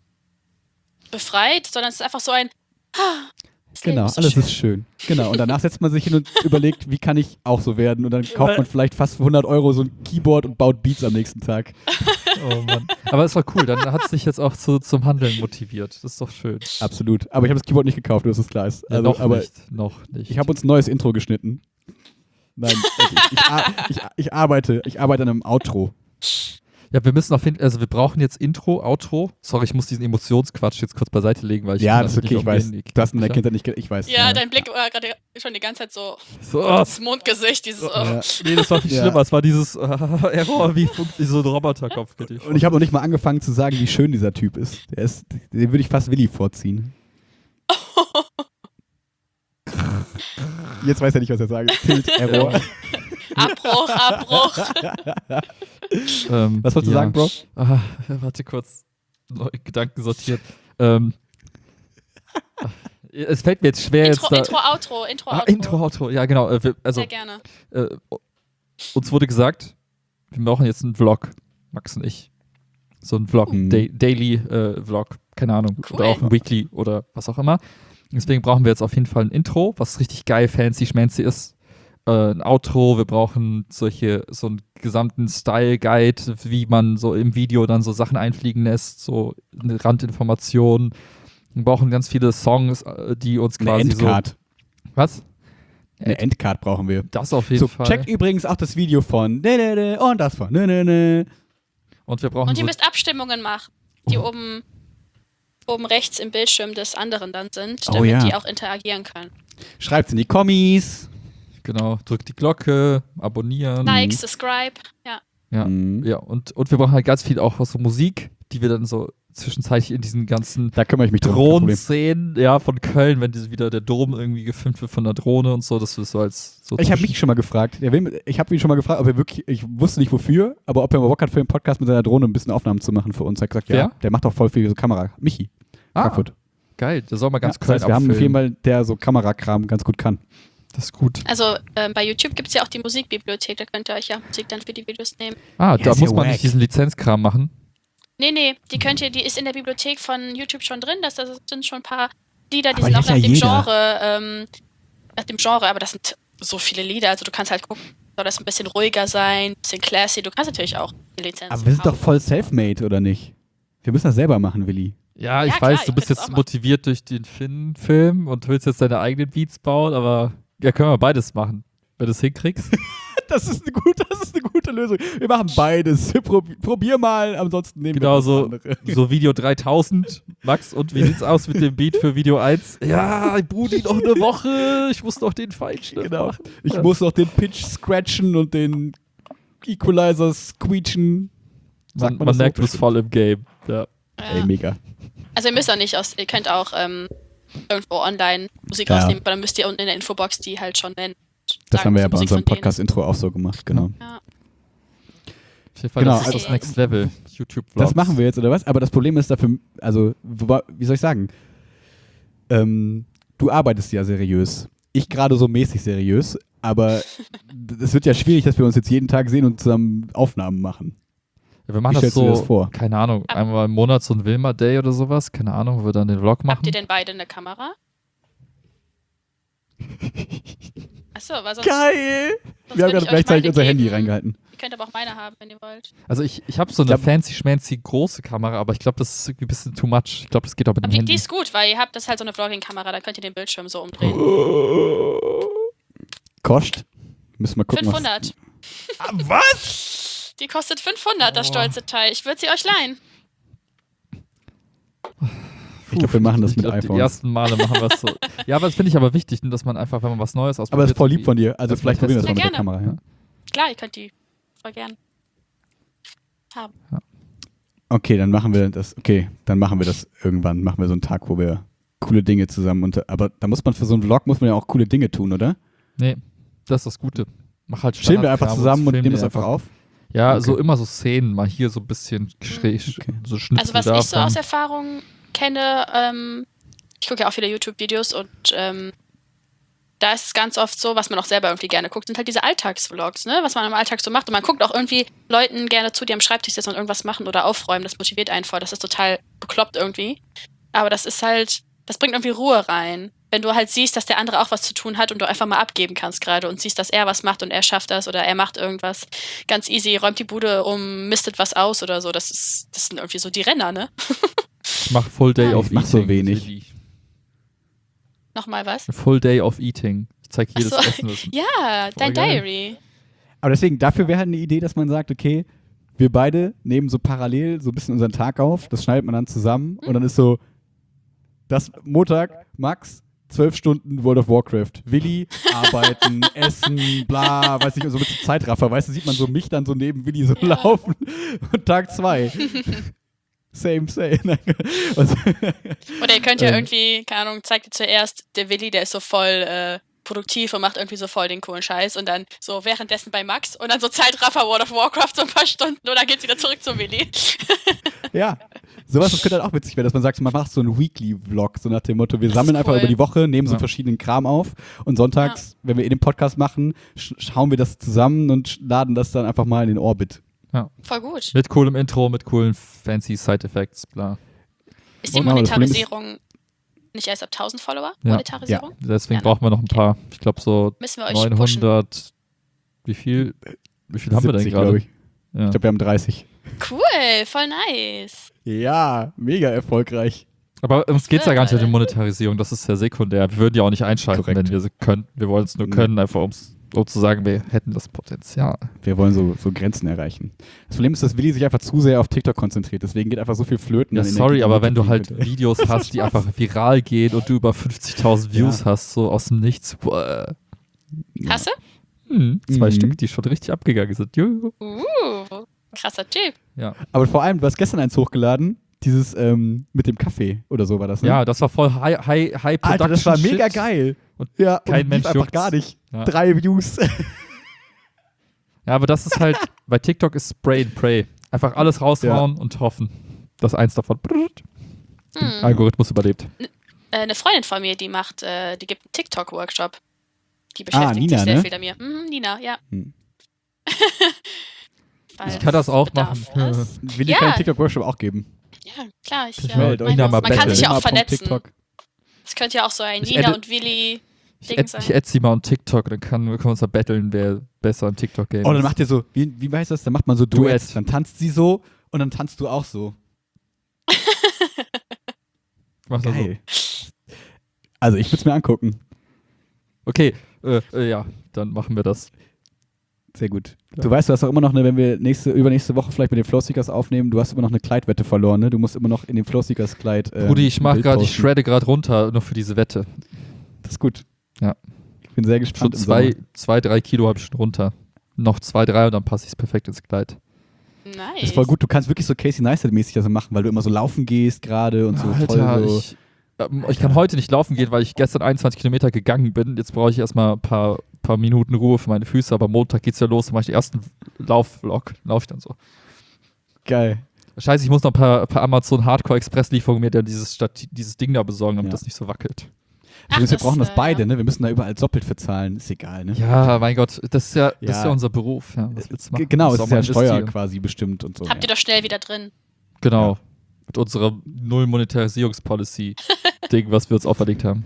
befreit, sondern es ist einfach so ein, ah, das Leben Genau, ist so alles schön. ist schön. Genau, und danach setzt man sich hin und überlegt, wie kann ich auch so werden? Und dann kauft man vielleicht fast für hundert Euro so ein Keyboard und baut Beats am nächsten Tag. Oh Mann. Aber es war cool, dann hat es dich jetzt auch zu, zum Handeln motiviert. Das ist doch schön. Absolut. Aber ich habe das Keyboard nicht gekauft, das ist klar. Also, Ja, noch aber nicht, noch nicht. ich habe uns ein neues Intro geschnitten. Nein, also ich, ich, ar- ich, ich arbeite, ich arbeite an einem Outro. Ja, wir müssen auf jeden also wir brauchen jetzt Intro, Outro. Sorry, ich muss diesen Emotionsquatsch jetzt kurz beiseite legen, weil ich Ja, kann das ist damit okay, nicht ich weiß. umgehen. Du hast in der Ja. Kindheit nicht, ge- ich weiß. Ja, dein Blick war gerade schon die ganze Zeit so, So, das Mondgesicht, dieses, oh. Ja. nee, das war viel Ja. schlimmer. Es war dieses äh, Error, wie funktioniert so ein Roboterkopf. Und ich habe noch nicht mal angefangen zu sagen, wie schön dieser Typ ist. Der ist, den würde ich fast Willi vorziehen. Jetzt weiß er nicht, was er sagen. Tilt, Error. Abbruch, Abbruch. ähm, Was wolltest du ja. sagen, Bro? Ah, warte kurz. Neue Gedanken sortiert. ähm, es fällt mir jetzt schwer Intro, jetzt da. Intro, Outro, Intro, ah, Outro. Intro, Outro, ja genau. Äh, wir, also Sehr gerne. äh, uns wurde gesagt, wir brauchen jetzt einen Vlog, Max und ich. So ein Vlog, Mhm. Da- Daily äh, Vlog keine Ahnung, Cool. oder auch ein Weekly oder was auch immer. Deswegen brauchen wir jetzt auf jeden Fall ein Intro, was richtig geil, fancy, schmancy ist. Äh, ein Outro, wir brauchen solche, so einen gesamten Style-Guide, wie man so im Video dann so Sachen einfliegen lässt, so eine Randinformation. Wir brauchen ganz viele Songs, äh, die uns Eine quasi Endcard. so... Was? Eine Endcard brauchen wir. Das auf jeden So, Fall. checkt übrigens auch das Video von ne, ne, ne, und das von ne, ne, ne. Und wir brauchen Und ihr so müsst Abstimmungen machen, die oben, oben rechts im Bildschirm des anderen dann sind, Oh damit ja. die auch interagieren können. Schreibt's in die Kommis. Genau, drückt die Glocke, abonnieren. Like, subscribe, ja. Ja, Mhm. ja. Und, und wir brauchen halt ganz viel auch so Musik, die wir dann so zwischenzeitlich in diesen ganzen Da kümmere ich mich drum. kein Problem. Drohnenszenen, ja, von Köln, wenn diese wieder der Dom irgendwie gefilmt wird von der Drohne und so, das ist so als so Ich habe zwischen- mich schon mal gefragt. Der will, ich habe ihn schon mal gefragt, ob er wirklich, ich wusste nicht wofür, aber ob er mal Bock hat für den Podcast mit seiner Drohne ein bisschen Aufnahmen zu machen für uns. Er hat gesagt, ja, Wer? der macht auch voll viel so Kamera. Michi, Ah, Frankfurt. geil, der soll mal ganz Ja, das Köln heißt, wir haben auf jeden abfilmen. Fall, der so Kamerakram ganz gut kann. Das ist gut. Also ähm, bei YouTube gibt es ja auch die Musikbibliothek, da könnt ihr euch ja Musik dann für die Videos nehmen. Ah, Ja, da ist muss ja man wack. nicht diesen Lizenzkram machen. Nee, nee, die könnt ihr, die ist in der Bibliothek von YouTube schon drin, das, das sind schon ein paar Lieder, die Aber sind die auch hat ja nach dem jeder. Genre, ähm, nach dem Genre, aber das sind so viele Lieder, also du kannst halt gucken, soll das ein bisschen ruhiger sein, ein bisschen classy, du kannst natürlich auch eine Lizenz Aber wir sind doch kaufen. voll self-made, oder nicht? Wir müssen das selber machen, Willi. Ja, ich Ja, klar, weiß, ihr du bist könnt das jetzt auch machen. motiviert durch den Finn-Film und willst jetzt deine eigenen Beats bauen, aber ja, können wir beides machen, wenn du es hinkriegst. Das ist eine gute, das ist eine gute Lösung. Wir machen beides. Prob- Probier mal, ansonsten nehmen Genau wir das so, andere. so Video dreitausend. Max, und wie sieht's aus mit dem Beat für Video eins? Ja, Brudi, noch eine Woche. Ich muss noch den Feinschliff Genau. machen. Ich Ja. muss noch den Pitch scratchen und den Equalizer squeechen. Sagt Man, man man das so? merkt, du bist voll im Game. Ja. Ey, Ja. mega. Also ihr müsst auch nicht aus, ihr könnt auch ähm, irgendwo online Musik Ja. rausnehmen, aber dann müsst ihr unten in der Infobox die halt schon nennen. Das Sagen, haben wir ja ist bei Musik unserem von denen. Podcast-Intro auch so gemacht, genau. Ja. Auf jeden Fall, Genau, das ist also- das Next Level. YouTube-Vlogs. Das machen wir jetzt, oder was? Aber das Problem ist dafür, also, wobei- wie soll ich sagen? Ähm, du arbeitest ja seriös. Ich gerade so mäßig seriös, aber es wird ja schwierig, dass wir uns jetzt jeden Tag sehen und zusammen Aufnahmen machen. Ja, wir machen Wie das stellst du dir so, das vor? keine Ahnung, Ab- einmal im Monat so ein Wilma-Day oder sowas. Keine Ahnung, wo wir dann den Vlog machen. Habt ihr denn beide eine Kamera? Achso, weil sonst, Geil! sonst Wir haben würde gerade ich euch gleichzeitig meine unser Handy geben. reingehalten. Ihr könnt aber auch meine haben, wenn ihr wollt. Also ich, ich habe so eine glaub- fancy schmancy große Kamera, aber ich glaube, das ist irgendwie ein bisschen too much. Ich glaube, das geht auch mit Aber dem die, Handy. die ist gut, weil ihr habt das halt so eine Vlogging-Kamera, da könnt ihr den Bildschirm so umdrehen. Kost? Müssen wir gucken, fünfhundert. was... Ah, was? Die kostet fünfhundert, das Oh. stolze Teil. Ich würde sie euch leihen. Ich glaube, wir machen das Ich mit glaub, Die iPhones. ersten Male machen wir es so. Ja, aber das finde ich aber wichtig, dass man einfach, wenn man was Neues ausprobiert. Aber das ist voll lieb von dir. Also dass man vielleicht probieren wir das mal testet. mit der Ja, Kamera, ja? Klar, ihr könnt die voll gern haben. Okay, dann machen wir das. Okay, dann machen wir das irgendwann. Machen wir so einen Tag, wo wir coole Dinge zusammen unter. Aber da muss man für so einen Vlog muss man ja auch coole Dinge tun, oder? Nee, das ist das Gute. Mach halt Chillen wir einfach Standardkram zusammen und film nehmen die das einfach auf. Ja, Okay. so immer so Szenen, mal hier so ein bisschen schräg, Okay. so Schnitzel Also was davon. ich so aus Erfahrung kenne, ähm, ich gucke ja auch viele YouTube-Videos und ähm, da ist es ganz oft so, was man auch selber irgendwie gerne guckt, sind halt diese Alltagsvlogs, ne? Was man im Alltag so macht. Und man guckt auch irgendwie Leuten gerne zu, die am Schreibtisch sitzen und irgendwas machen oder aufräumen. Das motiviert einen voll. Das ist total bekloppt irgendwie. Aber das ist halt, das bringt irgendwie Ruhe rein. Wenn du halt siehst, dass der andere auch was zu tun hat und du einfach mal abgeben kannst gerade und siehst, dass er was macht und er schafft das oder er macht irgendwas ganz easy, räumt die Bude um, mistet was aus oder so. Das ist, das sind irgendwie so die Renner, ne? Ich mach Full Day Ja, of ich mach so Eating. wenig. Willi. Nochmal was? Ein Full Day of Eating. Ich zeig jedes Ach so. Essen. Das Ja, dein geil. Diary. Aber deswegen, dafür wäre halt eine Idee, dass man sagt, okay, wir beide nehmen so parallel so ein bisschen unseren Tag auf, das schneidet man dann zusammen und dann ist so, das Montag, Max, zwölf Stunden World of Warcraft. Willi, arbeiten, essen, bla, weiß nicht, so mit so Zeitraffer, weißt du, sieht man so mich dann so neben Willi so Ja. laufen. Und Tag zwei. Same, same. Und so- Oder ihr könnt ja Ähm. irgendwie, keine Ahnung, zeigt ihr zuerst, der Willi, der ist so voll äh, produktiv und macht irgendwie so voll den coolen Scheiß und dann so währenddessen bei Max und dann so Zeitraffer World of Warcraft so ein paar Stunden und dann geht's wieder zurück zu Willi. Ja, sowas das könnte halt auch witzig werden, dass man sagt, man macht so einen Weekly-Vlog, so nach dem Motto, wir Das sammeln ist einfach cool. über die Woche, nehmen so Ja. verschiedenen Kram auf und sonntags, wenn wir in den Podcast machen, sch schauen wir das zusammen und sch- laden das dann einfach mal in den Orbit. Voll gut. Mit coolem Intro, mit coolen fancy Side-Effects, bla. Ist die Und- aber das Problem ist- Monetarisierung nicht erst ab tausend Follower? Ja. Monetarisierung? Deswegen Ja, ne? brauchen wir noch ein paar. Ich glaube so Müssen wir euch pushen. neunhundert. Wie viel? Wie viel haben wir denn siebzig, gerade? glaub ich. Ja. Ich glaube, wir haben dreißig. Cool, voll nice. Ja, mega erfolgreich. Aber uns geht es ja gar nicht um die Leute. Monetarisierung, das ist ja sekundär. Wir würden ja auch nicht einschalten, Korrekt. wenn wir sie können. Wir wollen es nur Nee. können, einfach um's- um zu sagen, wir hätten das Potenzial. Wir wollen so, so Grenzen erreichen. Das Problem ist, dass Willi sich einfach zu sehr auf TikTok konzentriert. Deswegen geht einfach so viel flöten. Ja, an sorry, Energie, aber die wenn du wir halt kriegen. Videos hast, die einfach viral gehen und du über fünfzigtausend Views Ja. hast, so aus dem Nichts, boah. Ja. Hast du? Hm, zwei Mhm. Stück, die schon richtig abgegangen sind. Juhu. Uh, krasser Typ. Ja. Aber vor allem, du hast gestern eins hochgeladen, dieses ähm, mit dem Kaffee oder so war das, ne? ja, das war voll High, high, high Production Alter, das war mega Shit. geil. Und ja, kein und Mensch lief einfach juckt's. gar nicht. Ja. Drei Views. Ja, aber das ist halt, bei TikTok ist Spray and Pray. Einfach alles raushauen und hoffen, dass eins davon brrrt, Hm. Algorithmus überlebt. Äh, eine Freundin von mir, die macht, äh, die gibt einen TikTok-Workshop. Die beschäftigt Nina, sich sehr ne? viel damit. Mhm, Nina, ja. Hm. Weil Ich kann das auch bedarf machen. es. Will ich Ja. keinen TikTok-Workshop auch geben? Ja, klar. Ich, Ich äh, melde euch. meine, Nina mal man kann betteln. sich ja auch Nina Punkt vernetzen. TikTok. Es könnte ja auch so ein Ich Nina edit- und Willi Ich, Ding add, sein. ich add sie mal on TikTok, dann kann, können wir uns da betteln, wer besser im TikTok-Game Oh, dann ist. macht ihr so, wie, wie heißt das? Dann macht man so Duett. Duets. Dann tanzt sie so und dann tanzt du auch so. Mach das so. Geil. Also, ich würde es mir angucken. Okay, äh, äh, ja, dann machen wir das. Sehr gut. Ja. Du weißt, du hast auch immer noch eine, wenn wir nächste, übernächste Woche vielleicht mit den Flowseekers aufnehmen, du hast immer noch eine Kleidwette verloren, ne? Du musst immer noch in dem Flowseekers Kleid. Ähm, Brudi, ich ein mach Bild gerade, ich posten. shredde gerade runter, nur für diese Wette. Das ist gut. Ja. Ich bin sehr Schon gespannt. im zwei, Sommer. zwei, drei Kilo habe ich schon runter. Noch zwei, drei und dann passe ich es perfekt ins Kleid. Nice. Das ist voll gut. Du kannst wirklich so Casey Neistat-mäßig das machen, weil du immer so laufen gehst gerade und so Alter, voll so. ich, ähm, ich kann heute nicht laufen gehen, weil ich gestern einundzwanzig Kilometer gegangen bin. Jetzt brauche ich erstmal ein paar, paar Minuten Ruhe für meine Füße, aber Montag geht's ja los, dann mache ich den ersten Laufvlog. Laufe ich dann so. Geil. Scheiße, ich muss noch ein paar, paar Amazon Hardcore Express Lieferungen mir dann dieses, Stati- dieses Ding da besorgen, damit Ja. das nicht so wackelt. Ach, wir das, brauchen das äh, beide, ne? Wir müssen da überall doppelt für zahlen. Ist egal, ne? Ja, mein Gott, das ist ja, das Ja. ist ja unser Beruf. Ja, was willst du G- machen? Genau, Muss es auch ist mal ja Steuer investieren. quasi bestimmt und so. Habt ihr ja. doch schnell wieder drin. Genau. Mit unserer Null-Monetarisierungspolicy-Ding, was wir uns auferlegt haben.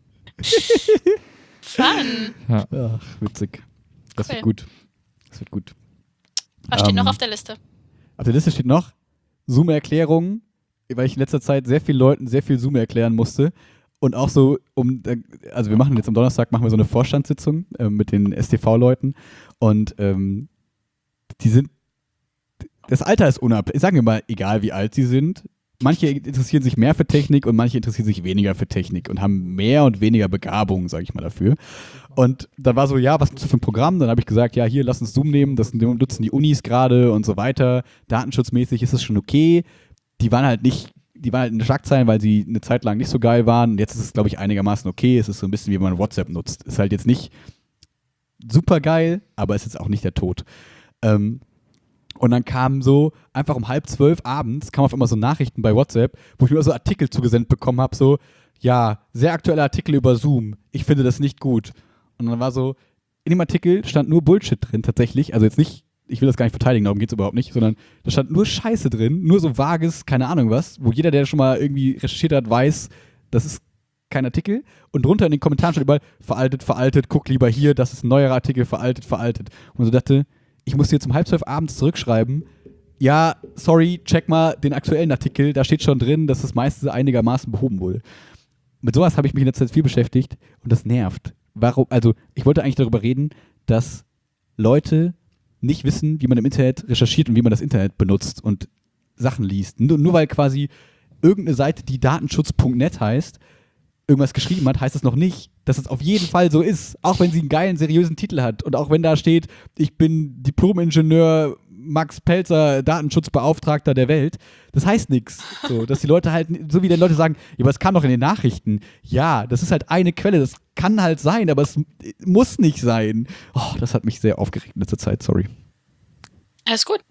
Fun. Ja. Ach, witzig. Das Cool. wird gut. Das wird gut. Was steht Ähm, noch auf der Liste? Auf der Liste steht noch Zoom-Erklärungen, weil ich in letzter Zeit sehr vielen Leuten sehr viel Zoom erklären musste. Und auch so, um, also wir machen jetzt am Donnerstag machen wir so eine Vorstandssitzung äh, mit den S T V-Leuten und ähm, die sind, das Alter ist unabhängig, sagen wir mal, egal wie alt sie sind. Manche interessieren sich mehr für Technik und manche interessieren sich weniger für Technik und haben mehr und weniger Begabung, sage ich mal, dafür. Und dann war so, ja, was nutzt du für ein Programm? Dann habe ich gesagt, ja, hier, lass uns Zoom nehmen, das nutzen die Unis gerade und so weiter. Datenschutzmäßig ist es schon okay. Die waren halt nicht, die waren halt in Schlagzeilen, weil sie eine Zeit lang nicht so geil waren. Und jetzt ist es, glaube ich, einigermaßen okay. Es ist so ein bisschen, wie man WhatsApp nutzt. Ist halt jetzt nicht super geil, aber ist jetzt auch nicht der Tod. Ähm, Und dann kamen so, einfach um halb zwölf abends, kamen auf einmal so Nachrichten bei WhatsApp, wo ich mir so Artikel zugesendet bekommen habe, so, ja, sehr aktuelle Artikel über Zoom, ich finde das nicht gut. Und dann war so, in dem Artikel stand nur Bullshit drin tatsächlich, also jetzt nicht, ich will das gar nicht verteidigen, darum geht es überhaupt nicht, sondern da stand nur Scheiße drin, nur so vages, keine Ahnung was, wo jeder, der schon mal irgendwie recherchiert hat, weiß, das ist kein Artikel. Und drunter in den Kommentaren stand überall, veraltet, veraltet, guck lieber hier, das ist ein neuer Artikel, veraltet, veraltet. Und man so dachte, ich musste jetzt um halb zwölf abends zurückschreiben, ja, sorry, check mal den aktuellen Artikel, da steht schon drin, dass das meiste einigermaßen behoben wurde. Mit sowas habe ich mich in letzter Zeit viel beschäftigt und das nervt. Warum, also ich wollte eigentlich darüber reden, dass Leute nicht wissen, wie man im Internet recherchiert und wie man das Internet benutzt und Sachen liest. Nur, nur weil quasi irgendeine Seite, die datenschutz punkt net heißt, irgendwas geschrieben hat, heißt das noch nicht, dass es auf jeden Fall so ist. Auch wenn sie einen geilen, seriösen Titel hat. Und auch wenn da steht, ich bin Diplom-Ingenieur Max Pelzer, Datenschutzbeauftragter der Welt. Das heißt nichts. So, dass die Leute halt, so wie die Leute sagen, ja, aber es kam doch in den Nachrichten. Ja, das ist halt eine Quelle. Das kann halt sein, aber es muss nicht sein. Oh, das hat mich sehr aufgeregt in letzter Zeit, sorry. Alles gut.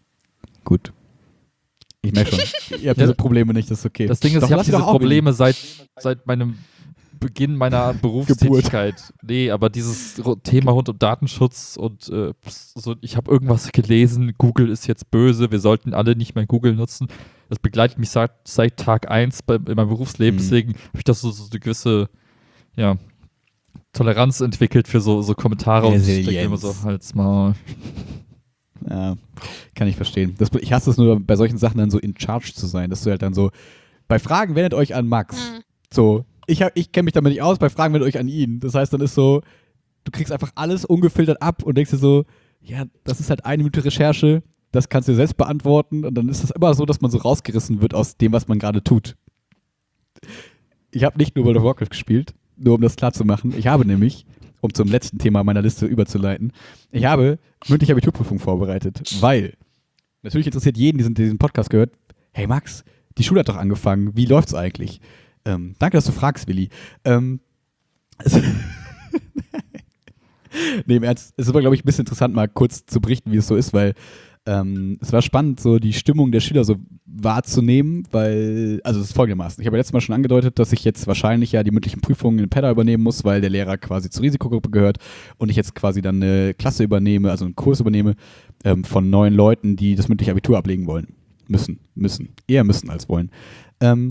Gut. Ich merke schon. Ihr habt diese Probleme nicht, das ist okay. Das Ding ist, Doch, ich habe lass sie diese doch auch Probleme seit, seit meinem Beginn meiner Berufstätigkeit. Nee, aber dieses Ro- Thema rund um Datenschutz und äh, so, ich habe irgendwas gelesen, Google ist jetzt böse, wir sollten alle nicht mehr Google nutzen. das begleitet mich seit, seit Tag eins bei, in meinem Berufsleben. Mhm. Deswegen habe ich das so, so eine gewisse, ja, Toleranz entwickelt für so, so Kommentare. Und ich denke immer so, halt's mal. Ja, kann ich verstehen. Das, ich hasse es nur, bei solchen Sachen dann so in charge zu sein, dass du halt dann so, bei Fragen wendet euch an Max. Mhm. So, ich, ich kenne mich damit nicht aus, bei Fragen wendet euch an ihn. Das heißt, dann ist so, du kriegst einfach alles ungefiltert ab und denkst dir so, ja, das ist halt eine Minute Recherche, das kannst du dir selbst beantworten und dann ist es immer so, dass man so rausgerissen wird aus dem, was man gerade tut. Ich habe nicht nur World of Warcraft gespielt, nur um das klar zu machen. Ich habe nämlich, um zum letzten Thema meiner Liste überzuleiten, ich habe mündliche Abiturprüfung vorbereitet, weil natürlich interessiert jeden, der diesen Podcast gehört, hey Max, die Schule hat doch angefangen, wie läuft's eigentlich? Ähm, danke, dass du fragst, Willi. Ähm, nee, im Ernst, es war, glaube ich, ein bisschen interessant, mal kurz zu berichten, wie es so ist, weil ähm, es war spannend, so die Stimmung der Schüler so wahrzunehmen, weil, also es ist folgendermaßen, ich habe ja letztes Mal schon angedeutet, dass ich jetzt wahrscheinlich ja die mündlichen Prüfungen in Pedda übernehmen muss, weil der Lehrer quasi zur Risikogruppe gehört und ich jetzt quasi dann eine Klasse übernehme, also einen Kurs übernehme ähm, von neun Leuten, die das mündliche Abitur ablegen wollen. Müssen, müssen. Eher müssen als wollen. Ähm,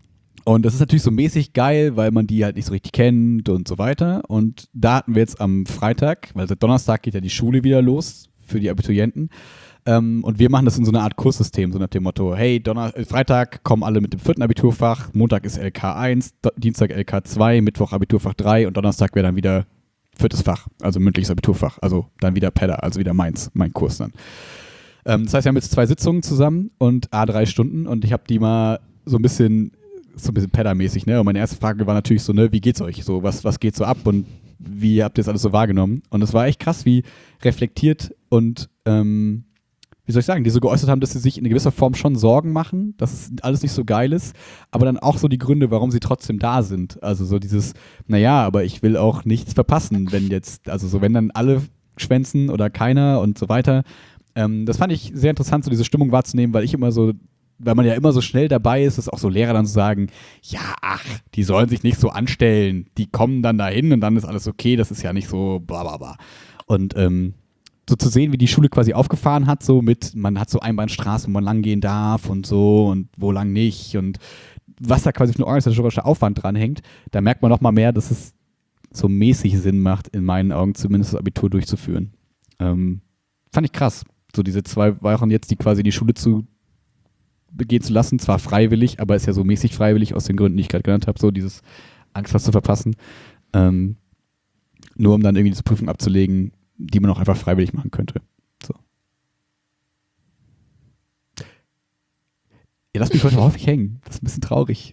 und das ist natürlich so mäßig geil, weil man die halt nicht so richtig kennt und so weiter. Und da hatten wir jetzt am Freitag, weil seit Donnerstag geht ja die Schule wieder los für die Abiturienten. Ähm, und wir machen das in so einer Art Kurssystem, so nach dem Motto, hey, Donner- äh, Freitag kommen alle mit dem vierten Abiturfach, Montag ist L K eins, Do- Dienstag L K zwei, Mittwoch Abiturfach drei und Donnerstag wäre dann wieder viertes Fach, also mündliches Abiturfach, also dann wieder Pedda, also wieder meins, mein Kurs dann. Ähm, das heißt, wir haben jetzt zwei Sitzungen zusammen und a drei Stunden und ich habe die mal so ein bisschen, so ein bisschen Pedda-mäßig, ne? Und meine erste Frage war natürlich so, ne, wie geht's euch? So, was, was geht so ab und wie habt ihr das alles so wahrgenommen? Und es war echt krass, wie reflektiert und, ähm, wie soll ich sagen, die so geäußert haben, dass sie sich in gewisser Form schon Sorgen machen, dass es alles nicht so geil ist, aber dann auch so die Gründe, warum sie trotzdem da sind. Also so dieses, naja, aber ich will auch nichts verpassen, wenn jetzt, also so wenn dann alle schwänzen oder keiner und so weiter. Ähm, das fand ich sehr interessant, so diese Stimmung wahrzunehmen, weil ich immer so, weil man ja immer so schnell dabei ist, dass auch so Lehrer dann so sagen, ja, ach, die sollen sich nicht so anstellen, die kommen dann dahin und dann ist alles okay, das ist ja nicht so bla bla bla. Und ähm, so zu sehen, wie die Schule quasi aufgefahren hat, so mit, man hat so Einbahnstraßen, wo man lang gehen darf und so und wo lang nicht und was da quasi für ein organisatorischer Aufwand dranhängt, da merkt man noch mal mehr, dass es so mäßig Sinn macht, in meinen Augen zumindest das Abitur durchzuführen. Ähm, fand ich krass. So diese zwei Wochen jetzt, die quasi die Schule zu begehen zu lassen, zwar freiwillig, aber ist ja so mäßig freiwillig aus den Gründen, die ich gerade genannt habe, so dieses Angst, was zu verpassen. Ähm, nur um dann irgendwie diese Prüfung abzulegen, die man auch einfach freiwillig machen könnte. So. Ihr lasst mich heute häufig hängen. Das ist ein bisschen traurig.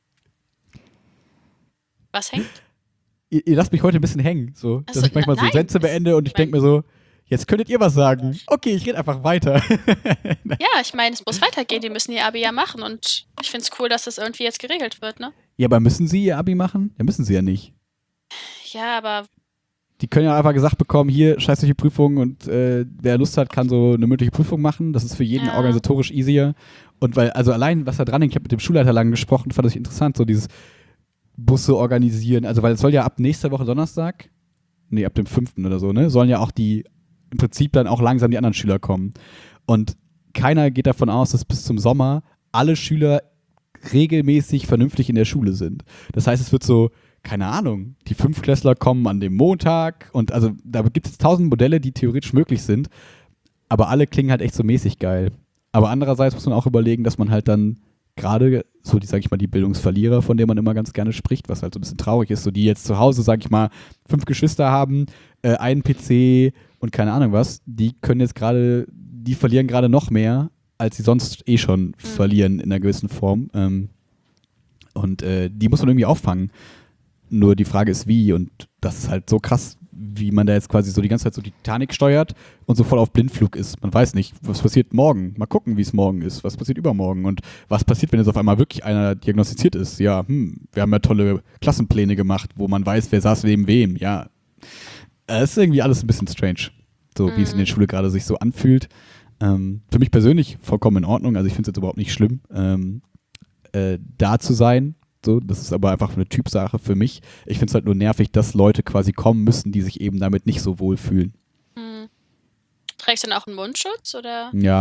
Was hängt? Ihr, ihr lasst mich heute ein bisschen hängen. So, dass Also, ich manchmal nein, so Sätze beende und ich denke mir so, jetzt könntet ihr was sagen. Okay, ich rede einfach weiter. Ja, ich meine, es muss weitergehen. Die müssen ihr Abi ja machen und ich finde es cool, dass das irgendwie jetzt geregelt wird, ne? Ja, aber müssen sie ihr Abi machen? Ja, müssen sie ja nicht. Ja, aber Die können ja einfach gesagt bekommen, hier, scheiß solche Prüfungen und äh, wer Lust hat, kann so eine mündliche Prüfung machen. Das ist für jeden Ja. organisatorisch easier. Und weil, also allein, was da dran hängt, ich habe mit dem Schulleiter lang gesprochen, fand ich interessant, so dieses Busse organisieren. Also, weil es soll ja ab nächster Woche Donnerstag, nee, ab dem fünften oder so, ne, sollen ja auch die, im Prinzip dann auch langsam die anderen Schüler kommen. Und keiner geht davon aus, dass bis zum Sommer alle Schüler regelmäßig vernünftig in der Schule sind. Das heißt, es wird so, keine Ahnung, die Fünftklässler kommen an dem Montag und also da gibt es tausend Modelle, die theoretisch möglich sind, aber alle klingen halt echt so mäßig geil. Aber andererseits muss man auch überlegen, dass man halt dann gerade so die, sag ich mal, die Bildungsverlierer, von denen man immer ganz gerne spricht, was halt so ein bisschen traurig ist, so die jetzt zu Hause, sag ich mal, fünf Geschwister haben, äh, einen P C und keine Ahnung was, die können jetzt gerade, die verlieren gerade noch mehr, als sie sonst eh schon mhm. verlieren in einer gewissen Form. Ähm, und äh, die muss man irgendwie auffangen. Nur die Frage ist, wie. Und das ist halt so krass, wie man da jetzt quasi so die ganze Zeit so die Titanic steuert und so voll auf Blindflug ist. Man weiß nicht, was passiert morgen. Mal gucken, wie es morgen ist. Was passiert übermorgen? Und was passiert, wenn jetzt auf einmal wirklich einer diagnostiziert ist? Ja, hm, wir haben ja tolle Klassenpläne gemacht, wo man weiß, wer saß neben wem. Ja, es ist irgendwie alles ein bisschen strange. So, mhm. wie es in der Schule gerade sich so anfühlt. Ähm, für mich persönlich vollkommen in Ordnung. Also ich finde es jetzt überhaupt nicht schlimm, ähm, äh, da zu sein. So, das ist aber einfach eine Typsache für mich. Ich finde es halt nur nervig, dass Leute quasi kommen müssen, die sich eben damit nicht so wohl fühlen. hm. Trägst du denn auch einen Mundschutz oder? Ja,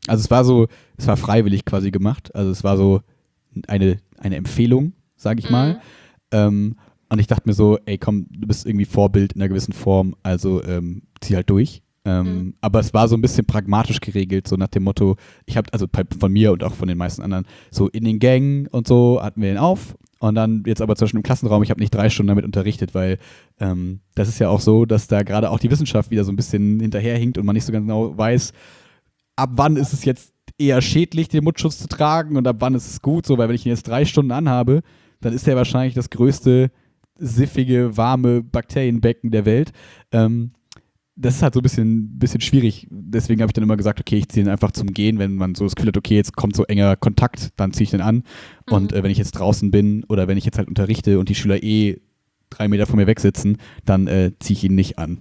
Also es war so, es war freiwillig quasi gemacht. Also es war so eine, eine Empfehlung, sage ich mal. Mhm. Ähm, und ich dachte mir so, ey komm, du bist irgendwie Vorbild in einer gewissen Form, also ähm, zieh halt durch. Ähm, Mhm. Aber es war so ein bisschen pragmatisch geregelt, so nach dem Motto, ich habe, also bei- von mir und auch von den meisten anderen, so in den Gängen und so hatten wir den auf. Und dann jetzt aber zum Beispiel im Klassenraum, ich habe nicht drei Stunden damit unterrichtet, weil ähm, das ist ja auch so, dass da gerade auch die Wissenschaft wieder so ein bisschen hinterherhinkt und man nicht so ganz genau weiß, ab wann ist es jetzt eher schädlich, den Mundschutz zu tragen und ab wann ist es gut, so, weil wenn ich ihn jetzt drei Stunden anhabe, dann ist er wahrscheinlich das größte siffige, warme Bakterienbecken der Welt. Ähm, das ist halt so ein bisschen, bisschen schwierig. Deswegen habe ich dann immer gesagt, okay, ich ziehe ihn einfach zum Gehen, wenn man so das Gefühl hat, okay, jetzt kommt so enger Kontakt, dann ziehe ich den an. Mhm. Und äh, wenn ich jetzt draußen bin oder wenn ich jetzt halt unterrichte und die Schüler eh drei Meter von mir weg sitzen, dann äh, ziehe ich ihn nicht an.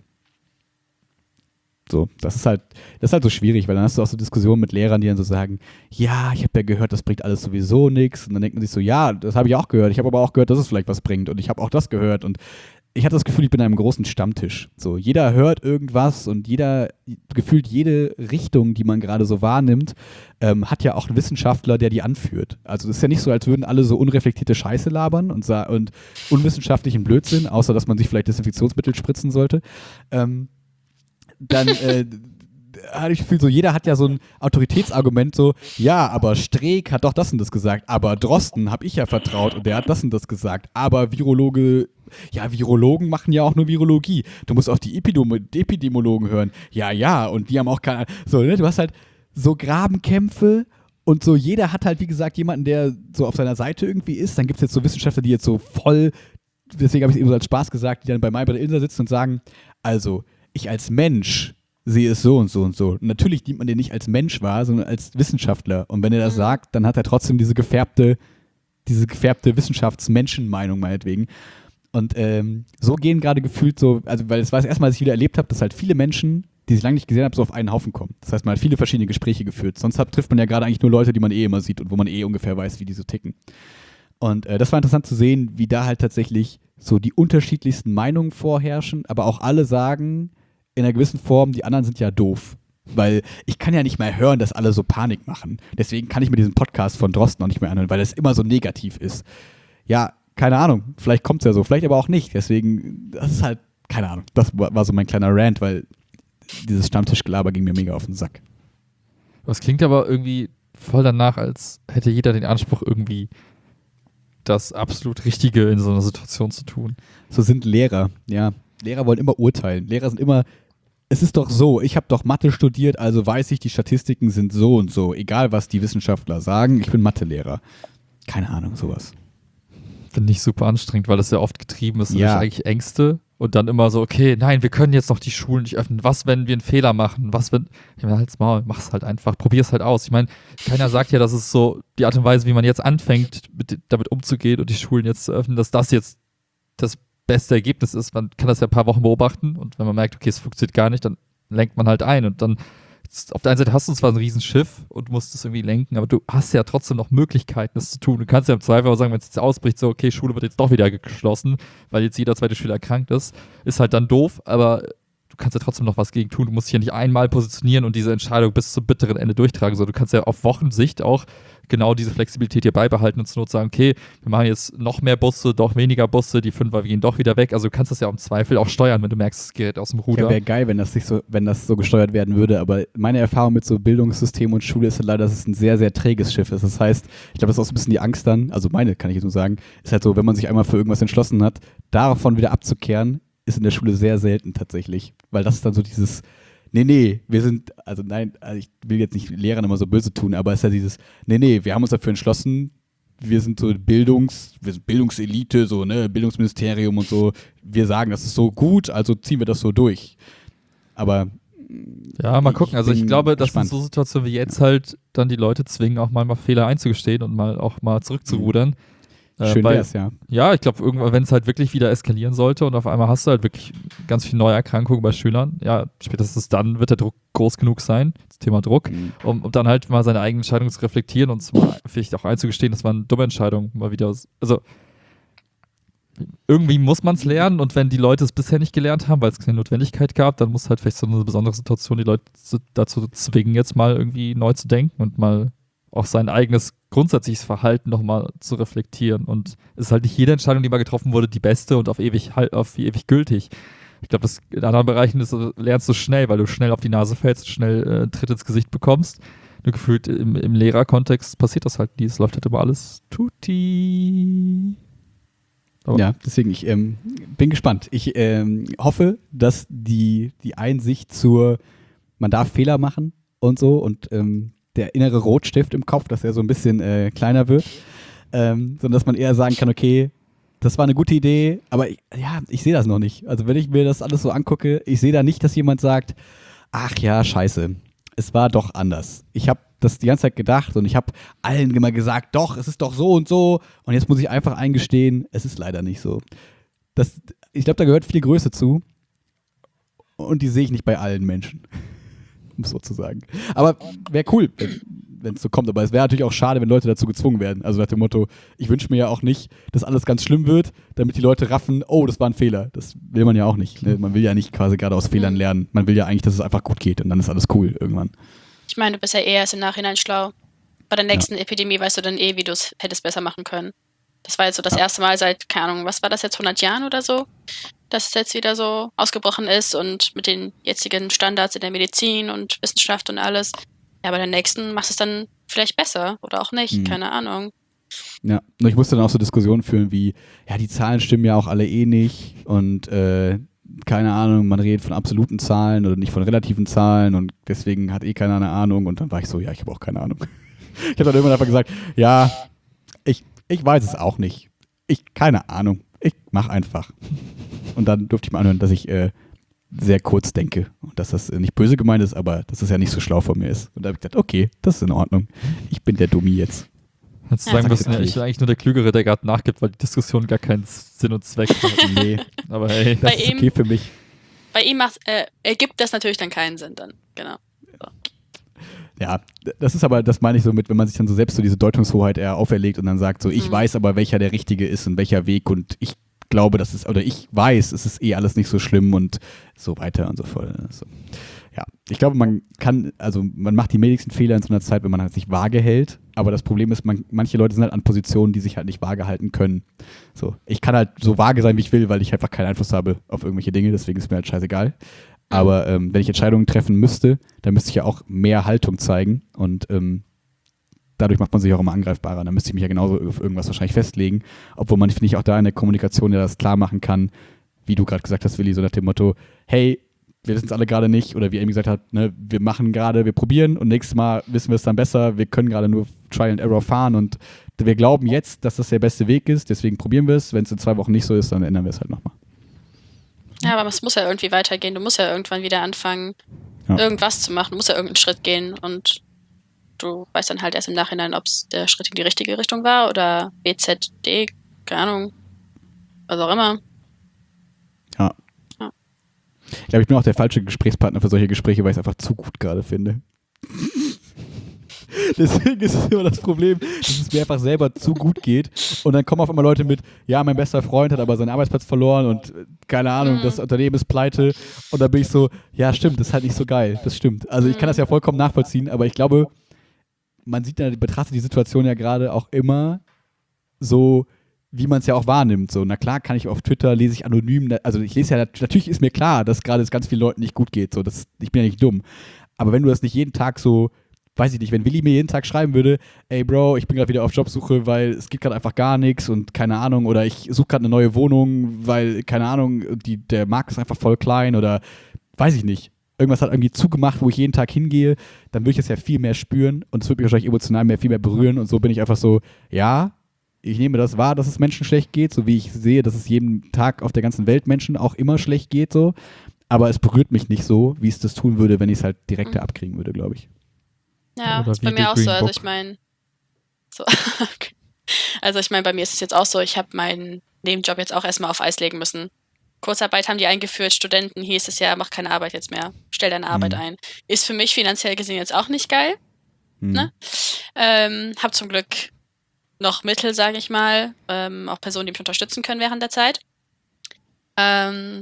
So, das ist halt, das ist halt so schwierig, weil dann hast du auch so Diskussionen mit Lehrern, die dann so sagen, ja, ich habe ja gehört, das bringt alles sowieso nichts. Und dann denkt man sich so, ja, das habe ich auch gehört. Ich habe aber auch gehört, dass es vielleicht was bringt. Und ich habe auch das gehört. Und ich hatte das Gefühl, ich bin an einem großen Stammtisch. So, jeder hört irgendwas und jeder, gefühlt jede Richtung, die man gerade so wahrnimmt, ähm, hat ja auch einen Wissenschaftler, der die anführt. Also es ist ja nicht so, als würden alle so unreflektierte Scheiße labern und, sa- und unwissenschaftlichen Blödsinn, außer dass man sich vielleicht Desinfektionsmittel spritzen sollte. Ähm, dann äh, hatte ich das Gefühl, so jeder hat ja so ein Autoritätsargument, so, ja, aber Streeck hat doch das und das gesagt, aber Drosten habe ich ja vertraut und der hat das und das gesagt, aber Virologe, ja, Virologen machen ja auch nur Virologie. Du musst auf die Epidemi- Epidemiologen hören. Ja, ja, und die haben auch keine, so, ne, du hast halt so Grabenkämpfe und so, jeder hat halt, wie gesagt, jemanden, der so auf seiner Seite irgendwie ist. Dann gibt es jetzt so Wissenschaftler, die jetzt so voll, deswegen habe ich es eben so als Spaß gesagt, die dann bei Mai bei der Ilse sitzen und sagen, also, ich als Mensch sehe es so und so und so. Und natürlich nimmt man den nicht als Mensch wahr, sondern als Wissenschaftler. Und wenn er das Mhm. sagt, dann hat er trotzdem diese gefärbte, diese gefärbte Wissenschaftsmenschenmeinung meinetwegen. Und ähm, so gehen gerade gefühlt so, also weil es war das erste Mal, dass ich wieder erlebt habe, dass halt viele Menschen, die ich lange nicht gesehen habe, so auf einen Haufen kommen. Das heißt, man hat viele verschiedene Gespräche geführt. Sonst hat, trifft man ja gerade eigentlich nur Leute, die man eh immer sieht und wo man eh ungefähr weiß, wie die so ticken. Und äh, das war interessant zu sehen, wie da halt tatsächlich so die unterschiedlichsten Meinungen vorherrschen, aber auch alle sagen in einer gewissen Form, die anderen sind ja doof. Weil ich kann ja nicht mehr hören, dass alle so Panik machen. Deswegen kann ich mir diesen Podcast von Drosten noch nicht mehr anhören, weil das immer so negativ ist. Ja, keine Ahnung, vielleicht kommt es ja so, vielleicht aber auch nicht. Deswegen, das ist halt, keine Ahnung, das war, war so mein kleiner Rant, weil dieses Stammtischgelaber ging mir mega auf den Sack. Das klingt aber irgendwie voll danach, als hätte jeder den Anspruch, irgendwie das absolut Richtige in so einer Situation zu tun. So sind Lehrer, ja. Lehrer wollen immer urteilen. Lehrer sind immer, es ist doch so, ich habe doch Mathe studiert, also weiß ich, die Statistiken sind so und so. Egal, was die Wissenschaftler sagen, ich bin Mathelehrer. Keine Ahnung, sowas. Finde ich super anstrengend, weil das ja oft getrieben ist, Ja. durch eigentlich Ängste und dann immer so, okay, nein, wir können jetzt noch die Schulen nicht öffnen. Was, wenn wir einen Fehler machen? Was, wenn, ich meine, halt's Maul, mach's halt einfach, probier's halt aus. Ich meine, keiner sagt ja, dass es so die Art und Weise, wie man jetzt anfängt, mit, damit umzugehen und die Schulen jetzt zu öffnen, dass das jetzt das beste Ergebnis ist. Man kann das ja ein paar Wochen beobachten und wenn man merkt, okay, es funktioniert gar nicht, dann lenkt man halt ein und dann auf der einen Seite hast du zwar ein Riesenschiff und musst es irgendwie lenken, aber du hast ja trotzdem noch Möglichkeiten, das zu tun. Du kannst ja im Zweifel auch sagen, wenn es jetzt ausbricht, so, okay, Schule wird jetzt doch wieder geschlossen, weil jetzt jeder zweite Schüler erkrankt ist. Ist halt dann doof, aber du kannst ja trotzdem noch was gegen tun. Du musst dich ja nicht einmal positionieren und diese Entscheidung bis zum bitteren Ende durchtragen. So, du kannst ja auf Wochensicht auch genau diese Flexibilität hier beibehalten und zur Not sagen, okay, wir machen jetzt noch mehr Busse, doch weniger Busse, die Fünfer gehen doch wieder weg. Also du kannst das ja im Zweifel auch steuern, wenn du merkst, es gerät aus dem Ruder. Ja, wäre geil, wenn das, nicht so, wenn das so gesteuert werden würde, aber meine Erfahrung mit so Bildungssystem und Schule ist halt leider, dass es ein sehr, sehr träges Schiff ist. Das heißt, ich glaube, das ist auch so ein bisschen die Angst dann, also meine kann ich jetzt nur sagen, ist halt so, wenn man sich einmal für irgendwas entschlossen hat, davon wieder abzukehren, ist in der Schule sehr selten tatsächlich, weil das ist dann so dieses, nee, nee, wir sind, also nein, also ich will jetzt nicht Lehrern immer so böse tun, aber es ist ja dieses, nee, nee, wir haben uns dafür entschlossen, wir sind so Bildungs, wir sind Bildungselite, so, ne, Bildungsministerium und so, wir sagen, das ist so gut, also ziehen wir das so durch. Aber ja, mal gucken. Also ich bin glaube, dass in gespannt. so Situationen wie jetzt halt dann die Leute zwingen, auch mal, mal Fehler einzugestehen und mal auch mal zurückzurudern. Äh, Schön weil, wär's, ja. Ja, ich glaube, irgendwann, wenn es halt wirklich wieder eskalieren sollte und auf einmal hast du halt wirklich ganz viele neue Erkrankungen bei Schülern, ja, spätestens dann wird der Druck groß genug sein, das Thema Druck, Mhm. um, um dann halt mal seine eigene Entscheidung zu reflektieren und mal vielleicht auch einzugestehen, das war eine dumme Entscheidung, mal wieder, also irgendwie muss man es lernen und wenn die Leute es bisher nicht gelernt haben, weil es keine Notwendigkeit gab, dann muss halt vielleicht so eine besondere Situation die Leute zu, dazu zwingen, jetzt mal irgendwie neu zu denken und mal auch sein eigenes grundsätzliches Verhalten nochmal zu reflektieren. Und es ist halt nicht jede Entscheidung, die mal getroffen wurde, die beste und auf ewig, auf ewig gültig. Ich glaube, in anderen Bereichen ist, lernst du schnell, weil du schnell auf die Nase fällst, schnell äh, einen Tritt ins Gesicht bekommst. Nur gefühlt im, im Lehrerkontext passiert das halt nie. Es läuft halt immer alles tutti. Aber ja, deswegen, ich ähm, bin gespannt. Ich ähm, hoffe, dass die, die Einsicht zur, man darf Fehler machen und so und ähm, der innere Rotstift im Kopf, dass er so ein bisschen äh, kleiner wird, ähm, sondern dass man eher sagen kann, okay, das war eine gute Idee, aber ich, ja, ich sehe das noch nicht. Also wenn ich mir das alles so angucke, ich sehe da nicht, dass jemand sagt, ach ja, scheiße, es war doch anders. Ich habe das die ganze Zeit gedacht und ich habe allen immer gesagt, doch, es ist doch so und so und jetzt muss ich einfach eingestehen, es ist leider nicht so. Das, ich glaube, da gehört viel Größe zu und die sehe ich nicht bei allen Menschen, um es so zu sagen. Aber wäre cool, wenn es so kommt, aber es wäre natürlich auch schade, wenn Leute dazu gezwungen werden. Also nach dem Motto, ich wünsche mir ja auch nicht, dass alles ganz schlimm wird, damit die Leute raffen, oh, das war ein Fehler. Das will man ja auch nicht. Ne? Man will ja nicht quasi gerade aus Fehlern lernen. Man will ja eigentlich, dass es einfach gut geht und dann ist alles cool irgendwann. Ich meine, du bist ja eher erst im Nachhinein schlau. Bei der nächsten ja. Epidemie weißt du dann eh, wie du es hättest besser machen können. Das war jetzt so das ja. erste Mal seit, keine Ahnung, was war das jetzt, hundert Jahren oder so, dass es jetzt wieder so ausgebrochen ist und mit den jetzigen Standards in der Medizin und Wissenschaft und alles. Ja, bei der nächsten machst du es dann vielleicht besser oder auch nicht, mhm. keine Ahnung. Ja, und ich musste dann auch so Diskussionen führen wie, ja, die Zahlen stimmen ja auch alle eh nicht und äh, keine Ahnung, man redet von absoluten Zahlen oder nicht von relativen Zahlen und deswegen hat eh keiner eine Ahnung und dann war ich so, ja, ich habe auch keine Ahnung. Ich habe dann irgendwann einfach gesagt, ja, ich, ich weiß es auch nicht. Ich, keine Ahnung, ich mach einfach. Und dann durfte ich mal anhören, dass ich äh, sehr kurz denke und dass das äh, nicht böse gemeint ist, aber dass das ja nicht so schlau von mir ist. Und da habe ich gesagt, okay, das ist in Ordnung. Ich bin der Dummi jetzt. Hättest du sagen müssen, ja, ich bin eigentlich nur der Klügere, der gerade nachgibt, weil die Diskussion gar keinen Sinn und Zweck hat. Nee, aber hey, das bei ist ihm, okay für mich. Bei ihm macht, äh, ergibt das natürlich dann keinen Sinn dann, genau. So. Ja, das ist aber, das meine ich so mit, wenn man sich dann so selbst so diese Deutungshoheit eher auferlegt und dann sagt so, ich mhm. weiß aber, welcher der richtige ist und welcher Weg und ich glaube, das ist, oder ich weiß, es ist eh alles nicht so schlimm und so weiter und so fort. Also, ja, ich glaube, man kann, also man macht die wenigsten Fehler in so einer Zeit, wenn man halt sich vage hält, aber das Problem ist, man, manche Leute sind halt an Positionen, die sich halt nicht vage halten können. So, ich kann halt so vage sein, wie ich will, weil ich einfach keinen Einfluss habe auf irgendwelche Dinge, deswegen ist mir halt scheißegal. Aber ähm, wenn ich Entscheidungen treffen müsste, dann müsste ich ja auch mehr Haltung zeigen und ähm, dadurch macht man sich auch immer angreifbarer. Dann müsste ich mich ja genauso auf irgendwas wahrscheinlich festlegen, obwohl man, finde ich, auch da in der Kommunikation ja das klar machen kann, wie du gerade gesagt hast, Willi, so nach dem Motto, hey, wir wissen es alle gerade nicht oder wie Amy gesagt hat, ne, wir machen gerade, wir probieren und nächstes Mal wissen wir es dann besser, wir können gerade nur Trial and Error fahren und wir glauben jetzt, dass das der beste Weg ist, deswegen probieren wir es. Wenn es in zwei Wochen nicht so ist, dann ändern wir es halt nochmal. Ja, aber es muss ja irgendwie weitergehen. Du musst ja irgendwann wieder anfangen, ja. irgendwas zu machen. Du musst ja irgendeinen Schritt gehen und du weißt dann halt erst im Nachhinein, ob es der Schritt in die richtige Richtung war oder B Z D, keine Ahnung, was auch immer. Ja. ja. Ich glaube, ich bin auch der falsche Gesprächspartner für solche Gespräche, weil ich es einfach zu gut gerade finde. Deswegen ist es immer das Problem, dass es mir einfach selber zu gut geht und dann kommen auf einmal Leute mit, ja, mein bester Freund hat aber seinen Arbeitsplatz verloren und keine Ahnung, mhm. das Unternehmen ist pleite und dann bin ich so, ja stimmt, das ist halt nicht so geil, das stimmt. Also ich kann das ja vollkommen nachvollziehen, aber ich glaube, man sieht ja, betrachtet die Situation ja gerade auch immer so, wie man es ja auch wahrnimmt. So, na klar kann ich auf Twitter, lese ich anonym, also ich lese ja, natürlich ist mir klar, dass gerade es ganz vielen Leuten nicht gut geht, so, das, ich bin ja nicht dumm, aber wenn du das nicht jeden Tag so, weiß ich nicht, wenn Willi mir jeden Tag schreiben würde, ey Bro, ich bin gerade wieder auf Jobsuche, weil es geht gerade einfach gar nichts und keine Ahnung, oder ich suche gerade eine neue Wohnung, weil, keine Ahnung, die, der Markt ist einfach voll klein oder weiß ich nicht, irgendwas hat irgendwie zugemacht, wo ich jeden Tag hingehe, dann würde ich das ja viel mehr spüren und es würde mich wahrscheinlich emotional mehr, viel mehr berühren und so bin ich einfach so, ja, ich nehme das wahr, dass es Menschen schlecht geht, so wie ich sehe, dass es jedem Tag auf der ganzen Welt Menschen auch immer schlecht geht, so, aber es berührt mich nicht so, wie es das tun würde, wenn ich es halt direkter abkriegen würde, glaube ich. Ja, ist bei mir auch so. Also ich meine, so, okay. also ich meine, bei mir ist es jetzt auch so, ich habe meinen Nebenjob jetzt auch erstmal auf Eis legen müssen. Kurzarbeit haben die eingeführt, Studenten hieß es ja, mach keine Arbeit jetzt mehr, stell deine Arbeit mhm. ein. Ist für mich finanziell gesehen jetzt auch nicht geil. Mhm. Ne? Ähm, hab zum Glück noch Mittel, sage ich mal. Ähm, auch Personen, die mich unterstützen können während der Zeit. Ähm,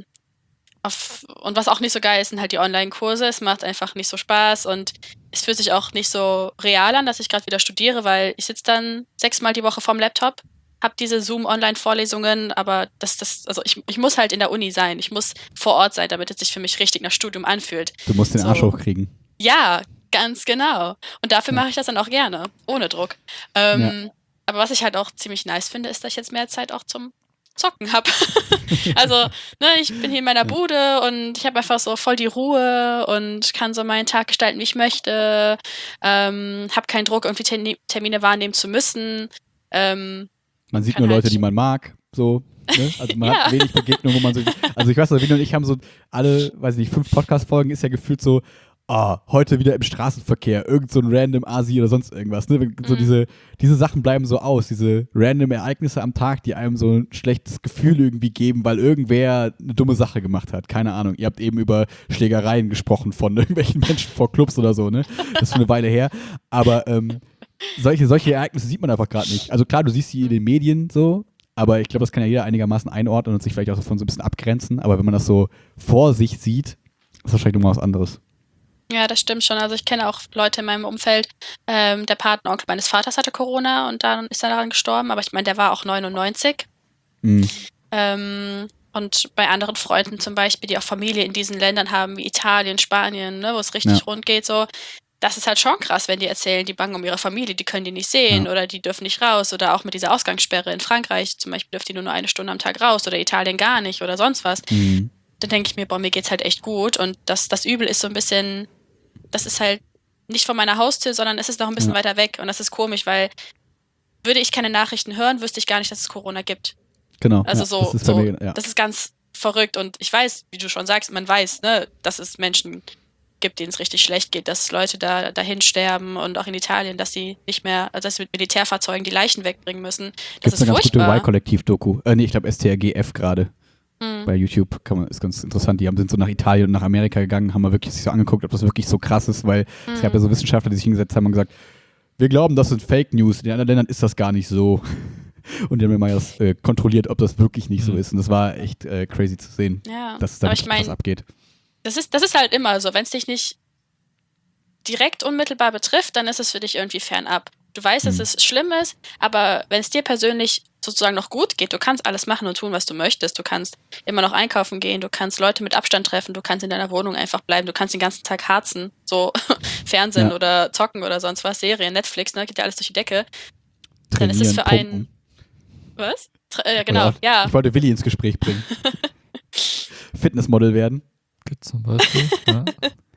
auf, und was auch nicht so geil ist, sind halt die Online-Kurse. Es macht einfach nicht so Spaß und es fühlt sich auch nicht so real an, dass ich gerade wieder studiere, weil ich sitze dann sechsmal die Woche vorm Laptop, habe diese Zoom-Online-Vorlesungen, aber das, das, also ich, ich muss halt in der Uni sein. Ich muss vor Ort sein, damit es sich für mich richtig nach Studium anfühlt. Du musst den so. Arsch hochkriegen. Ja, ganz genau. Und dafür Ja. mache ich das dann auch gerne, ohne Druck. Ähm, Ja. Aber was ich halt auch ziemlich nice finde, ist, dass ich jetzt mehr Zeit auch zum Zocken habe. Also, ne, ich bin hier in meiner Bude und ich habe einfach so voll die Ruhe und kann so meinen Tag gestalten, wie ich möchte. Ähm, habe keinen Druck, irgendwie Terni- Termine wahrnehmen zu müssen. Ähm, Man sieht kann nur Leute, halt- die man mag, so. Ne? Also man Ja. hat wenig Begegnungen, wo man so. Also ich weiß nicht, Willi und ich haben so alle, weiß ich nicht, fünf Podcast-Folgen ist ja gefühlt so, ah, heute wieder im Straßenverkehr, irgend so ein random Asi oder sonst irgendwas. Ne? So Mhm. diese, diese Sachen bleiben so aus, diese random Ereignisse am Tag, die einem so ein schlechtes Gefühl irgendwie geben, weil irgendwer eine dumme Sache gemacht hat. Keine Ahnung. Ihr habt eben über Schlägereien gesprochen von irgendwelchen Menschen vor Clubs oder so, ne? Das ist schon eine Weile her. Aber ähm, solche, solche Ereignisse sieht man einfach gerade nicht. Also klar, du siehst sie in den Medien so, aber ich glaube, das kann ja jeder einigermaßen einordnen und sich vielleicht auch davon so ein bisschen abgrenzen. Aber wenn man das so vor sich sieht, ist das wahrscheinlich nochmal was anderes. Ja, das stimmt schon. Also ich kenne auch Leute in meinem Umfeld. Ähm, der Patenonkel meines Vaters hatte Corona und dann ist er daran gestorben. Aber ich meine, der war auch neunundneunzig. Mhm. Ähm, und bei anderen Freunden zum Beispiel, die auch Familie in diesen Ländern haben, wie Italien, Spanien, ne, wo es richtig Ja. rund geht, so, das ist halt schon krass, wenn die erzählen, die bangen um ihre Familie, die können die nicht sehen Ja. oder die dürfen nicht raus oder auch mit dieser Ausgangssperre in Frankreich zum Beispiel dürfen die nur noch eine Stunde am Tag raus oder Italien gar nicht oder sonst was. Mhm. Dann denke ich mir, boah, mir geht's halt echt gut und das, das Übel ist so ein bisschen, das ist halt nicht vor meiner Haustür, sondern es ist noch ein bisschen Ja. weiter weg und das ist komisch, weil würde ich keine Nachrichten hören, wüsste ich gar nicht, dass es Corona gibt. Genau. Also ja, so, das ist so bei mir, ja. das ist ganz verrückt und ich weiß, wie du schon sagst, man weiß, ne, dass es Menschen gibt, denen es richtig schlecht geht, dass Leute da dahin sterben und auch in Italien, dass sie nicht mehr, also dass sie mit Militärfahrzeugen die Leichen wegbringen müssen. Das Gibt's ist eine ganz gute furchtbar. Y-Kollektiv-Doku. Äh, nee, ich glaube S T R G F gerade. Mhm. Bei YouTube kann man, ist ganz interessant. Die haben, sind so nach Italien und nach Amerika gegangen, haben mal wirklich sich so angeguckt, ob das wirklich so krass ist, weil es gab ja so Wissenschaftler, die sich hingesetzt haben und gesagt, wir glauben, das sind Fake News. In den anderen Ländern ist das gar nicht so. Und die haben mir mal das äh, kontrolliert, ob das wirklich nicht so Mhm. ist. Und das war echt äh, crazy zu sehen, Ja, dass es da aber ich wirklich krass meine, abgeht. das ist, das ist halt immer so, wenn es dich nicht direkt unmittelbar betrifft, dann ist es für dich irgendwie fernab. Du weißt, dass Mhm. es schlimm ist, aber wenn es dir persönlich sozusagen noch gut geht, du kannst alles machen und tun, was du möchtest. Du kannst immer noch einkaufen gehen, du kannst Leute mit Abstand treffen, du kannst in deiner Wohnung einfach bleiben, du kannst den ganzen Tag harzen, so Fernsehen Ja. oder zocken oder sonst was, Serien, Netflix, ne, geht ja alles durch die Decke. Dann ist es Trainieren, für einen, pumpen. was? Tra- äh, genau, Oder auch, ja. Ich wollte Willi ins Gespräch bringen. Fitnessmodel werden. Zum Beispiel. Ja.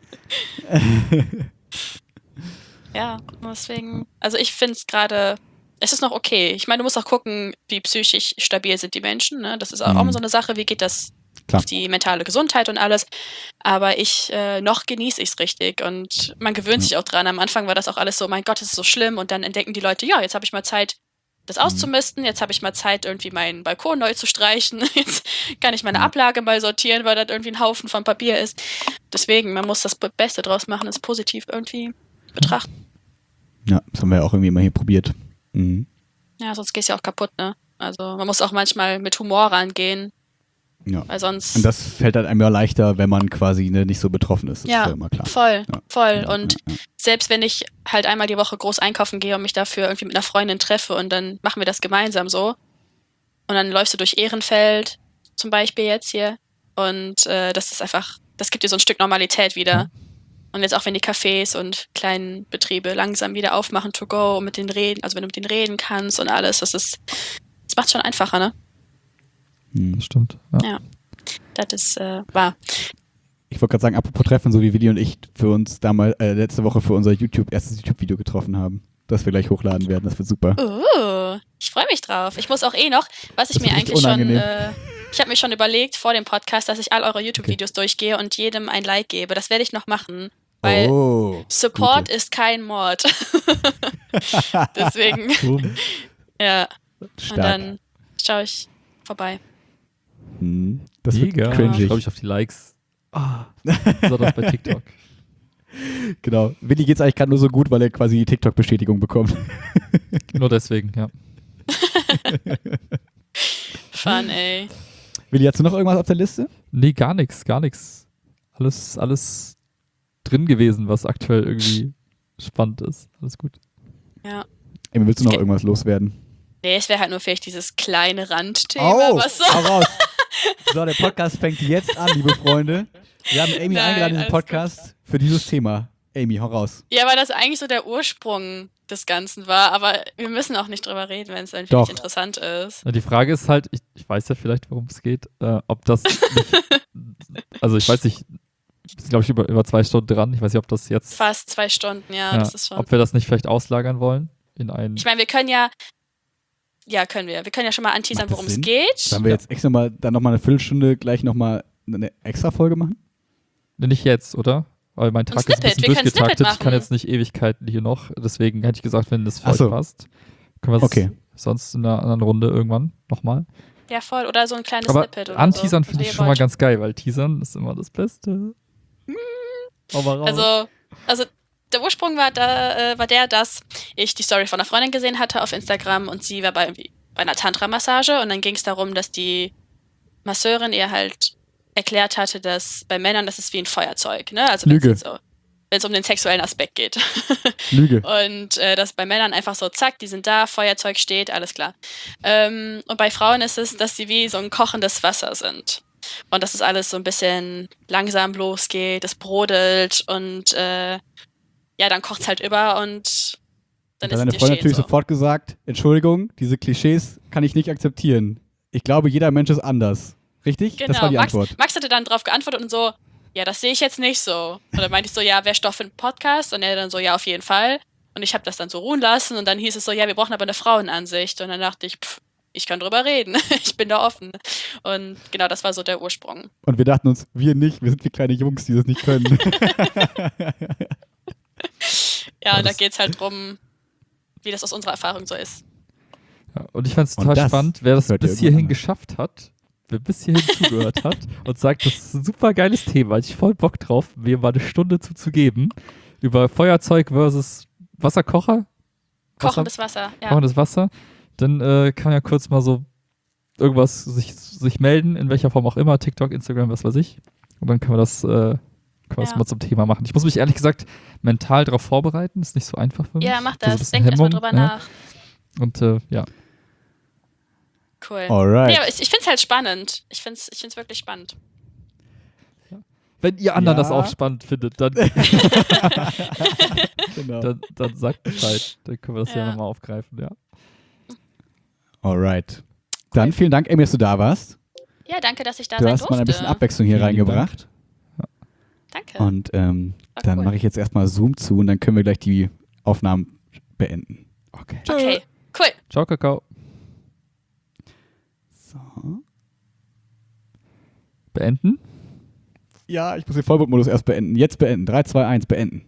Ja, deswegen, also ich finde es gerade, es ist noch okay. Ich meine, du musst auch gucken, wie psychisch stabil sind die Menschen. Ne? Das ist auch Mhm. immer so eine Sache, wie geht das Klar. auf die mentale Gesundheit und alles. Aber ich, äh, noch genieße ich es richtig und man gewöhnt Ja. sich auch dran. Am Anfang war das auch alles so, mein Gott, das ist so schlimm und dann entdecken die Leute, ja, jetzt habe ich mal Zeit, das Mhm. auszumisten, jetzt habe ich mal Zeit, irgendwie meinen Balkon neu zu streichen, jetzt kann ich meine Ja. Ablage mal sortieren, weil das irgendwie ein Haufen von Papier ist. Deswegen, man muss das Beste draus machen, es positiv irgendwie betrachten. Ja, das haben wir ja auch irgendwie immer hier probiert. Mhm. Ja, sonst gehst du ja auch kaputt, ne? Also man muss auch manchmal mit Humor rangehen, Ja. weil sonst... Und das fällt halt einem ja leichter, wenn man quasi ne, nicht so betroffen ist. Das ja, ist ja immer klar. voll, Ja. voll. Ja, Und ja, ja. selbst wenn ich halt einmal die Woche groß einkaufen gehe und mich dafür irgendwie mit einer Freundin treffe und dann machen wir das gemeinsam so und dann läufst du durch Ehrenfeld zum Beispiel jetzt hier und äh, das ist einfach, das gibt dir so ein Stück Normalität wieder. Ja. Und jetzt auch wenn die Cafés und kleinen Betriebe langsam wieder aufmachen to go und mit denen reden, also wenn du mit denen reden kannst und alles, das ist, das macht schon einfacher, ne? Mhm. Das stimmt. Ja. Ja. Das ist äh, wahr. Ich wollte gerade sagen, apropos Treffen, so wie Willi und ich für uns damals äh, letzte Woche für unser YouTube, erstes YouTube-Video getroffen haben, das wir gleich hochladen werden. Das wird super. Uh, ich freue mich drauf. Ich muss auch eh noch, was ich Das mir wird echt eigentlich schon, unangenehm. äh, ich habe mir schon überlegt vor dem Podcast, dass ich all eure YouTube-Videos durchgehe und jedem ein Like gebe. Das werde ich noch machen, weil oh, Support gute. ist kein Mord. Deswegen, Boom. ja. Stark. Und dann schaue ich vorbei. Mhm. Das Mega. wird Ich cringy. glaube ich auf die Likes. Ah. Besonders bei TikTok. Genau. Willi geht's eigentlich gerade nur so gut, weil er quasi die TikTok-Bestätigung bekommt. Nur deswegen, ja. Fun, ey. Willi, hast du noch irgendwas auf der Liste? Nee, gar nichts, gar nichts. Alles, alles drin gewesen, was aktuell irgendwie spannend ist. Alles gut. Ja. Amy, willst du noch irgendwas loswerden? Nee, es wäre halt nur vielleicht dieses kleine Randthema, Oh, was so. hau raus. So, der Podcast fängt jetzt an, liebe Freunde. Wir haben Amy Nein, eingeladen in den alles Podcast für dieses Thema. Amy, hau raus. Ja, weil das eigentlich so der Ursprung des Ganzen war, aber wir müssen auch nicht drüber reden, wenn es irgendwie Doch. nicht interessant ist. Ja, die Frage ist halt, ich, ich weiß ja vielleicht, worum es geht, äh, ob das nicht, also ich weiß nicht, wir sind glaube ich über, über zwei Stunden dran, ich weiß nicht, ob das jetzt, Fast zwei Stunden, ja, ja, das ist schon. ob wir das nicht vielleicht auslagern wollen in einen, Ich meine, wir können ja, ja, können wir. Wir können ja schon mal anteasern, Macht das worum es Sinn? geht. Sollen wir jetzt extra mal, dann nochmal eine Viertelstunde gleich nochmal eine extra Folge machen? Ne, nicht jetzt, oder? Weil mein Tag ist ein Snippet, bisschen wir können durchgetaktet, Snippet ich kann machen. jetzt nicht Ewigkeiten hier noch, deswegen hätte ich gesagt, wenn das für Ach euch so. passt, können wir es Okay. sonst in einer anderen Runde irgendwann nochmal. Ja, voll. Oder so ein kleines Aber Snippet oder anteasern so. finde wie ich ihr schon mal wollt. ganz geil, weil teasern ist immer das Beste. Hau mal raus. Also, also der Ursprung war, da, äh, war der, dass ich die Story von einer Freundin gesehen hatte auf Instagram und sie war bei, irgendwie bei einer Tantra-Massage und dann ging es darum, dass die Masseurin ihr halt erklärt hatte, dass bei Männern das ist wie ein Feuerzeug, ne? Also wenn Lüge. es so, wenn es um den sexuellen Aspekt geht. Lüge. Und äh, das bei Männern einfach so, zack, die sind da, Feuerzeug steht, alles klar. Ähm, und bei Frauen ist es, dass sie wie so ein kochendes Wasser sind. Und dass es alles so ein bisschen langsam losgeht, es brodelt und äh, ja, dann kocht es halt über und dann Da hat ist deine es Freundin geschehen natürlich so. sofort gesagt, Entschuldigung, diese Klischees kann ich nicht akzeptieren. Ich glaube, jeder Mensch ist anders. Richtig? Genau, Das war die Max, Antwort. Max hatte dann drauf geantwortet und so, ja, das sehe ich jetzt nicht so. Und dann meinte ich so, ja, wäre Stoff für einen Podcast? Und er dann so, ja, auf jeden Fall. Und ich habe das dann so ruhen lassen und dann hieß es so, ja, wir brauchen aber eine Frauenansicht. Und dann dachte ich, pff, ich kann drüber reden. Ich bin da offen. Und genau, das war so der Ursprung. Und wir dachten uns, wir nicht, wir sind wie kleine Jungs, die das nicht können. Ja, und da das- geht es halt drum, wie das aus unserer Erfahrung so ist. Ja, und ich fand es Und total das spannend, wer das hört ihr bis irgendwann hierhin anders. geschafft hat, wer bis hierhin zugehört hat und sagt, das ist ein super geiles Thema, hatte ich voll Bock drauf, mir mal eine Stunde zuzugeben, über Feuerzeug versus Wasserkocher. Wasser- Kochendes Wasser, ja. Kochendes Wasser. Dann äh, kann ja kurz mal so irgendwas sich, sich melden, in welcher Form auch immer, TikTok, Instagram, was weiß ich. Und dann können wir das, äh, können wir das Ja. mal zum Thema machen. Ich muss mich ehrlich gesagt mental darauf vorbereiten, ist nicht so einfach für mich. Ja, mach So ein das. bisschen Denk erstmal Hemmung, drüber ja. nach. Und äh, ja. Cool. Alright. Nee, aber ich, ich finde es halt spannend. Ich finde es ich find's wirklich spannend. Wenn ihr anderen Ja. das auch spannend findet, dann, Genau. dann, dann sagt Bescheid. Dann können wir das ja, Ja. nochmal aufgreifen, ja. Alright. Dann vielen Dank, Amy, dass du da warst. Ja, danke, dass ich da Du sein hast durfte. mal ein bisschen Abwechslung hier Vielen lieben reingebracht. Danke. Und ähm, War dann cool. mache ich jetzt erstmal Zoom zu und dann können wir gleich die Aufnahmen beenden. Okay. Okay, cool. Ciao, Kakao. So. Beenden? Ja, ich muss den Vollbildmodus erst beenden. Jetzt beenden. drei, zwei, eins, beenden.